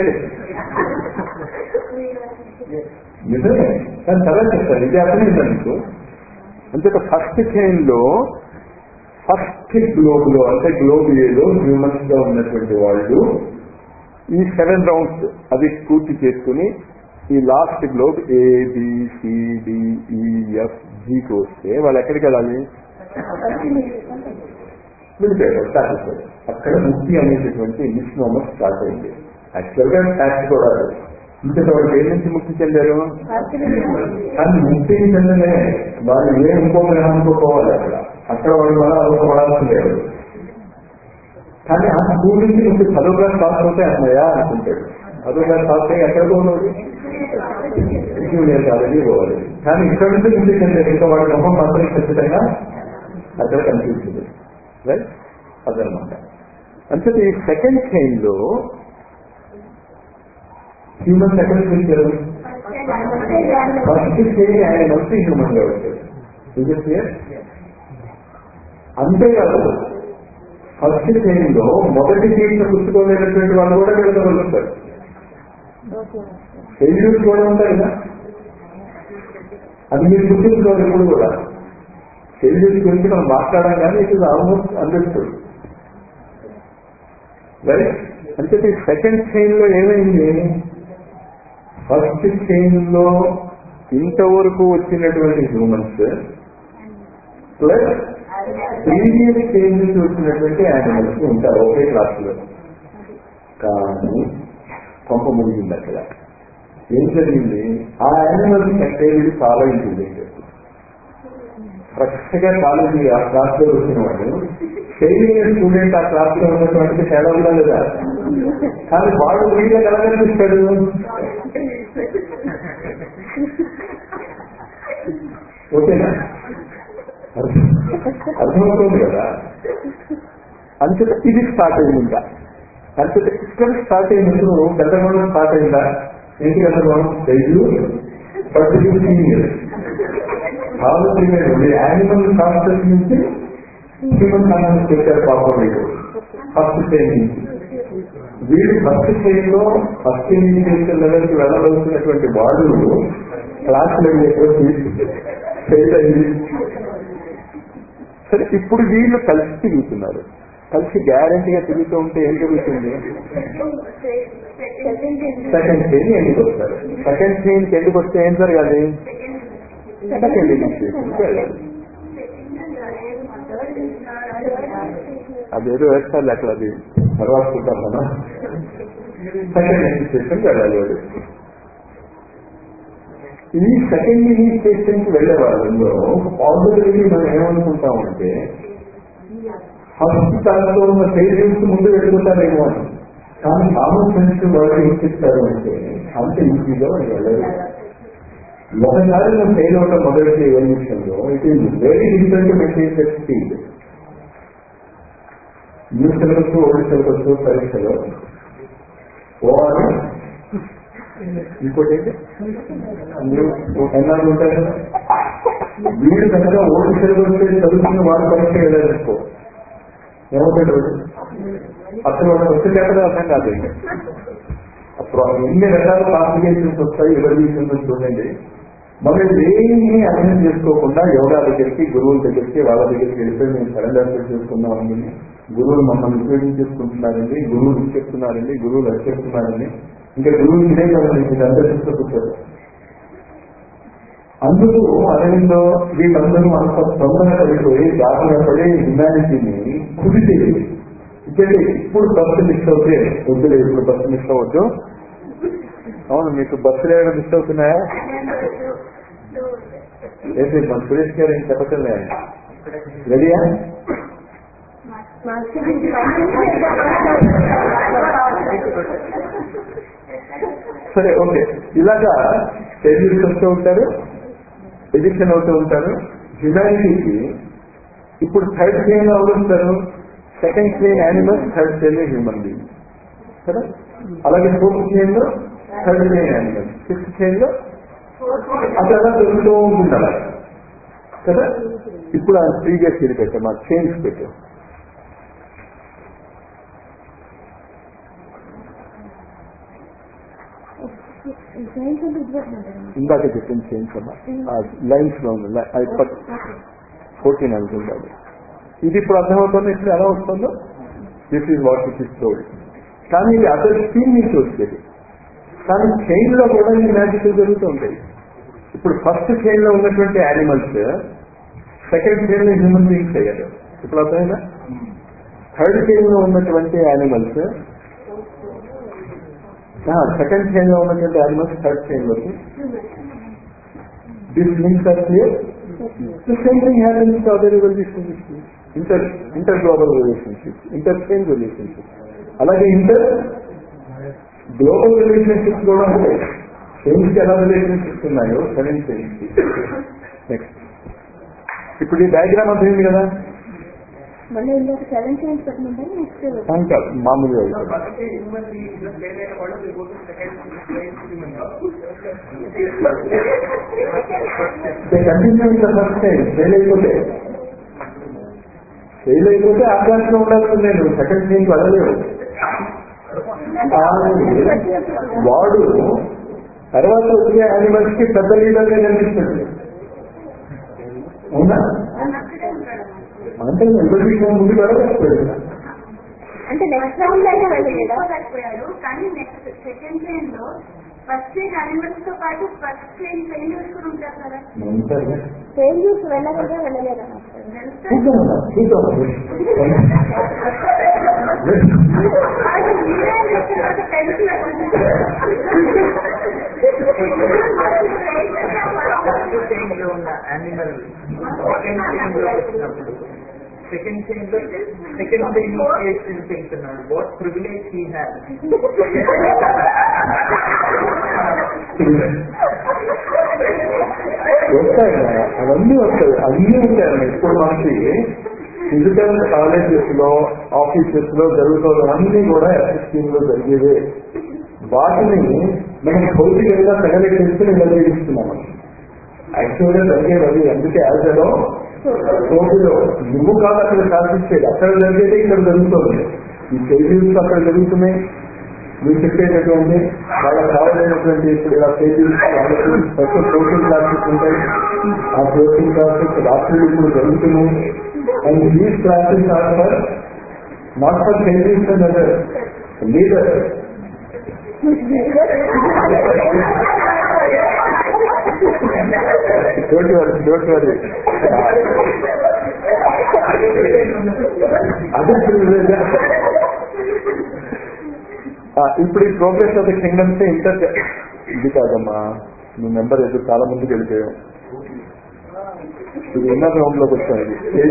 నిజమే. కానీ తర్వాత చెప్తాను, ఇది అర్థమైందా మీకు? అంతే ఫస్ట్ చైన్ లో ఫస్ట్ గ్లోబ్ లో అంటే గ్లోబ్ ఏలో హ్యూమన్స్ గా ఉన్నటువంటి వాళ్ళు ఈ సెవెన్ రౌండ్స్ అది పూర్తి చేసుకుని ఈ లాస్ట్ గ్లోబ్ ఏబిసిడిఈఎఫ్ జీకి వస్తే వాళ్ళు ఎక్కడికి వెళ్ళాలి? వెళ్ళిపోయారు. అక్కడ ముక్తి అనేటటువంటి మిస్నోమర్ స్టార్ట్ అయింది. యాక్చువల్ గా ట్యాక్స్ కూడా ఇంకా వాళ్ళు ఏ నుంచి ముక్తి చెందారు? కానీ ముక్తి చెందలే వాళ్ళు ఏ ఇంకో గ్రహానికి పోవాలి. అక్కడ అక్కడ వాళ్ళు కూడా అవ్వకూడాల్సి లేదు. కానీ ఆ స్కూల్ నుంచి ముక్తి పదో క్లాస్ పాస్ అవుతే అన్నయ్యా అనుకుంటాడు. పదో క్లాస్ పాస్ అయ్యి ఎక్కడ పోవాలి? జూనియర్ కాలేజీ పోవాలి. కానీ ఇక్కడ నుంచి ముక్తి చెందారు. ఇంకా వాళ్ళ మొహం మాత్రం ఖచ్చితంగా అక్కడ కనిపిస్తుంది. రైట్? అదనమాట. అంటే ఈ సెకండ్ చైన్ లో హ్యూమన్స్ ఎక్కడ వచ్చారు? ఫస్ట్ చైన్ యానిమల్స్ హ్యూమన్ గా వచ్చారు. అంతేకాదు ఫస్ట్ చైన్ లో మొదటి సీట్ను పుచ్చుకోలేనటువంటి వాళ్ళు కూడా వెళ్ళగలుగుతారు. ఫెయిల్యూర్స్ కూడా ఉంటాయి కదా, అది మీరు గుర్తించుకోవాలి. ఇప్పుడు కూడా ఫెయిల్యూర్స్ గురించి మనం మాట్లాడడం కానీ it is almost understood right. అంటే సెకండ్ చైన్ లో ఏమైంది, ఫస్ట్ చైన్ లో ఇంతవరకు వచ్చినటువంటి హ్యూమన్స్ ప్లస్ ప్రీవియస్ చైన్ నుంచి వచ్చినటువంటి యానిమల్స్ ఉంటారు ఒకే క్లాసులో. కానీ కొంప ముగిగింది అక్కడ. ఏం జరిగింది, ఆ యానిమల్స్ కంటే వీళ్ళు చాలా ఇంటెలిజెంట్. ఫ్రెష్గా కాలేజీ ఆ క్లాస్ లో వచ్చిన వాడు ట్రైనింగ్ స్టూడెంట్ ఆ క్లాస్ లో ఉన్నటువంటి తేడా ఉందా లేదా, కానీ వాడు వీళ్ళకి ఎలా కనిపిస్తాడు, ఓకేనా, అర్థమవుతుంది కదా. అంతట ఇది స్టార్ట్ అయింది. ఇంకా అంతట ఇక్కడ స్టార్ట్ అయినప్పుడు గతగమనం స్టార్ట్ అయిందా, ఏంటి గతగమనం తెలుగు పర్టిక్యులర్ యానిమల్ కాన్సెప్ట్ నుంచి హ్యూమన్ కాన్సెప్ట్ వచ్చారు పాపం వీళ్ళు ఫస్ట్ చైన్ నుంచి. వీళ్ళు ఫస్ట్ చైన్ లో ఫస్ట్ ఇనిషియేషన్ లెవెల్కి వెళ్ళవలసినటువంటి వాళ్ళు క్లాస్ లెవెల్ ఫెయిల్ అయింది. సరే, ఇప్పుడు వీళ్ళు కలిసి తిరుగుతున్నారు. కలిసి గ్యారంటీగా తిరుగుతూ ఉంటే ఏం జరుగుతుంది, సెకండ్ చైన్ ఎందుకు వస్తారు. సెకండ్ చైన్కి ఎందుకు వస్తే ఏం జరగాలి, సెకండ్ ఇనిషియేషన్కి వెళ్ళాలి. అదేదో వేస్తారు అట్లా, అది తర్వాత చూద్దాం కదా. సెకండ్ ఇనిషియేషన్కి వెళ్ళాలి వాడు. ఈ సెకండ్ ఇనిషియేషన్కి వెళ్ళే వాళ్ళలో పాజిటివిటీ మనం ఏమనుకుంటామంటే ఫస్ట్ దాంట్లో ఉన్న ఫెయిల్యూర్స్ ముందు వెళ్ళిపోతారేమో అని. కానీ కామన్ సెన్స్ వాళ్ళు ఏం చెప్తారు అంటే అంత ఈజీగా వాళ్ళు వెళ్ళరు. ఒకసారి మనం ఫెయిల్ అవడం మొదటి ఎవల్యూషన్లో it is very difficult to maintain that speed. New syllabus old syllabus పరీక్షలో ఓఆర్ ఇంకోటి ఏంటి ఎన్నాళ్ళు ఉంటాయి కదా, వీళ్ళు కనుక ఓల్డ్ సిలబస్ చదువుతున్న వాళ్ళు పరీక్ష వెళ్ళాలనుకో ఏమవుతాడు, అసలు వాళ్ళకి వచ్చే లేకపోతే అర్థం కాదు. అప్పుడు ఎన్ని రకాల కాంప్లికేషన్స్ వస్తాయి ఎవల్యూషన్ చూడండి. మనం ఏమీ అర్థం చేసుకోకుండా యోగా దగ్గరికి గురువుల దగ్గరికి వాళ్ళ దగ్గరికి వెళ్ళిపోయి మేము సరెండర్ చేసుకున్నామండి, గురువులు మమ్మల్ని ఉపయోగించేసుకుంటున్నారండి, గురువులు చెప్తున్నారండి, గురువులు అది చెప్తున్నారండి, ఇంకా గురువులు ఇదే కదండి మీరు అందరూ చూసుకుంటారు. అందుకు అరవిందో వీళ్ళందరూ అంత తొందరగా పడిపోయి దారిలో పడి హ్యుమానిటీని కుదితే ఇక్కడే ఇప్పుడు బస్సు మిస్ అవుతే వద్దులే, ఇప్పుడు బస్సు మిస్ అవ్వద్దు. అవును, మీకు బస్సులు ఏమైనా మిస్ అవుతున్నాయా? ఏంటి మన సురేష్ గారు ఏం చెప్పటలే, రెడీయా? సరే, ఓకే. ఇలాగా ఫెయిల్యూర్స్ వస్తూ ఉంటారు, ఎడిక్షన్ అవుతూ ఉంటారు. హ్యుమానిటీకి ఇప్పుడు థర్డ్ చైన్ లో ఎవరుంటారు, second chain animals, third chain లో హ్యూమన్ బీయింగ్ కదా. అలాగే ఫోర్త్ చైన్ లో third chain animals, fifth chain లో అట్లా దొరుకుతూ ఉంటుంది అలా కదా. ఇప్పుడు ఆ ప్రీవియస్ చైన్ పెట్టాం, ఆ చైన్స్ పెట్టాం. ఇందాక చెప్పింది చైన్స్ అమ్మా, లైన్స్ లో ఉంది ఫోర్టీన్ అనుకుంటాను. ఇది ఇప్పుడు అర్థమవుతుంది, ఇప్పుడు ఎలా వస్తుందో this is what it is told. కానీ ఇది అదర్ స్కీమ్ నుంచి వచ్చేది. కానీ చైన్ లో కూడా ఈ మ్యాజిక్ జరుగుతూ ఉంటాయి. ఇప్పుడు ఫస్ట్ చైన్ లో ఉన్నటువంటి యానిమల్స్ సెకండ్ చైన్ లో హ్యూమన్ బీయింగ్స్ అయ్యారు. ఇప్పుడు అర్థమైనా, థర్డ్ చైన్ లో ఉన్నటువంటి యానిమల్స్ సెకండ్ చైన్ లో ఉన్నటువంటి యానిమల్స్ థర్డ్ చైన్ లోకి this links are clear. The same thing happens with other relationships, inter inter global relationships, inter chain relationships. అలాగే ఇంటర్ గ్లోబల్ రిలేషన్షిప్స్ కూడా ఉంటాయి. చైన్స్ కి ఎలా రిలేషన్షిప్స్ ఉన్నాయో సెవెన్ చైన్స్ కి. నెక్స్ట్, ఇప్పుడు ఈ డయాగ్రామ్ అర్థమైంది కదా. మామూలుగా కంటిన్యూ ఫస్ట్ టైం ఫెయిల్ అయిపోతే ఫెయిల్ అయిపోతే ఆకాశంలో ఉండాల్సింది నేను సెకండ్ స్టేజ్కి వెళ్ళలేవు. వాడు తర్వాత వచ్చే యానిమల్స్ కి పెద్ద లీడర్గా కనిపిస్తుంది. అవునా? అంటే ఎవరికి ముందు వెళ్ళలేకపోయాడు. అంటే నెక్స్ట్ రౌండ్ అయితే వెళ్ళలేకపోయాడు. కానీ నెక్స్ట్ సెకండ్ ట్రైన్ లో ఫస్ట్ ట్రైన్ యానిమల్స్ తో పాటు ఫస్ట్ ట్రైన్ ఫెయిల్యూర్స్ కూడా ఉంటారు కదా. ఫెయిల్యూర్స్ వెళ్ళకుండా వెళ్ళలేదా? యానిమల్ సెకండ్ చైన్ లో సెకండ్ చైన్ వెళ్తున్నాడు. What privilege he had. వస్తాయి అవన్నీ వస్తాయి, అన్నీ ఉంటాయి. ఇప్పుడు మనకి ఫిజికల్ కాలేజెస్ లో ఆఫీసెస్ లో జరుగుతున్నవన్నీ కూడా ఎస్ స్కీమ్ లో జరిగేవే. వాటిని మనం భౌతికంగా తగలెట్టించుకుని నిలదీస్తున్నాం. యాక్చువల్గా జరిగేది అది. అందుకే యాజలో కోవిలో నువ్వు కాదు అక్కడ సాధించేది, అక్కడ జరిగేది ఇక్కడ జరుగుతుంది. ఈ ఫెయిల్యూర్స్ అక్కడ జరుగుతున్నాయి. మీరు చెప్పేటటువంటి వాళ్ళకి కావాలైనటువంటి ఇప్పుడు ఇలా ఫెయిల్యూర్స్ వాళ్ళకి స్పెషల్ కోచింగ్ క్లాసెస్ ఉంటాయి. ఆ కోచింగ్ క్లాసెస్ రాత్రులు ఇప్పుడు జరుగుతున్నాయి. And these classes are for not for failures and other leader. Don't worry, don't worry. అదే ఇప్పుడు ఈ progress of the kingdoms inter ఇది కాదమ్మా. మీ మెంబర్ ఎదురు చాలా మందికి వెళ్ళిపోయాం. ఇది ఇన్నర్ రౌండ్ లోకి వచ్చాను.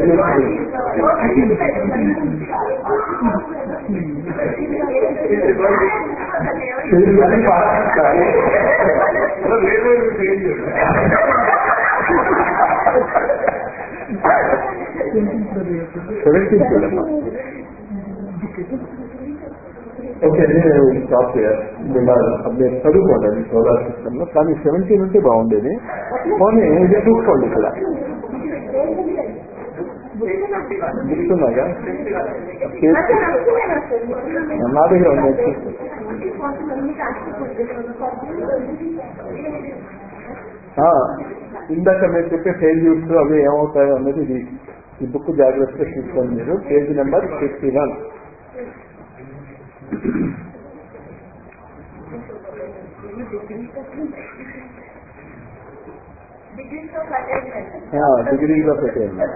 సెవెంటీన్ చూడమ్మా. ఓకే, నేను స్టాప్ మీరు చదువుకోండి సోలార్ సిస్టమ్ లో. కానీ సెవెంటీన్ ఉంటే బాగుండేది. పోనీ ఇది చూసుకోండి. ఇక్కడ గుర్తున్నాగా నా దగ్గర ఉంది. ఇందాక మీరు చెప్పే ఫెయిల్యూర్స్ అవి ఏమవుతాయో అనేది ఇది ఈ బుక్ జాగ్రత్తగా చూసుకోండి మీరు. Page number fifty one. Degrees of attainment.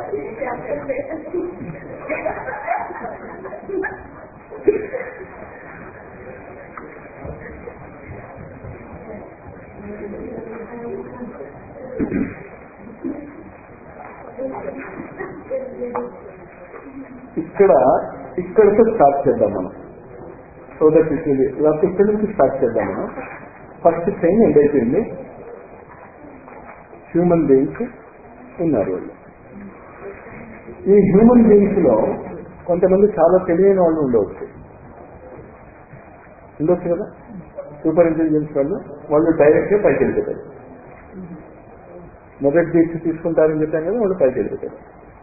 ఇక్కడ ఇక్కడితో స్టార్ట్ చేద్దాం మనం. సో దట్ ఇట్ ఇది లేకపోతే ఇక్కడి నుంచి స్టార్ట్ చేద్దాం మనం. ఫస్ట్ చైన్ ఎండ్ అయిపోయింది. హ్యూమన్ బీయింగ్స్ ఉన్నారు వాళ్ళు. ఈ హ్యూమన్ బీయింగ్స్ లో కొంతమంది చాలా తెలియని వాళ్ళు ఉండవచ్చు ఉండొచ్చు కదా. సూపర్ ఇంటెలిజెన్స్ వాళ్ళు వాళ్ళు డైరెక్ట్ గా పైకి వెళ్ళిపోతారు. మొదటి దీక్ష తీసుకుంటారని చెప్పాను కదా, వాళ్ళు పైకి వెళ్ళిపోతారు.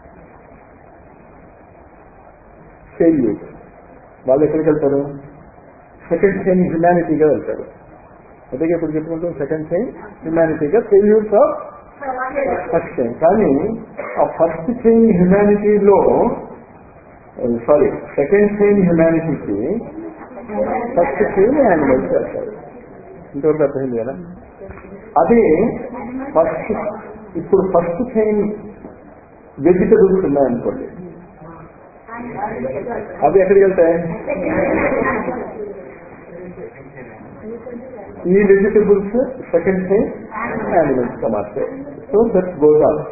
ఫెయిల్యూర్ వాళ్ళు ఎక్కడికి వెళ్తారు? సెకండ్ చైన్ హ్యుమానిటీగా వెళ్తారు. అదే ఇప్పుడు చెప్పుకుంటాం సెకండ్ చైన్ హ్యుమానిటీగా, ఫెయిల్యూర్స్ ఆఫ్ ఫస్ట్ చైన్. కానీ ఆ ఫస్ట్ చైన్ హ్యుమానిటీలో సారీ సెకండ్ చైన్ హ్యుమానిటీకి ఫస్ట్ చైన్ యానిమల్స్ వెళ్తారు. ఇంతవరకు అర్థమైంది కదా. అదే ఫస్ట్ ఇప్పుడు ఫస్ట్ చైన్ వెజిటబుల్స్ ఉన్నాయనుకోండి, అవి ఎక్కడికి వెళ్తాయి? ఈ వెజిటబుల్స్ సెకండ్ చైన్ యానిమల్స్ గా మారుతాయి. So that goes on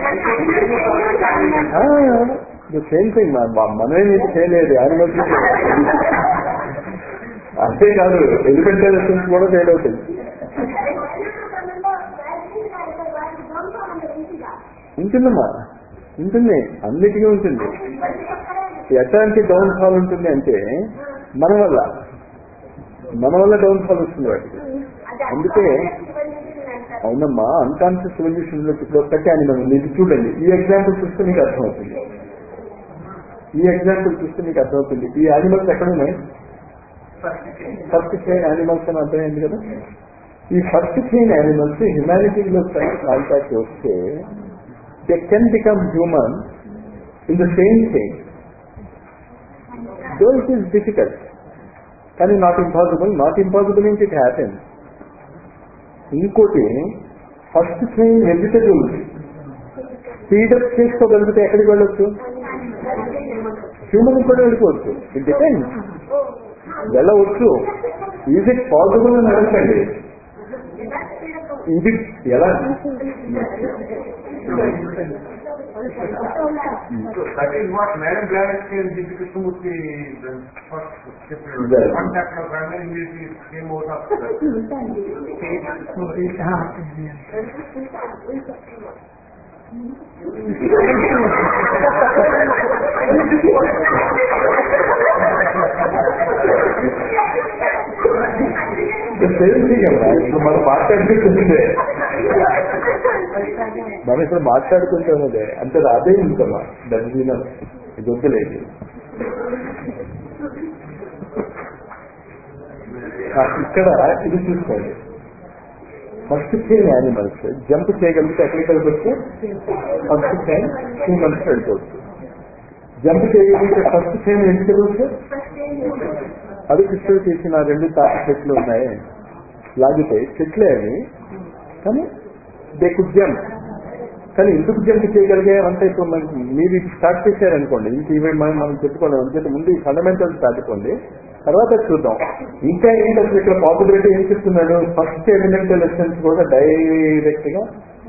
same thing. మనమే మీకు చేయలేదు, యానిమల్స్ అంతేకాదు ఎలిమెంటల్ ఎసెన్స్ కూడా ఫెయిల్ అవుతాయి. ఉంటుందమ్మా, ఉంటుంది, అన్నిటికీ ఉంటుంది. ఎట్లాంటి డౌన్ ఫాల్ ఉంటుంది అంటే మన వల్ల మన వల్ల డౌన్ ఫాల్ వస్తుంది వాటికి. అందుకే అవునమ్మా, అన్కాన్షియస్ ఎవల్యూషన్ లో ఇప్పుడు ఒక్కటే యానిమల్ ఉంది. ఇది చూడండి, ఈ ఎగ్జాంపుల్ చూస్తే మీకు అర్థమవుతుంది. ఈ ఎగ్జాంపుల్ చూస్తే మీకు అర్థమవుతుంది. ఈ యానిమల్స్ ఎక్కడున్నాయి? ఫస్ట్ చైన్ యానిమల్స్ అని అర్థమైంది కదా. ఈ ఫస్ట్ చైన్ యానిమల్స్ హ్యుమానిటీలో కాంటాక్ట్ వస్తే they can become human in the same chain. Though it is difficult, కానీ not impossible. Not impossible and it happen. ఇంకోటి, ఫస్ట్ చైన్ వెజిటబుల్ స్పీడప్ చేసుకోగలిగితే ఎక్కడికి వెళ్ళొచ్చు? హ్యూమన్ కూడా వెళ్ళిపోవచ్చు. It depends. వెళ్ళవచ్చు. ఈజ్ ఇట్ పాసిబుల్ అని అడగండి. ఇది ఎలా? So that is what Madam Blavatsky and G P Krishnamurti then first stipulated. Yes. Contact of family immediately came out of that. తెలిసి కదా ఇప్పుడు మనం మాట్లాడుకుంటుందే మనం ఇప్పుడు మాట్లాడుకుంటున్నదే అంటే అదే ఉందమ్మా. దాని ఇది వద్దులేదు. ఇక్కడ ఇది చూసుకోండి. ఫస్ట్ చైన్ యానిమల్స్ జంప్ చేయగలిగితే ఎక్కడికి వెళ్ళిపోవచ్చు? ఫస్ట్ చైన్ హ్యూమన్స్ వెళ్ళిపోవచ్చు. జంప్ చేయగలిగితే ఫస్ట్ చైన్ వెజిటబుల్స్ అది కృష్ణుడు చేసిన రెండు తాటి చెట్లు ఉన్నాయి. లాగితే చెట్లే అవి, కానీ దే కుడ్ జంప్. కానీ ఎందుకు జంప్ చేయగలిగే అంటే ఇప్పుడు మనకి మీరు స్టార్ట్ చేశారనుకోండి, ఇంక ఇవి మనం మనం చెప్పుకోలేము. అంతే ముందు ఈ ఫండమెంటల్స్ దాటుకోండి, తర్వాత చూద్దాం. ఇంకా ఏంటి అసలు ఇక్కడ పాపులారిటీ ఏం చెప్తున్నాడు? ఫస్ట్ ఎలిమెంటల్ ఎసెన్స్ కూడా డైరెక్ట్ గా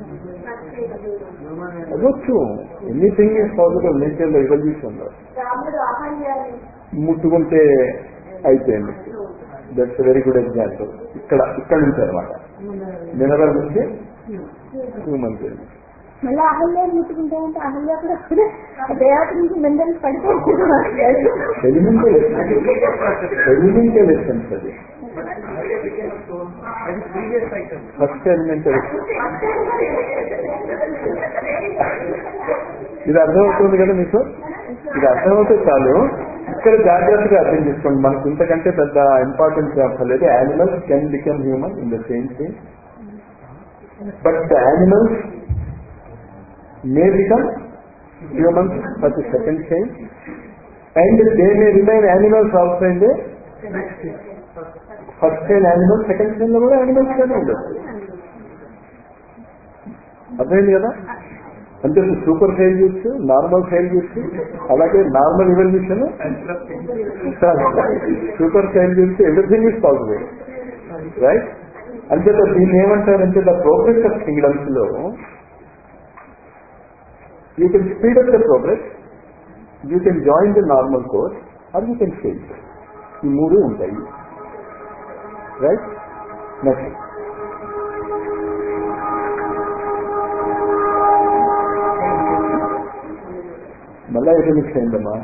అవ్వచ్చు. ఎనీథింగ్ ఈజ్ పాసిబుల్ నేచర్ లో, ఎవల్యూషన్ లో. ముట్టుకుంటే అయిపోయింది. That's very good example. ఇక్కడ ఇక్కడ నుంచి అనమాట మినరల్ నుంచి హ్యూమన్ చేయండి. మళ్ళీ అహల్య ముట్టుకుంటాయంటే అహల్య కూడా దేవత నుంచి మినరల్స్ పడిపోతుంది. ఎలిమెంటల్ ఎలిమెంటల్ ఎసెన్స్ అది. ఫస్ట్ ఎలిమెంటల్ ఇది అర్థమవుతుంది కదా మీకు? ఇది అర్థమవుతే చాలు. ఇక్కడ జాగ్రత్తగా అర్థం చేసుకోండి. మనకు ఇంతకంటే పెద్ద ఇంపార్టెన్స్ చెప్పలేదు. Animals can become human in the same thing, but the animals may become humans for the second chain, and they may remain animals also in the first chain animals, second chain lo kuda animals gaane undachu. అర్థమైంది కదా? అంటే సూపర్ ఫెయిల్యూర్స్, నార్మల్ ఫెయిల్యూర్స్, అలాగే normal evolution, super failures, everything is possible, right? అంటే దీన్ని ఏమంటారంటే ద ప్రోగ్రెస్ ఆఫ్ కింగ్డమ్స్ లో you can speed up the progress, you can join the normal course, or you can fail. ఈ మూడు ఉంటాయి, రైట్? నెక్స్ట్ మళ్ళా ఏదో మిక్స్ అయిందమ్మా.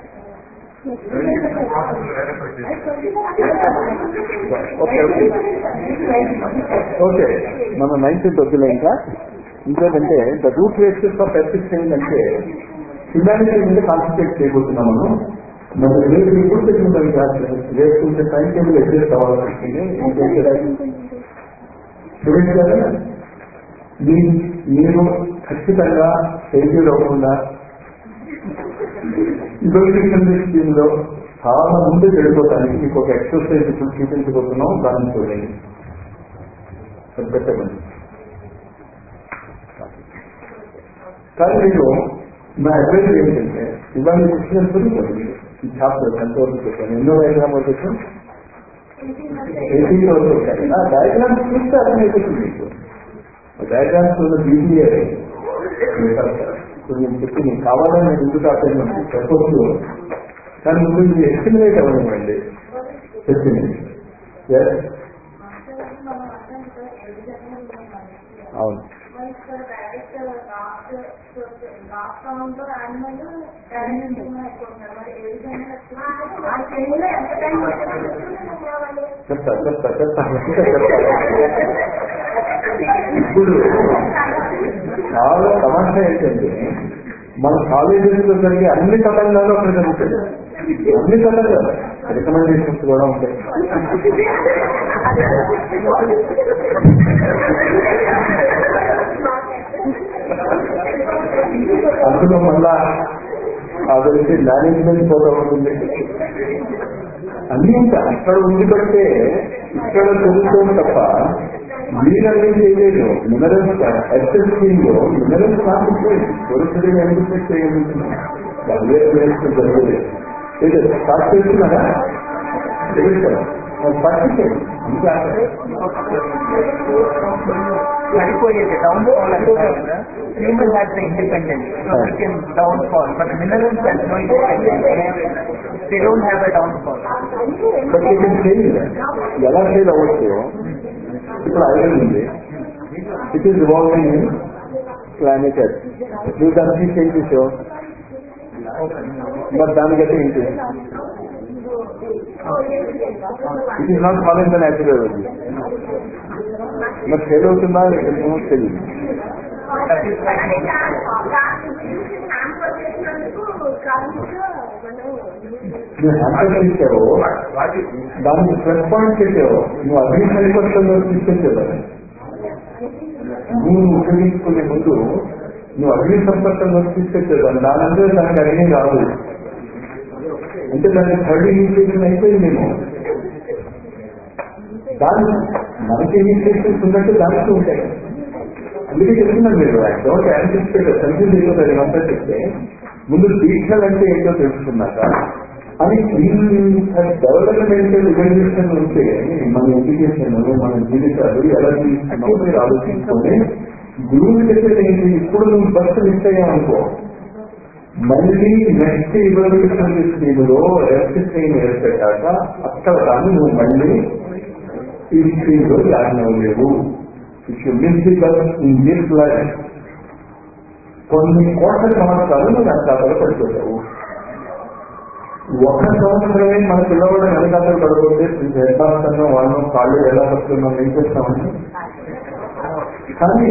ఓకే ఓకే ఓకే మన నైన్టీన్త్ వద్దులే. ఇంకా ఇంకేంటంటే the root rations of ethics ఏంటంటే హ్యుమానిటీ మీద కాన్సన్ట్రేట్ చేయబోతున్నాం మనం. మరి రేపు ఇప్పుడు తెచ్చుకుంటాం క్లాస్, రేపు కొంచెం టైం టేబుల్ అడ్జస్ట్ అవ్వాల్సి స్టూడెంట్స్ కదా. మీరు ఖచ్చితంగా ఫెయిల్యూర్ అవ్వకుండా ఇవల్యూషన్ స్కీమ్ లో చాలా ముందు వెళ్ళిపోతానికి మీకు ఒక ఎక్సర్సైజ్ ఇప్పుడు చూపించబోతున్నాం. దాన్ని చూడండి, పెట్టకండి. కానీ మీరు నా అడ్వైజ్ ఏంటంటే ఇవాళ క్వశ్చన్ ఈ చాప్టర్ ఎంతవరకు చెప్పాను, ఎన్నో డయాగ్రామ్ వరకు వచ్చాను, ఎయిటీన్ వరకు వచ్చాను. ఆ డయాగ్రామ్స్ చూస్తే అర్థమైపోతుంది మీకు. డయాగ్రామ్స్ బీబీఏ నేను చెప్పి నేను కావాలని నేను ఎందుకు అర్థం చెప్పొచ్చు, కానీ ముందు ఇది ఎస్టిమేట్ అవ్వనివ్వండి. ఎస్టిమేట్ అవును. చెప్తా చెప్తా చెప్తా ఇప్పుడు చాలా సమస్య ఏంటంటే మన కాలేజీలో జరిగే అన్ని తతంగాలు అక్కడ జరుగుతాయి. అన్ని తతంగాలు రికమెండేషన్స్ కూడా ఉంటాయి. అందులో మళ్ళా అదొచ్చి మేనేజ్మెంట్ పోతా ఉంటుంది. అన్ని ఉంటాయి. అక్కడ ఉండి పడితే ఇక్కడ చదువుకోవడం తప్ప వీళ్ళని చేయలేదు. మినరల్స్ ఎస్ఎల్ స్కీమ్లో మినరల్స్ కాన్సెప్ట్ దొరుకుతుంది అనిపించేసి చేయగలుగుతున్నాం. అదే జరగలేదు. స్టార్ట్ చేస్తున్నారా? సరిపోయేది డౌన్ ఫాల్ అంటారు. Animal has the independence, so it can downfall, but minerals has no independence. They don't have a downfall. But they can change that. ఎలా చేయాలి అవ్వచ్చు. ఇప్పుడు ఐరన్ ఉంది, it is revolving in planet earth. నువ్వు దానికి చేంజ్ చేసావు, మరి దానికైతే ఏంటి? It is not following the natural energy. మరి ఫెయిల్ అవుతుందా ఏమో తెలియదు. నువ్వు హ్యాంపర్ ఇచ్చావు, దానికి ప్లస్ పాయింట్ పెట్టావు, నువ్వు అగ్ని పరివర్తనలో తీసుకొచ్చావు. నువ్వు ఉపయోగించుకునే ముందు నువ్వు అగ్ని సంపర్కంలో తీసుకొచ్చావు. దానంటే దానికి అగ్ని రాదు అంటే దాన్ని థర్డ్ ఇనిషియేషన్ అయిపోయిందేమో. దాని మనకి ఇనిషియేషన్స్ ఉన్నట్టు దానికి ఉంటాయి. అందుకే చెప్తున్నాను మీరు డోంట్ యాంటిసిపేట్ కన్ఫ్యూజ్ అయిపోతుంది. అంతా చెప్తే ముందు దీక్షలు అంటే ఏంటో తెలుసుకున్నాక అని డెవలప్మెంటల్ ఇవల్యూషన్ ఉంటే మన ఎడ్యుకేషన్ మన జీవితాలు ఎలా జీవిస్తున్నామో మీరు ఆలోచించుకొని గురువుని చెప్పేది ఏంటి? ఇప్పుడు నువ్వు బస్సు మిస్ అయ్యామనుకో, మళ్ళీ నెక్స్ట్ ఇవల్యూషన్ స్కీమ్లో ఎర్త్ స్కీమ్ ఏర్పెట్టాక అక్కడ కానీ నువ్వు మళ్ళీ ఈ స్కీమ్లో జాయిన్ అవ్వలేవు. If you miss the bus in this life కొన్ని కోట్ల సంవత్సరాలు నువ్వు దాని ఖాతాలో పడిపోతావు. ఒక సంవత్సరమే మన పిల్లవాడు వెనకాతలు పడిపోతే యథార్థంగా వాళ్ళు కాళ్ళు ఎలా పడుతున్నాం ఏం చేస్తామని. కానీ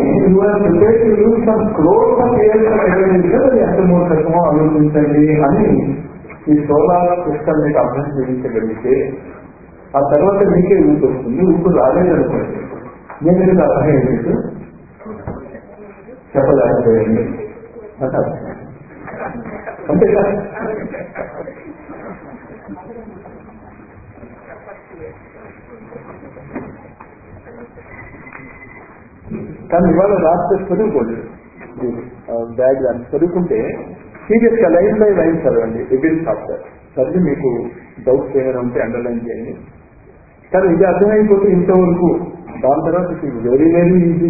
ఎంత మూర్ఖమో ఆలోచించండి అని ఈ సోలార్ సిస్టమ్ మీకు అర్థం చేయించగలిగితే ఆ తర్వాత మీకే ఊపు వస్తుంది. ఊపు రాలేదనుకోండి, నేను మీకు అర్థం ఏంటంటే చెప్పలేకపోయింది అంటారు. అంతేగా? కానీ ఇవాళ రాత్రి చదువుకోండి, బ్యాగ్ దాన్ని చదువుకుంటే సీరియస్ గా లైన్ బై లైన్ చదవండి. ఎవ్రీ చాప్టర్ చదివి మీకు డౌట్స్ ఏమైనా ఉంటే అండర్లైన్ చేయండి. కానీ ఇది అర్థమైపోతే ఇంతవరకు దాని తర్వాత ఇట్ వెరీ వెరీ ఈజీ.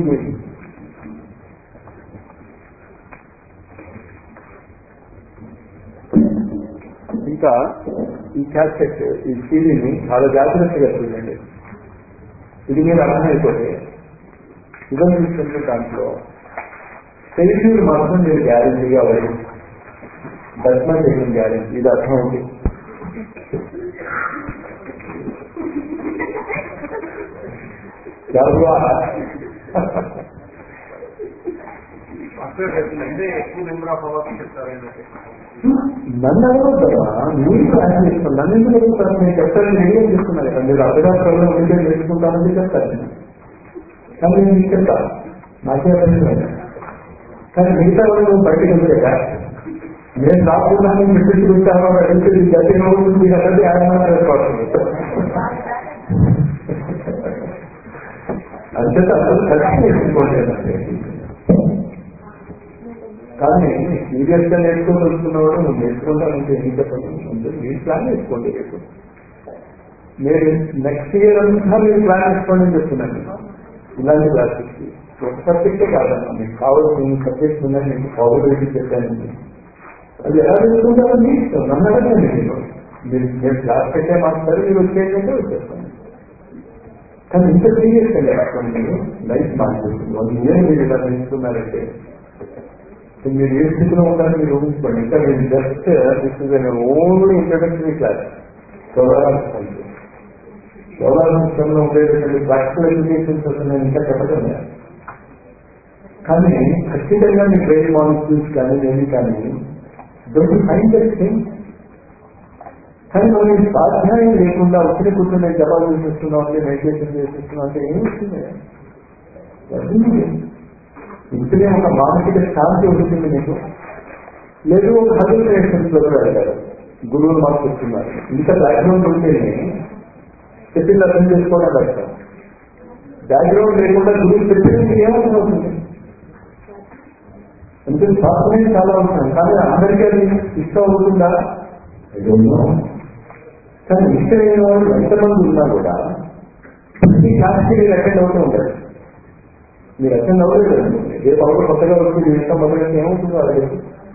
ఇంకా ఈ క్యాసెట్ ఈ సీడీని చాలా జాగ్రత్తగా చూడండి. ఇది మీరు అర్థమైపోతే ఇవన్నీ దాంట్లో ఫెయిల్యూర్ మాత్రం మీరు గ్యారెంటీగా అవ్వాలి. దర్శనం చేయడం గ్యారెంటీ. ఇది అర్థం ఉంది. ఎక్కువ నెంబర్ ఆఫ్ అవర్స్ చెప్తారు. నన్ను అడగొద్దమ్మా, మీరు ప్లాన్ చేస్తాను. నన్ను ఎందుకు చెప్తాను? నేను చెప్తాను, నేనేం చేస్తున్నాను కదా. మీరు అర్ధరాత్రంలో ఉంటే నేర్చుకుంటానని చెప్తాను. కానీ నేను మీకు చెప్తాను, నాకే అర్థం. కానీ మిగతా వాళ్ళు బయటకు వెళ్తాక నేను రాకున్నాను పెట్టించుకుంటాను అడిగితే గతి ఏమవుతుంది అన్నది ఆయన ఏర్పడుతుంది. అంతే అసలు ఖర్చు నేర్చుకోలేదండి. కానీ సీరియస్ గా నేర్చుకోగలుగుతున్నవాడు నువ్వు నేర్చుకుంటానంటే ఏం చెప్పండి. మీరు ప్లాన్ వేసుకోండి. రేపు మీరు నెక్స్ట్ ఇయర్ అంతా మీరు ప్లాన్ వేసుకోండి అని చెప్తున్నాను. ఇలాంటి క్లాసెస్ ఒక సబ్జెక్టే కాదన్నా, మీకు కావాల్సిన సబ్జెక్ట్స్ ఉన్నాయి. మీకు పాజిటివిటీ చెప్పాను. అది ఎలా తెలుసుకుంటారని ఇష్టం. నన్ను అడగండి. మీరు నేను క్లాస్ పెట్టే మాట్లాడి మీరు వచ్చేటంటే వచ్చేస్తాను. కానీ ఇంత సీరియస్ గా నేర్చుకోండి. మీరు లైఫ్ మాట్లాడుతుంది. అది ఏం మీరు ఇలా నేర్చుకున్నారంటే మీరు ఏ స్థితిలో ఉంటారని మీరు ఊహించుకోండి. ఇంకా మీరు just this is an only introductory class. Solar system solar system లో ఉండేటటువంటి ప్రాక్టికల్ ఎడ్యుకేషన్స్ అసలు నేను ఇంకా చెప్పడం లేదు. కానీ ఖచ్చితంగా మీ బ్రెయిన్ మాలిక్యూల్స్ కానీ ఏమి కానీ డోంట్ ఫైండ్ దట్ థింగ్. కానీ మనం స్వాధ్యాయం లేకుండా వచ్చిన కూర్చొని జవాబు చేసేస్తున్నాం అంటే మెడిటేషన్ చేసేస్తున్నాం అంటే ఏం వస్తుంది? ఇంతనే ఒక మానసిక శాంతి ఉంటుంది మీకు. లేదు ఒక హెల్త్ లో వెళ్ళారు, గురువులు మాకు చెప్తున్నారు. ఇంత బ్యాక్గ్రౌండ్ ఉంటేనే చెప్పింది అర్థం చేసుకోవడం కష్టం. బ్యాక్గ్రౌండ్ లేకుండా గురువు చెప్పింది ఏమర్థం అవుతుంది? అంటే స్వాస్థ్యం చాలా ఉంటాం, కానీ అందరికీ అది ఇష్టం అవుతుందా? కానీ ఇష్టమైన వాళ్ళు ఎంతమంది ఉన్నా కూడా ప్రతి క్లాస్కి మీరు అటెండ్ అవుతూ ఉంటారు. మీరు అటెండ్ అవ్వలేదు అనుకోండి, ఏ పౌరులు కొత్తగా వచ్చి ఇష్టం మొదలైతే ఏమవుతుందో అలాగే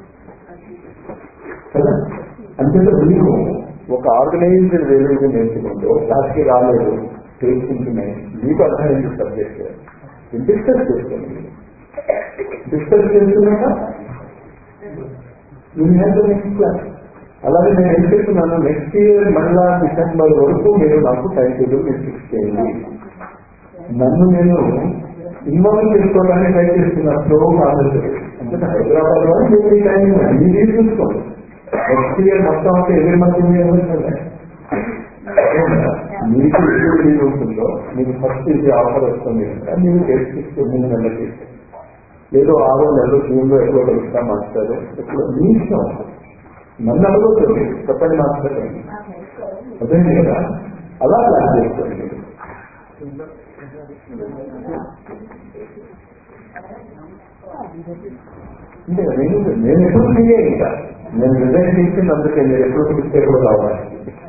కదా. అంతేత మీరు ఒక ఆర్గనైజ్డ్ వేరేగా నేర్చుకుంటూ క్లాస్కి రాలేదు, తెలుసుకుంటున్నాయి, మీకు అర్థమైంది సబ్జెక్ట్ డిస్కస్ చేసుకోండి. డిస్కస్ చేస్తున్నాక నెక్స్ట్ క్లాస్. అలాగే నేను ఏం చెప్తున్నాను, నెక్స్ట్ ఇయర్ మళ్ళా డిసెంబర్ వరకు మీరు నాకు టైం టేబుల్ మీరు ఫిక్స్ చేయండి. నన్ను నేను ఇన్వాల్వ్ చేసుకోవడానికి ట్రై చేస్తున్నాను. స్లో ఆలోచన అంటే హైదరాబాద్ లో మీరు ఈ టైం అన్ని చూసుకోండి. నెక్స్ట్ ఇయర్ మొత్తం అంటే ఎవరి మంది మీకు ఎప్పుడు లీవ్ ఉంటుందో మీకు ఫస్ట్ ఇది ఆఫర్ వస్తుంది కదా, మీరు చేసి మూడు నెలలకి ఏదో ఆరో నెలలు జూన్లో ఎక్కడో కలుస్తా మాస్టారు, ఎప్పుడు మీ ఇష్టం. నన్ను అడగొద్దు, చెప్పండి మాస్టర్ అదే కదా, అలా ప్లాన్ చేసుకోండి. అంటే నేను నేను ఎప్పుడు ఫ్రీయే, ఇంకా నేను రిజైన్ చేసింది అందుకే మీరు ఎప్పుడు పిలిస్తే కూడా కావాలి.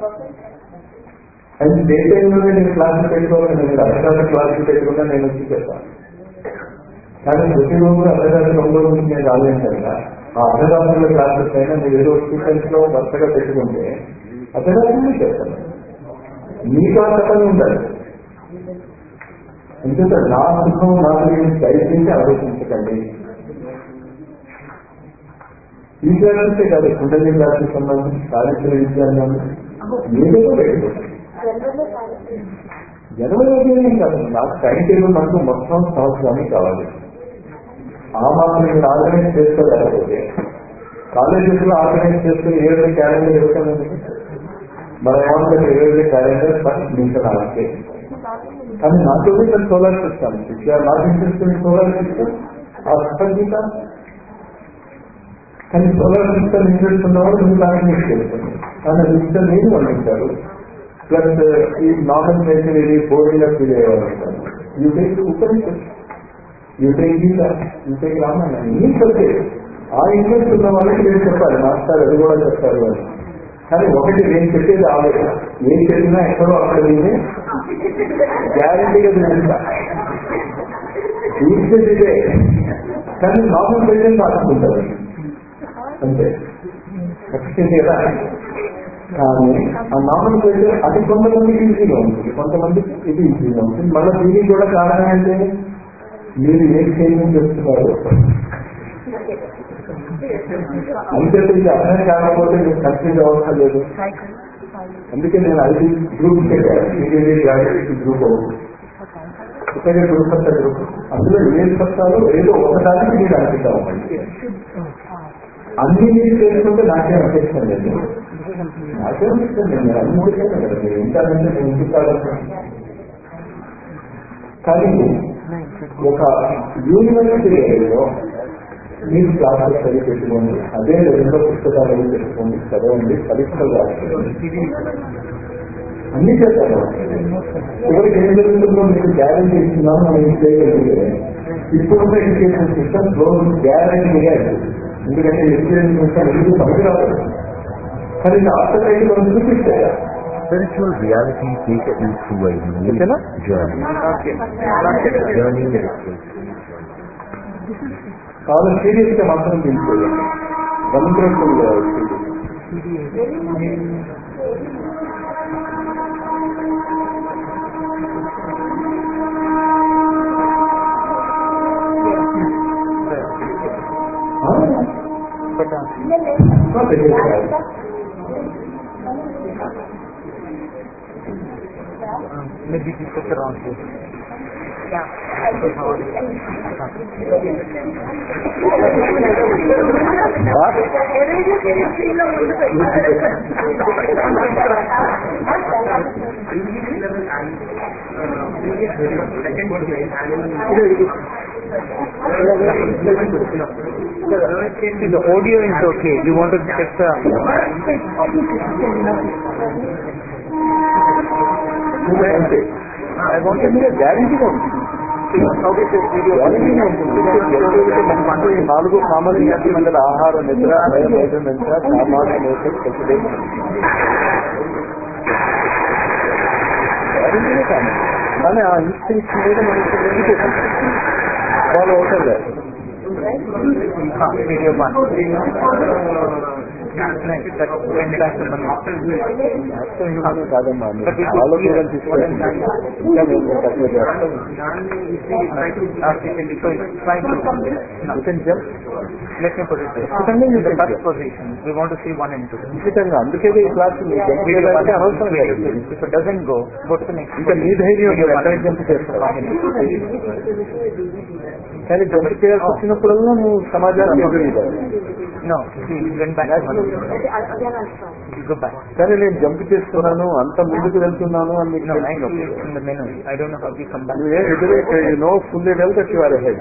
అయితే డే టైంలోనే నేను క్లాసులు పెట్టుకోవాలి, నేను అర్ధరాత్రి క్లాసులు పెట్టుకున్నా నేను వచ్చి చేస్తాను. కానీ ప్రతిరోజు అర్ధరాత్రి రెండు రోజులు నేను రాలేను కదా. ఆ అర్ధరాత్రుల క్లాసెస్ అయినా మీరు ఏదో స్టూడెంట్స్ లో వరుసగా పెట్టుకుంటే అర్ధరాత్రులు చేస్తాను. మీకు ఆ తప్పని ఉండాలి. ఎందుకంటే నా సుఖం నాకు నేను దయచేసి ఆలోచించకండి. ఈ క్లాసెసే కాదు, కుండలి క్లాసెస్ అన్నాను, సావిత్రి విద్య అన్నాను, ఏదో పెట్టుకోండి. జనవరి కాదు, నాకు టైం టేబుల్ నాకు మొత్తం సంవత్సరానికి కావాలి. ఆ మాత్రం మీరు ఆర్గనైజ్ చేసుకోలేకపోతే కాలేజెస్లో ఆర్గనైజ్ చేసుకుని ఏడు క్యాలెండర్ ఇవ్వకండి. మన ఏమంటే ఏడు క్యాలెండర్ మీకు నాకే. కానీ నాతో నేను సోలార్ సిస్టమ్ నాకు ఇంట్రెస్ట్ సోలార్ సిస్టమ్ ఆ సంగీత. కానీ సోలార్ సిస్టమ్ ఇంట్రెస్ట్ ఉన్నవాళ్ళు మీరు ఆర్గనైజ్ చేసుకోండి. కానీ అది ఇష్టం నేను పంపించారు. ప్లస్ ఈ నార్మల్ నేచర్ ఇది బోర్డింగ్ గా ఫీల్ అయ్యేవాళ్ళు. యూటేక్ ఉపనిషత్, యూటేక్ యూటేక్ రామాయణ ఏం చెప్పేది. ఆ ఇంట్రెస్ట్ ఉన్న వాళ్ళకి నేను చెప్పాలి, మాస్టర్ అది కూడా చెప్తారు అని. కానీ ఒకటి నేను చెప్పేది ఆలోచన, ఏం చెప్పినా ఎక్కడో అక్కడ నేనే గ్యారంటీగా తెలుస్తా ఇదే. కానీ నార్మల్ పేషెంట్ రాసుకుంటారు అంతే ఖచ్చితంగా కదా. కానీ ఆ నార్మల్ పేషెంట్ అది కొంతమందికి ఈజీగా ఉంటుంది, కొంతమందికి ఇది ఈజీగా ఉంటుంది. మళ్ళీ దీనికి కూడా కారణం అంటే మీరు ఏం చేయమని చెప్తున్నారు. అంతే ఇది అర్థం కాకపోతే మీరు కన్ఫ్యూజ్ అవసరం లేదు. అందుకే నేను ఐదు గ్రూప్ గ్రూప్ అవుతుంది, ఒకటే గ్రూప్ అంతా గ్రూప్. అందులో ఏం చెప్తారో ఏదో ఒకదానికి మీరు అనిపిస్తామండి. అన్ని మీరు చేసుకుంటే నాకేం అనిపిస్తాం లేదు, నాకేం ఇష్టం లేదు. మీరు అన్ని చెప్పాను కదా, మీరు ఇంటారంటే నేను ఇంటికాలంటే. కానీ ఒక యూనివర్సిటీలో మీరు క్లాసులు చదివి పెట్టుకోండి, అదే లెవెల్లో పుస్తకాలు పెట్టుకోండి, చదవండి, పరీక్షలు రాసుకోండి, అన్ని చేస్తాను. ఎవరికి ఏం జరుగుతుందో మీకు గ్యారంటీ ఇస్తున్నాను. మనం ఏం చేయగలిగితే ఇప్పుడున్న ఎడ్యుకేషన్ సిస్టమ్ లో గ్యారంటీగా ఎందుకంటే ఎడ్యుకేషన్ సిస్టమ్ ఎందుకు పనికిరాదు. కానీ ఆర్థరైతే మనం చూపిస్తాయా spiritual reality take you through a unique journey. Journey that is చాలా సీరియస్ గా మాత్రం తీసుకోవాలి. Wonderful maybe people around you. Yeah. The audio is okay. You want to check the... I want to be a guarantee of నాలుగు కామన్ వ్యాధి మండల ఆహార నిద్ర భయభేదనంత సామాన్య గ్యారంటీనే కానీ కానీ ఆ ఇన్స్టింక్ట్ మీద మనకి ఫాలో అవుతుంది. Video one. కాదమ్మా ఫాలో చేయడం తీసుకోవాలి. అందుకే ఈ క్లాస్ అవసరం లేదు. ఇంకా నీ ధైర్యం జంప్ చేస్తావు. కానీ జంప్ చేయాల్సి వచ్చినప్పుడల్లా నువ్వు సమాజాన్ని ఎదురుతావు. సరే నేను జంప్ చేస్తున్నాను అంత ముందుకు వెళ్తున్నాను అని know fully well that you are ahead.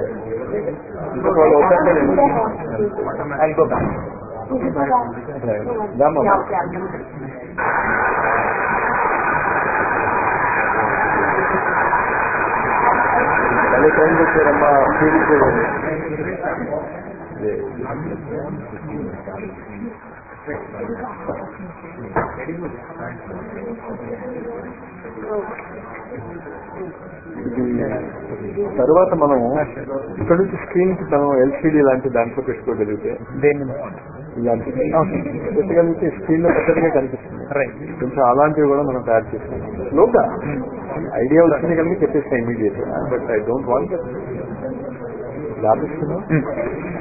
అదే టైం వచ్చారమ్మా ఫీల్డ్ తర్వాత మనం ఇక్కడ నుంచి స్క్రీన్ కి మనం ఎల్సీడీ లాంటి దాంట్లో పెట్టుకోగలిగితే ఇలాంటి పెట్టగలిగితే స్క్రీన్ లో పెద్దగా కనిపిస్తుంది. కొంచెం అలాంటివి కూడా మనం తయారు చేస్తాం. లోగా ఐడియా వచ్చింది కలిగి చెప్పేస్తాం ఇమీడియట్ గా. But I don't want లాభిస్తున్నాం.